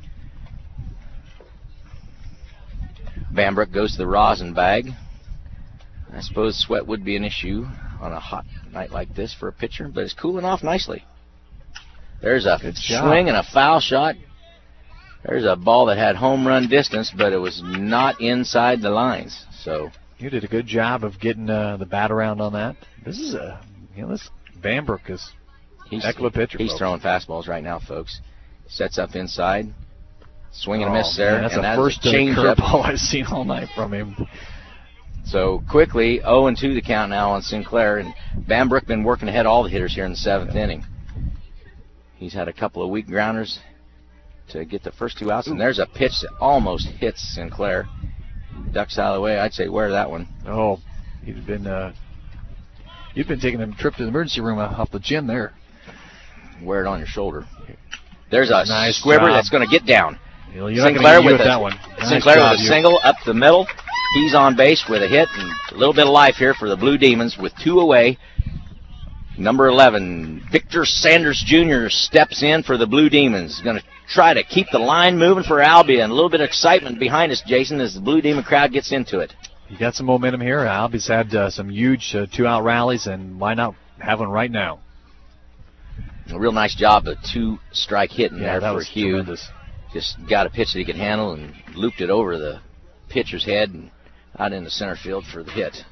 Bambrook goes to the rosin bag. I suppose sweat would be an issue on a hot night like this for a pitcher, but it's cooling off nicely. There's a swing and a foul shot. There's a ball that had home run distance, but it was not inside the lines. So you did a good job of getting the bat around on that. This is this Bambrook is heck of a pitcher. He's throwing fastballs right now, folks. Sets up inside, swing and a miss there. Man, that's and the first curveball I've seen all night from him. So quickly, 0-2 the count now on Sinclair, and Bambrook been working ahead all the hitters here in the 7th inning. He's had a couple of weak grounders to get the first 2 outs, and there's a pitch that almost hits Sinclair. Ducks out of the way. I'd say wear that one. Oh, you've been taking a trip to the emergency room off the gym there. wear it on your shoulder. There's a nice squibber job. that's going to get down. You're not gonna get you with that one. Sinclair Nice with a job, single up the middle. He's on base with a hit, and a little bit of life here for the Blue Demons with 2 away. Number 11, Victor Sanders Jr. steps in for the Blue Demons. Going to try to keep the line moving for Albia, and a little bit of excitement behind us, Jason, as the Blue Demon crowd gets into it. You got some momentum here. Albia's had some huge 2-out rallies, and why not have one right now? A real nice job of 2-strike hitting there that for was Hugh. Tremendous. Just got a pitch that he could handle and looped it over the pitcher's head and out into center field for the hit.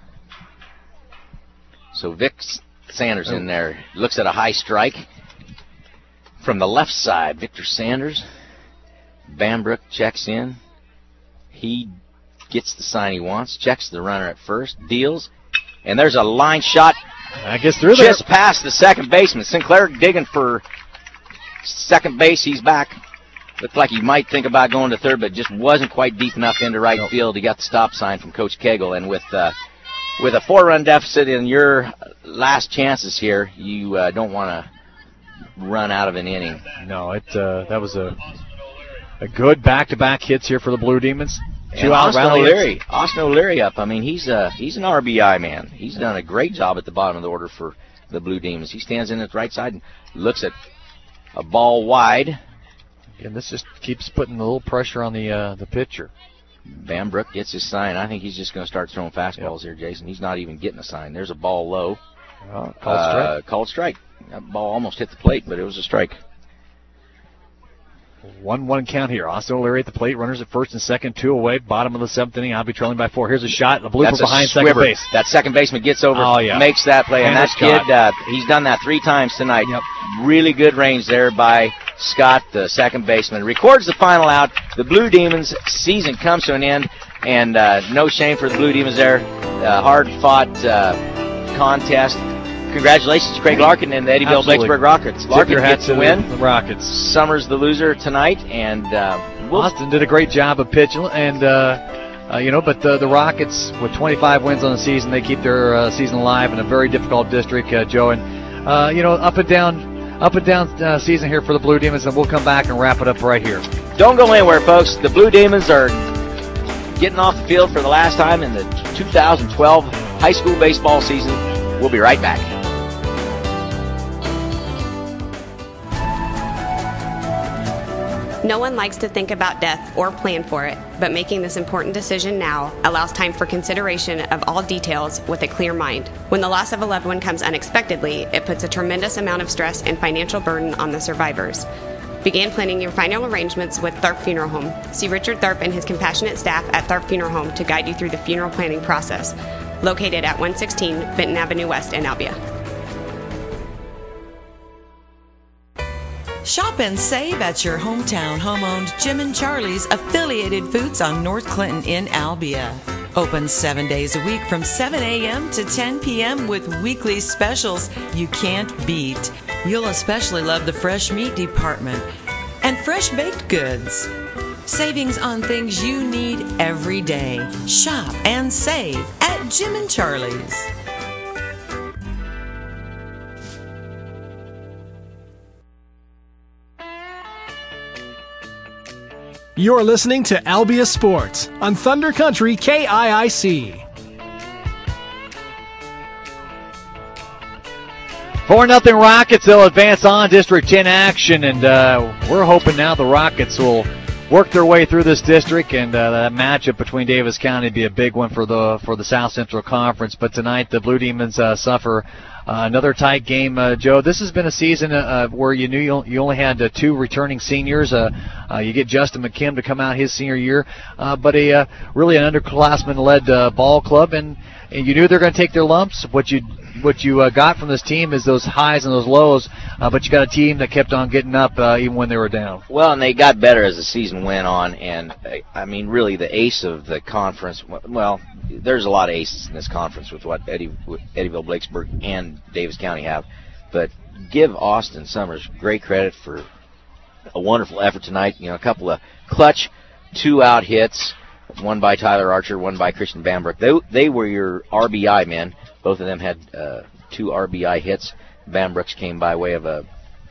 So Vic Sanders in there looks at a high strike from the left side. Victor Sanders. Bambrook checks in. He gets the sign he wants, checks the runner at first, deals, and there's a line shot. I guess through there. Just past the second baseman. Sinclair digging for second base. He's back. Looked like he might think about going to third, but just wasn't quite deep enough into right field. He got the stop sign from Coach Cagle, and with a 4-run deficit in your last chances here, you don't want to run out of an inning. No, that was a good back-to-back hits here for the Blue Demons. And Austin O'Leary up. I mean, he's an RBI man. He's done a great job at the bottom of the order for the Blue Demons. He stands in at the right side and looks at a ball wide. And this just keeps putting a little pressure on the pitcher. Bambrook gets his sign. I think he's just going to start throwing fastballs here, Jason. He's not even getting a sign. There's a ball low. Called strike. Called strike. That ball almost hit the plate, but it was a strike. 1-1 count here. Austin O'Leary at the plate. Runners at first and second, 2 away. Bottom of the 7th inning. I'll be trailing by 4. Here's a shot. A blooper behind second base. That second baseman gets over, makes that play. And that kid, he's done that 3 times tonight. Yep. Really good range there by Scott, the second baseman. Records the final out. The Blue Demons season comes to an end, and no shame for the Blue Demons there. Hard-fought contest. Congratulations to Craig Larkin and the Eddyville Blacksburg Rockets. Larkin gets the win. The Rockets. Summers the loser tonight, and Austin did a great job of pitching, and but the Rockets with 25 wins on the season, they keep their season alive in a very difficult district, Joe. And up and down season here for the Blue Demons, and we'll come back and wrap it up right here. Don't go anywhere, folks. The Blue Demons are getting off the field for the last time in the 2012 high school baseball season. We'll be right back. No one likes to think about death or plan for it, but making this important decision now allows time for consideration of all details with a clear mind. When the loss of a loved one comes unexpectedly, it puts a tremendous amount of stress and financial burden on the survivors. Begin planning your final arrangements with Tharp Funeral Home. See Richard Tharp and his compassionate staff at Tharp Funeral Home to guide you through the funeral planning process. Located at 116 Benton Avenue West in Albia. Shop and save at your hometown home-owned Jim and Charlie's Affiliated Foods on North Clinton in Albia. Open 7 days a week from 7 a.m. to 10 p.m. with weekly specials you can't beat. You'll especially love the fresh meat department and fresh baked goods. Savings on things you need every day. Shop and save at Jim and Charlie's. You're listening to Albia Sports on Thunder Country KIIC. 4-0 Rockets. They'll advance on District 10 action, and we're hoping now the Rockets will work their way through this district, and that matchup between Davis County would be a big one for the South Central Conference. But tonight the Blue Demons suffer another tight game. Joe, this has been a season where you knew you only had 2 returning seniors. You get Justin McKim to come out his senior year, but really an underclassman-led ball club, and you knew they're going to take their lumps. What you got from this team is those highs and those lows, but you got a team that kept on getting up even when they were down. Well, and they got better as the season went on, and I mean, really the ace of the conference, well, there's a lot of aces in this conference with what Eddyville, Blacksburg, and Davis County have, but give Austin Summers great credit for a wonderful effort tonight. A couple of clutch 2-out hits, one by Tyler Archer, one by Christian Bambrook. They were your RBI men. Both of them had 2 RBI hits. Bambrook's came by way of a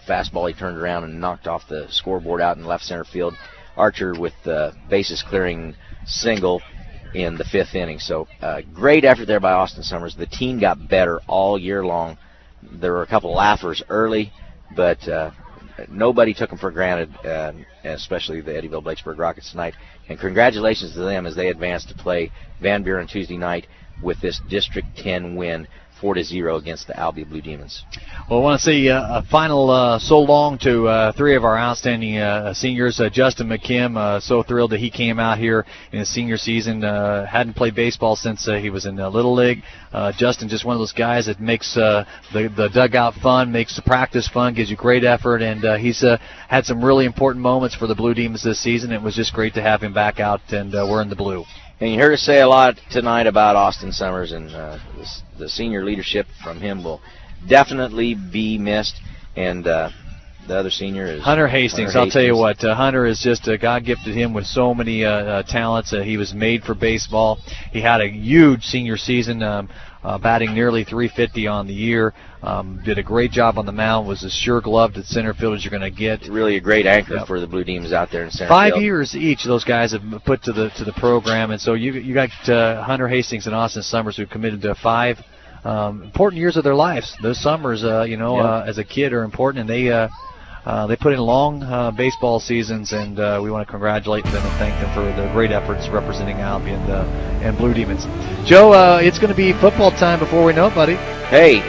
fastball he turned around and knocked off the scoreboard out in left center field. Archer with the bases clearing single in the 5th inning. So great effort there by Austin Summers. The team got better all year long. There were a couple laughers early, but nobody took them for granted, especially the Eddyville Blakesburg Rockets tonight. And congratulations to them as they advance to play Van Buren Tuesday night with this District 10 win, 4-0 against the Albia Blue Demons. Well, I want to say a final so long to 3 of our outstanding seniors. Justin McKim, so thrilled that he came out here in his senior season. Hadn't played baseball since he was in Little League. Justin, just one of those guys that makes the dugout fun, makes the practice fun, gives you great effort, and he's had some really important moments for the Blue Demons this season. It was just great to have him back out and wearing the blue. And you heard us say a lot tonight about Austin Summers, and the senior leadership from him will definitely be missed. And the other senior is Hunter Hastings. I'll tell you what, Hunter is just God gifted him with so many talents. He was made for baseball. He had a huge senior season, batting nearly .350 on the year. Did a great job on the mound. Was as sure gloved at center field as you're going to get. Really a great anchor for the Blue Demons out there in center 5 field. years each of those guys have put to the program, and so you got Hunter Hastings and Austin Summers who committed to 5 important years of their lives. Those summers, as a kid, are important, and they put in long baseball seasons, and we want to congratulate them and thank them for their great efforts representing Albia and Blue Demons. Joe, it's going to be football time before we know it, buddy. Hey,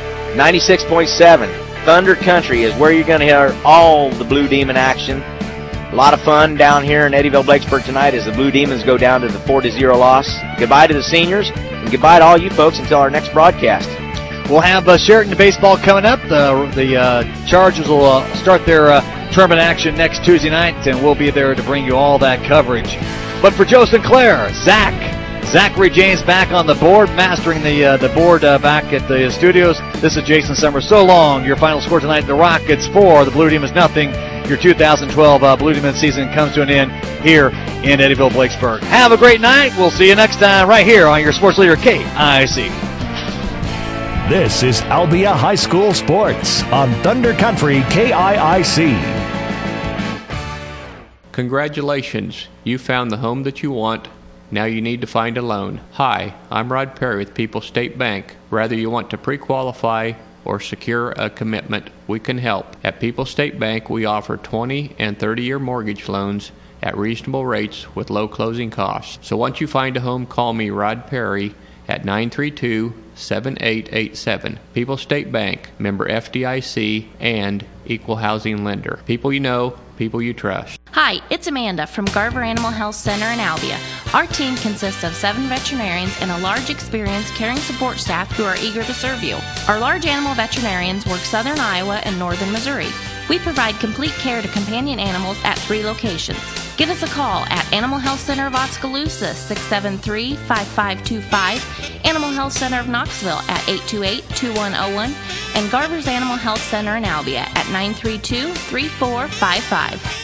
96.7 Thunder Country is where you're going to hear all the Blue Demon action. A lot of fun down here in Eddyville Blakesburg tonight as the Blue Demons go down to the 4-0 loss. Goodbye to the seniors, and goodbye to all you folks until our next broadcast. We'll have Sheraton baseball coming up. The Chargers will start their tournament action next Tuesday night, and we'll be there to bring you all that coverage. But for Joe Sinclair, Zachary James back on the board, mastering the board back at the studios. This is Jason Summers. So long. Your final score tonight, the Rockets 4, the Blue Demons nothing. Your 2012 Blue Demons season comes to an end here in Eddyville Blakesburg. Have a great night. We'll see you next time right here on your sports leader, KIC. This is Albia High School Sports on Thunder Country KIIC. Congratulations, you found the home that you want. Now you need to find a loan. Hi, I'm Rod Perry with People's State Bank. Whether you want to pre-qualify or secure a commitment, we can help. At People's State Bank, we offer 20 and 30-year mortgage loans at reasonable rates with low closing costs. So once you find a home, call me, Rod Perry, at 932-7887. People's State Bank, member FDIC, and equal housing lender. People you know, people you trust. Hi, it's Amanda from Garver Animal Health Center in Albia. Our team consists of 7 veterinarians and a large experienced caring support staff who are eager to serve you. Our large animal veterinarians work southern Iowa and northern Missouri. We provide complete care to companion animals at 3 locations. Give us a call at Animal Health Center of Oskaloosa, 673-5525, Animal Health Center of Knoxville at 828-2101, and Garver's Animal Health Center in Albia at 932-3455.